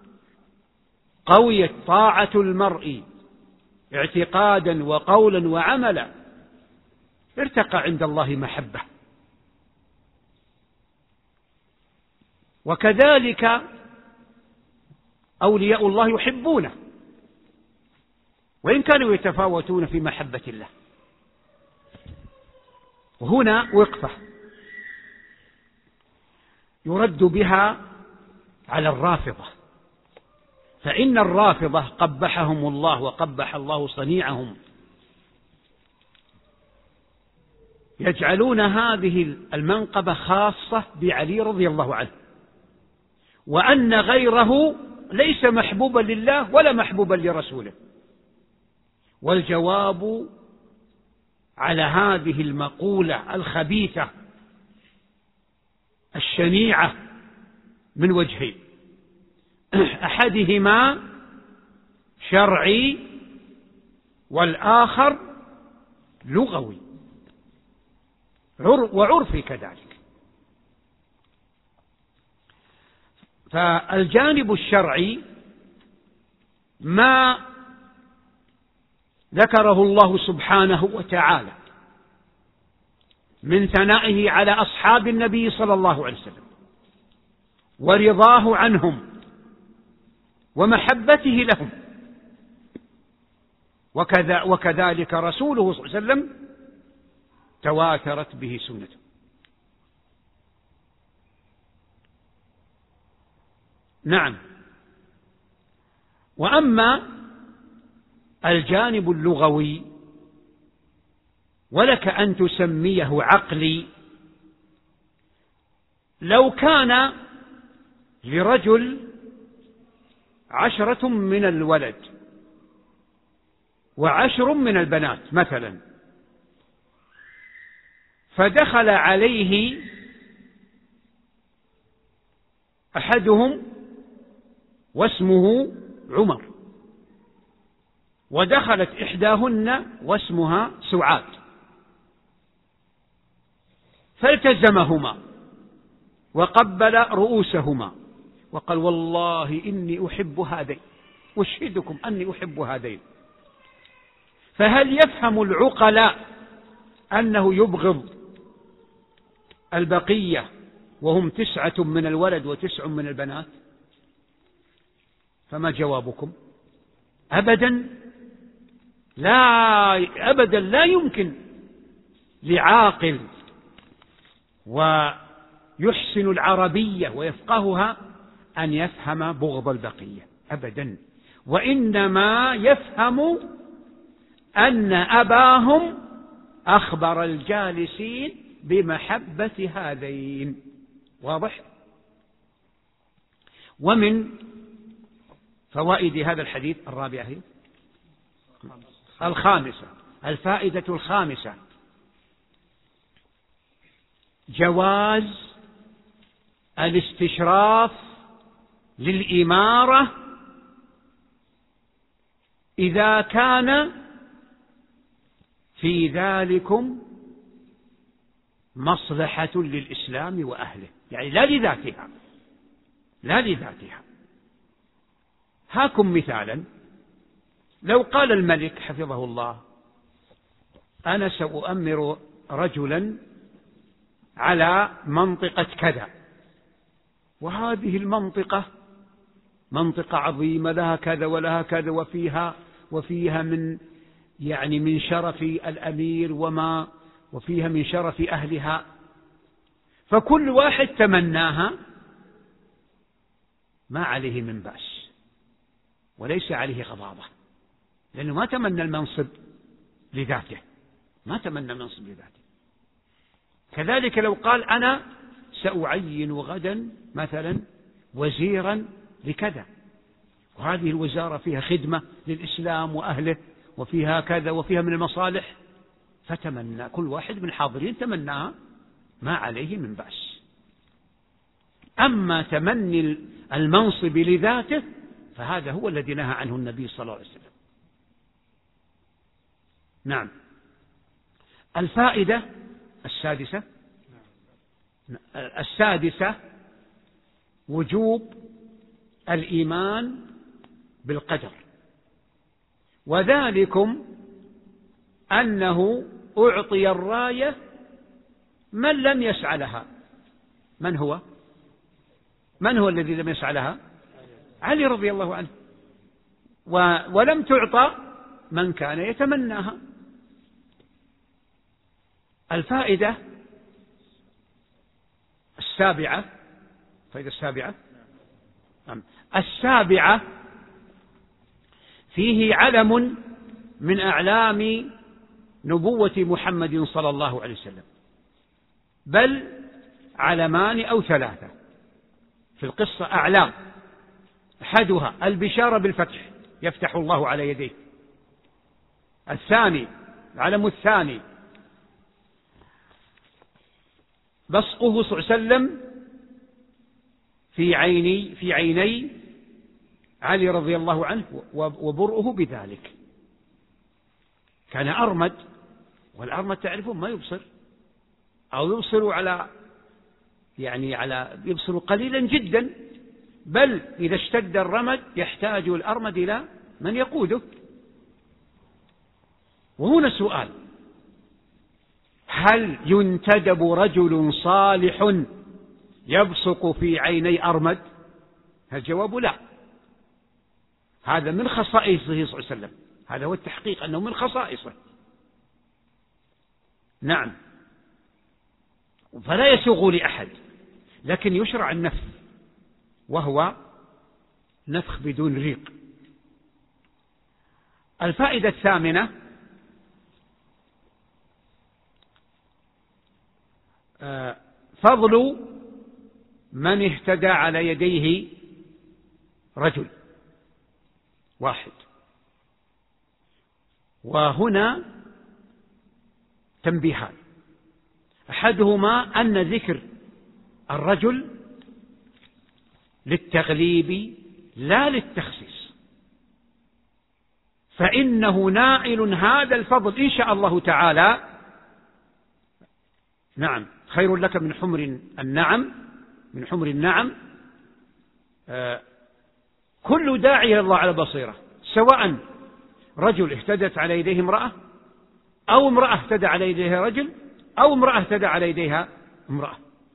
قويت طاعة المرء اعتقادا وقولا وعملا ارتقى عند الله محبة. وكذلك أولياء الله يحبونه، وإن كانوا يتفاوتون في محبة الله. وهنا وقفة يرد بها على الرافضة، فإن الرافضة قبحهم الله وقبح الله صنيعهم، يجعلون هذه المنقبة خاصة بعلي رضي الله عنه، وأن غيره ليس محبوبا لله ولا محبوبا لرسوله. والجواب على هذه المقولة الخبيثة الشنيعة من وجهين: أحدهما شرعي والآخر لغوي وعرفي كذلك. فالجانب الشرعي ما ذكره الله سبحانه وتعالى من ثنائه على أصحاب النبي صلى الله عليه وسلم ورضاه عنهم ومحبته لهم، وكذا وكذلك رسوله صلى الله عليه وسلم تواترت به سنته. نعم. وأما الجانب اللغوي ولك أن تسميه عقلي، لو كان لرجل عشرة من الولد وعشر من البنات مثلا، فدخل عليه أحدهم واسمه عمر، ودخلت إحداهن واسمها سعاد، فالتزمهما وقبل رؤوسهما وقال: والله إني أحب هذين، أشهدكم أني أحب هذين. فهل يفهم العقلاء أنه يبغض البقية وهم تسعة من الولد وتسع من البنات؟ فما جوابكم؟ أبدا لا أبدا لا يمكن لعاقل ويحسن العربية ويفقهها أن يفهم بغض البقية أبدا، وإنما يفهم أن أباهم أخبر الجالسين بمحبة هذين. واضح؟ ومن فوائد هذا الحديث الرابعة هي الخامسة، الفائدة الخامسة: جواز الاستشراف للإمارة إذا كان في ذلكم مصلحة للإسلام وأهله، يعني لا لذاتها لا لذاتها. هاكم مثالا: لو قال الملك حفظه الله: أنا سأؤمر رجلا على منطقة كذا، وهذه المنطقة منطقة عظيمة لها كذا ولها كذا، وفيها وفيها من يعني من شرف الأمير وما وفيها من شرف أهلها، فكل واحد تمناها ما عليه من بأس وليس عليه غضاضة، لأنه ما تمنى المنصب لذاته، ما تمنى المنصب لذاته. كذلك لو قال أنا سأعين غدا مثلا وزيرا لكذا، وهذه الوزارة فيها خدمة للإسلام وأهله وفيها كذا وفيها من المصالح، فتمنى كل واحد من الحاضرين تمناها، ما عليه من بأس. أما تمني المنصب لذاته فهذا هو الذي نهى عنه النبي صلى الله عليه وسلم. نعم. الفائدة السادسة السادسة وجوب الإيمان بالقدر، وذلكم أنه أعطي الراية من لم يسعى لها. من هو؟ من هو الذي لم يسعى لها؟ علي رضي الله عنه. ولم تعطى من كان يتمناها. الفائدة السابعة الفائدة السابعة السابعة فيه علم من أعلام نبوة محمد صلى الله عليه وسلم، بل علمان أو ثلاثة في القصة أعلام. أحدها البشارة بالفتح، يفتح الله على يديه. الثاني العلم الثاني بصقه صلى الله عليه وسلم في عيني في عيني علي رضي الله عنه وبرؤه بذلك. كان أرمد، والأرمد تعرفون ما يبصر، أو يبصر على يعني على يبصر قليلا جدا، بل إذا اشتد الرمد يحتاج الأرمد إلى من يقوده. وهنا سؤال: هل ينتدب رجل صالح يبصق في عيني أرمد؟ الجواب لا. هذا من خصائصه صلى الله عليه وسلم، هذا هو التحقيق أنه من خصائصه. نعم. فلا يسوغ لأحد، لكن يشرع النفخ، وهو نفخ بدون ريق. الفائدة الثامنة فضل من اهتدى على يديه رجل واحد. وهنا تنبيهان: أحدهما أن ذكر الرجل للتغليب لا للتخصيص، فإنه نائل هذا الفضل إن شاء الله تعالى. نعم، خير لك من حمر النعم من حمر النعم. آه كل داعي إلى الله على بصيرة، سواء رجل اهتدت على يديه امرأة، أو امرأة اهتدى على يديها رجل، أو امرأة اهتدى على يديها امرأة.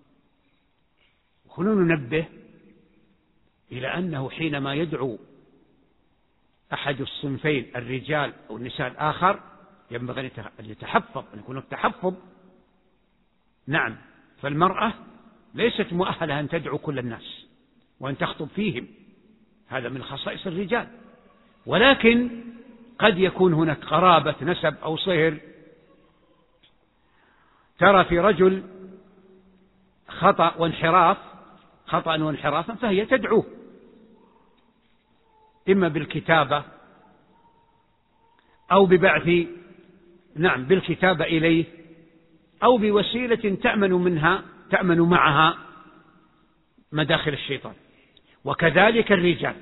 هنا ننبه إلى أنه حينما يدعو أحد الصنفين الرجال أو النساء الآخر ينبغي أن يتحفظ، أن يكون التحفظ. نعم، فالمرأة ليست مؤهلة أن تدعو كل الناس وأن تخطب فيهم، هذا من خصائص الرجال. ولكن قد يكون هناك قرابة نسب أو صهر، ترى في رجل خطأ وانحراف خطأ وانحرافا فهي تدعوه، إما بالكتابة أو ببعث نعم بالكتابة إليه، أو بوسيلة تأمن منها تأمن معها مداخل الشيطان. وكذلك الرجال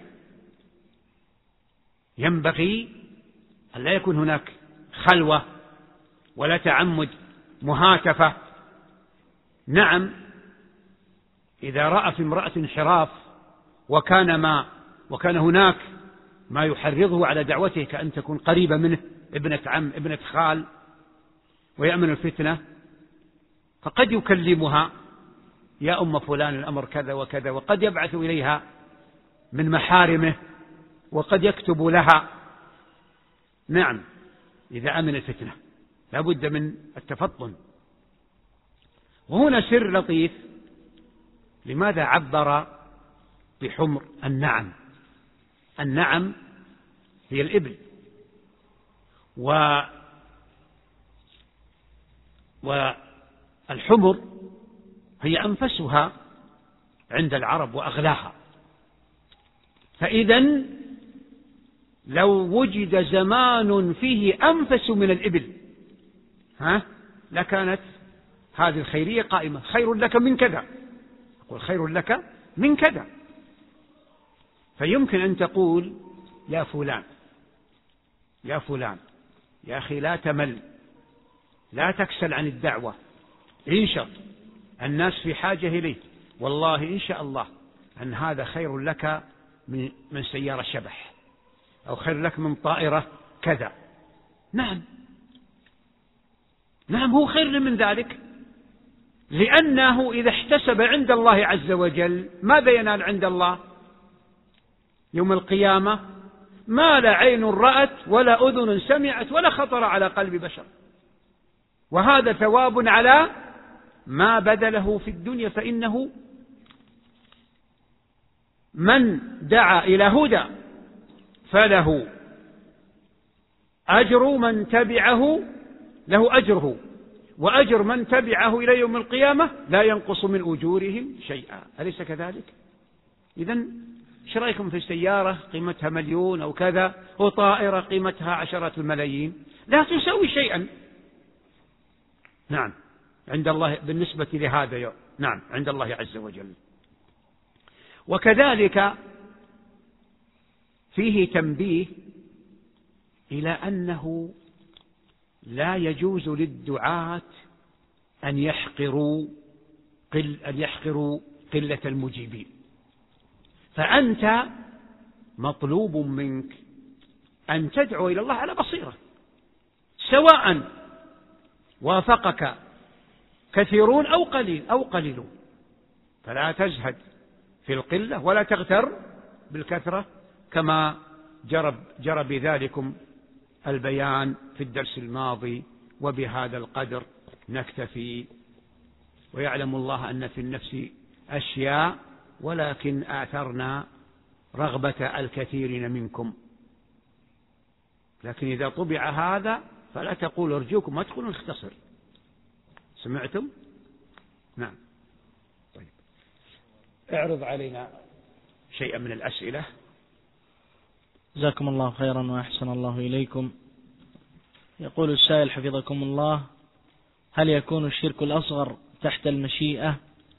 ينبغي أن لا يكون هناك خلوة ولا تعمد مهاتفة. نعم، إذا رأى في امرأة انحراف وكان ما وكان هناك ما يحرضه على دعوته، كأن تكون قريبة منه، ابنة عم ابنة خال، ويأمن الفتنة، فقد يكلمها: يا أم فلان الأمر كذا وكذا، وقد يبعث إليها من محارمه، وقد يكتب لها. نعم، إذا أمن الفتنة لا بد من التفطن. وهنا سر لطيف: لماذا عبر بحمر النعم. النعم هي الإبل، و والحمر هي أنفسها عند العرب وأغلاها. فإذا لو وجد زمان فيه أنفس من الإبل ها لكانت هذه الخيرية قائمة، خير لك من كذا، أقول خير لك من كذا. فيمكن أن تقول يا فلان يا فلان يا أخي لا تمل، لا تكسل عن الدعوة، انشط، الناس في حاجة إليه، والله إن شاء الله أن هذا خير لك من من سيارة شبح، أو خير لك من طائرة كذا. نعم نعم هو خير من ذلك، لأنه إذا احتسب عند الله عز وجل ماذا ينال عند الله يوم القيامة؟ ما لا عين رأت ولا أذن سمعت ولا خطر على قلب بشر، وهذا ثواب على ما بذله في الدنيا. فإنه من دعا إلى هدى فله أجر من تبعه، له أجره، وأجر من تبعه إلى يوم القيامة لا ينقص من أجورهم شيئا. أليس كذلك؟ إذن ايش رأيكم في سيارة قيمتها مليون أو كذا، وطائرة قيمتها عشرات الملايين، لا تساوي شيئا. نعم عند الله بالنسبة لهذا يوم. نعم عند الله عز وجل. وكذلك فيه تنبيه إلى أنه لا يجوز للدعاة أن يحقروا قل أن يحقروا قلة المجيبين. فأنت مطلوب منك أن تدعو إلى الله على بصيرة، سواء وافقك كثيرون أو قليل أو قليلون، فلا تزهد في القلة ولا تغتر بالكثرة، كما جرب جرى بذلكم البيان في الدرس الماضي. وبهذا القدر نكتفي، ويعلم الله أن في النفس أشياء ولكن آثرنا رغبة الكثيرين منكم. لكن إذا طبع هذا فلا تقول أرجوكم أدخلوا نختصر. سمعتم؟ نعم. طيب اعرض علينا شيئا من الأسئلة. جزاكم الله خيرا وأحسن الله إليكم. يقول السائل حفظكم الله: هل يكون الشرك الأصغر تحت المشيئة؟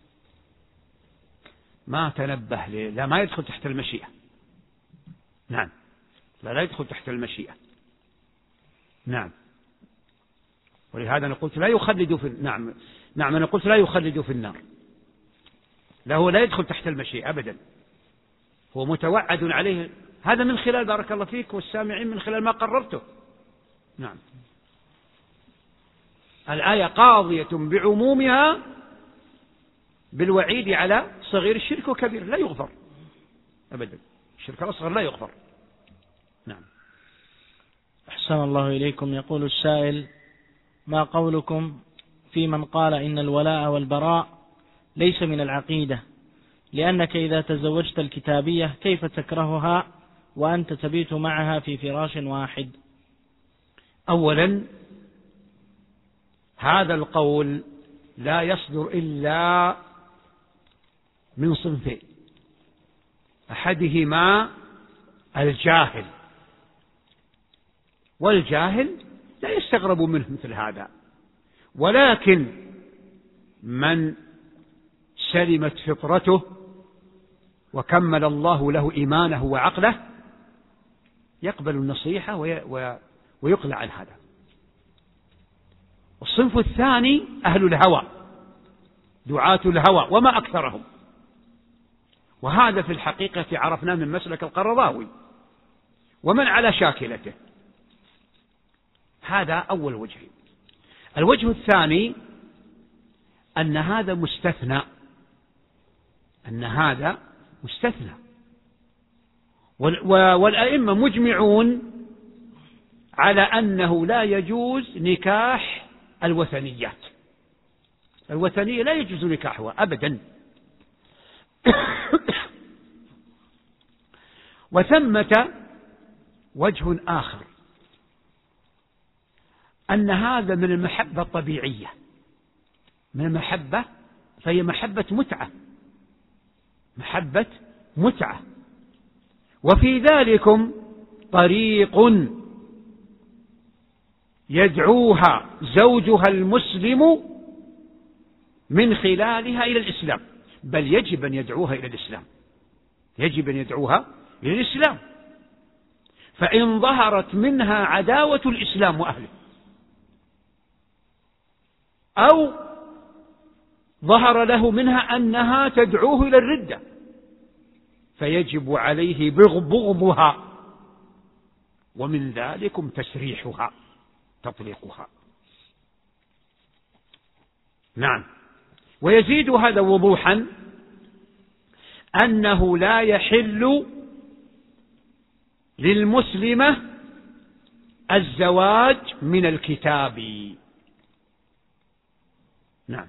ما تنبه لي. لا، ما يدخل تحت المشيئة. نعم لا لا يدخل تحت المشيئة. نعم ولهذا أنا قلت لا يخلد في نعم نعم أنا قلت لا يخلد في النار. لا هو لا يدخل تحت المشيئة أبدا، هو متوعد عليه. هذا من خلال بارك الله فيك والسامعين من خلال ما قررته. نعم الآية قاضية بعمومها بالوعيد على صغير الشرك وكبير لا يغفر أبدا. الشرك الأصغر لا يغفر. نعم. أحسن الله إليكم. يقول السائل: ما قولكم في من قال إن الولاء والبراء ليس من العقيدة، لأنك إذا تزوجت الكتابية كيف تكرهها وأنت تبيت معها في فراش واحد؟ أولا هذا القول لا يصدر إلا من صنفين: أحدهما الجاهل، والجاهل لا يستغرب منه مثل هذا، ولكن من سلمت فطرته وكمل الله له إيمانه وعقله يقبل النصيحة ويقلع عن هذا. الصنف الثاني أهل الهوى، دعاة الهوى وما أكثرهم، وهذا في الحقيقة عرفناه من مسلك القرضاوي ومن على شاكلته. هذا أول وجه. الوجه الثاني أن هذا مستثنى، أن هذا مستثنى، والأئمة مجمعون على أنه لا يجوز نكاح الوثنيات. الوثنية لا يجوز نكاحها أبدا. وثمة وجه آخر، أن هذا من المحبة الطبيعية، من المحبة، فهي محبة متعة، محبة متعة. وفي ذلكم طريق يدعوها زوجها المسلم من خلالها إلى الإسلام، بل يجب أن يدعوها إلى الإسلام، يجب أن يدعوها إلى الإسلام. فإن ظهرت منها عداوة الإسلام وأهله، أو ظهر له منها أنها تدعوه إلى الردة، فيجب عليه بغضها، ومن ذلكم تسريحها، تطليقها. نعم. ويزيد هذا وضوحا أنه لا يحل للمسلمة الزواج من الكتاب. نعم.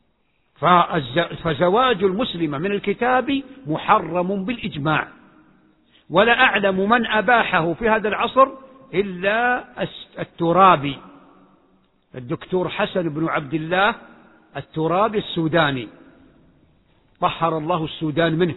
فزواج المسلمة من الكتاب محرم بالإجماع، ولا أعلم من أباحه في هذا العصر إلا الترابي، الدكتور حسن بن عبد الله الترابي السوداني، طهر الله السودان منه،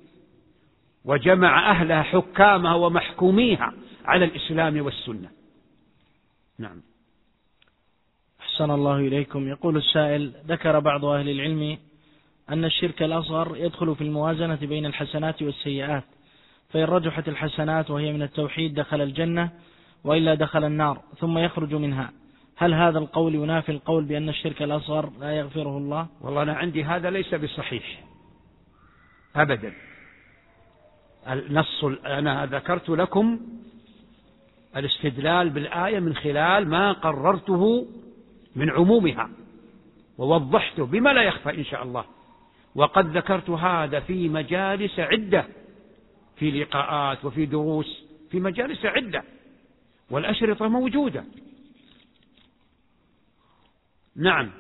وجمع أهلها حكامها ومحكوميها على الإسلام والسنة. نعم. أحسن الله إليكم. يقول السائل: ذكر بعض أهل العلم أن الشرك الأصغر يدخل في الموازنة بين الحسنات والسيئات، فإن رجحت الحسنات وهي من التوحيد دخل الجنة، وإلا دخل النار ثم يخرج منها. هل هذا القول ينافي القول بأن الشرك الأصغر لا يغفره الله؟ والله أنا عندي هذا ليس بصحيح أبدا. النص، أنا ذكرت لكم الاستدلال بالآية من خلال ما قررته من عمومها، ووضحته بما لا يخفى إن شاء الله. وقد ذكرت هذا في مجالس عدة، في لقاءات وفي دروس، في مجالس عدة، والأشرطة موجودة. نعم.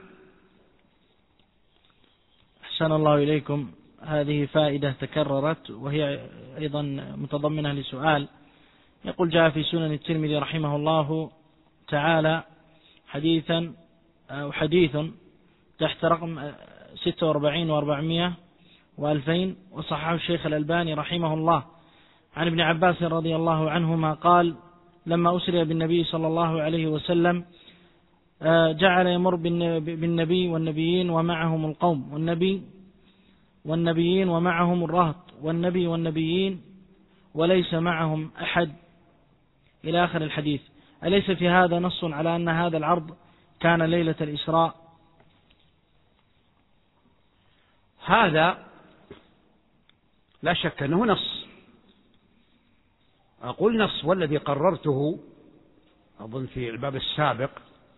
أحسن الله إليكم. هذه فائدة تكررت، وهي أيضا متضمنة لسؤال. يقول: جاء في سنن الترمذي رحمه الله تعالى حديثا أو حديث تحت رقم ستة وأربعين وأربعمائة وألفين، وصححه الشيخ الألباني رحمه الله، عن ابن عباس رضي الله عنهما قال: لما أسري بالنبي صلى الله عليه وسلم جعل يمر بالنبي والنبيين ومعهم القوم، والنبي والنبيين ومعهم الرهط، والنبي والنبيين وليس معهم أحد، إلى آخر الحديث. أليس في هذا نص على أن هذا العرض كان ليلة الإسراء؟ هذا لا شك أنه نص، أقول نص، والذي قررته أظن في الباب السابق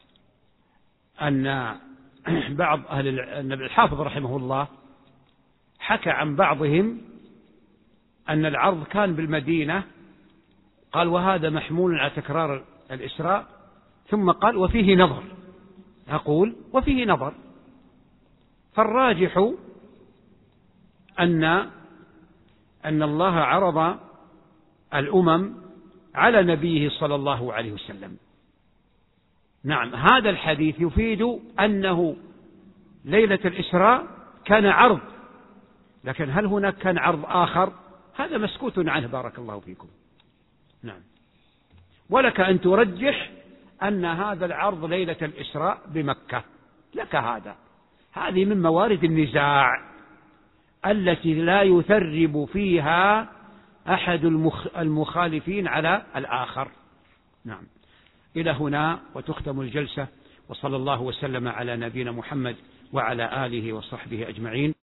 أن بعض أهل النبي الحافظ رحمه الله حكى عن بعضهم أن العرض كان بالمدينة، قال وهذا محمول على تكرار الإسراء، ثم قال وفيه نظر. أقول وفيه نظر، فالراجح أن أن الله عرض الأمم على نبيه صلى الله عليه وسلم. نعم. هذا الحديث يفيد أنه ليلة الإسراء كان عرض، لكن هل هناك كان عرض آخر؟ هذا مسكوت عنه بارك الله فيكم. نعم. ولك أن ترجح أن هذا العرض ليلة الإسراء بمكة، لك هذا. هذه من موارد النزاع التي لا يثرب فيها أحد المخالفين على الآخر. نعم. إلى هنا وتختم الجلسة، وصلى الله وسلم على نبينا محمد وعلى آله وصحبه أجمعين.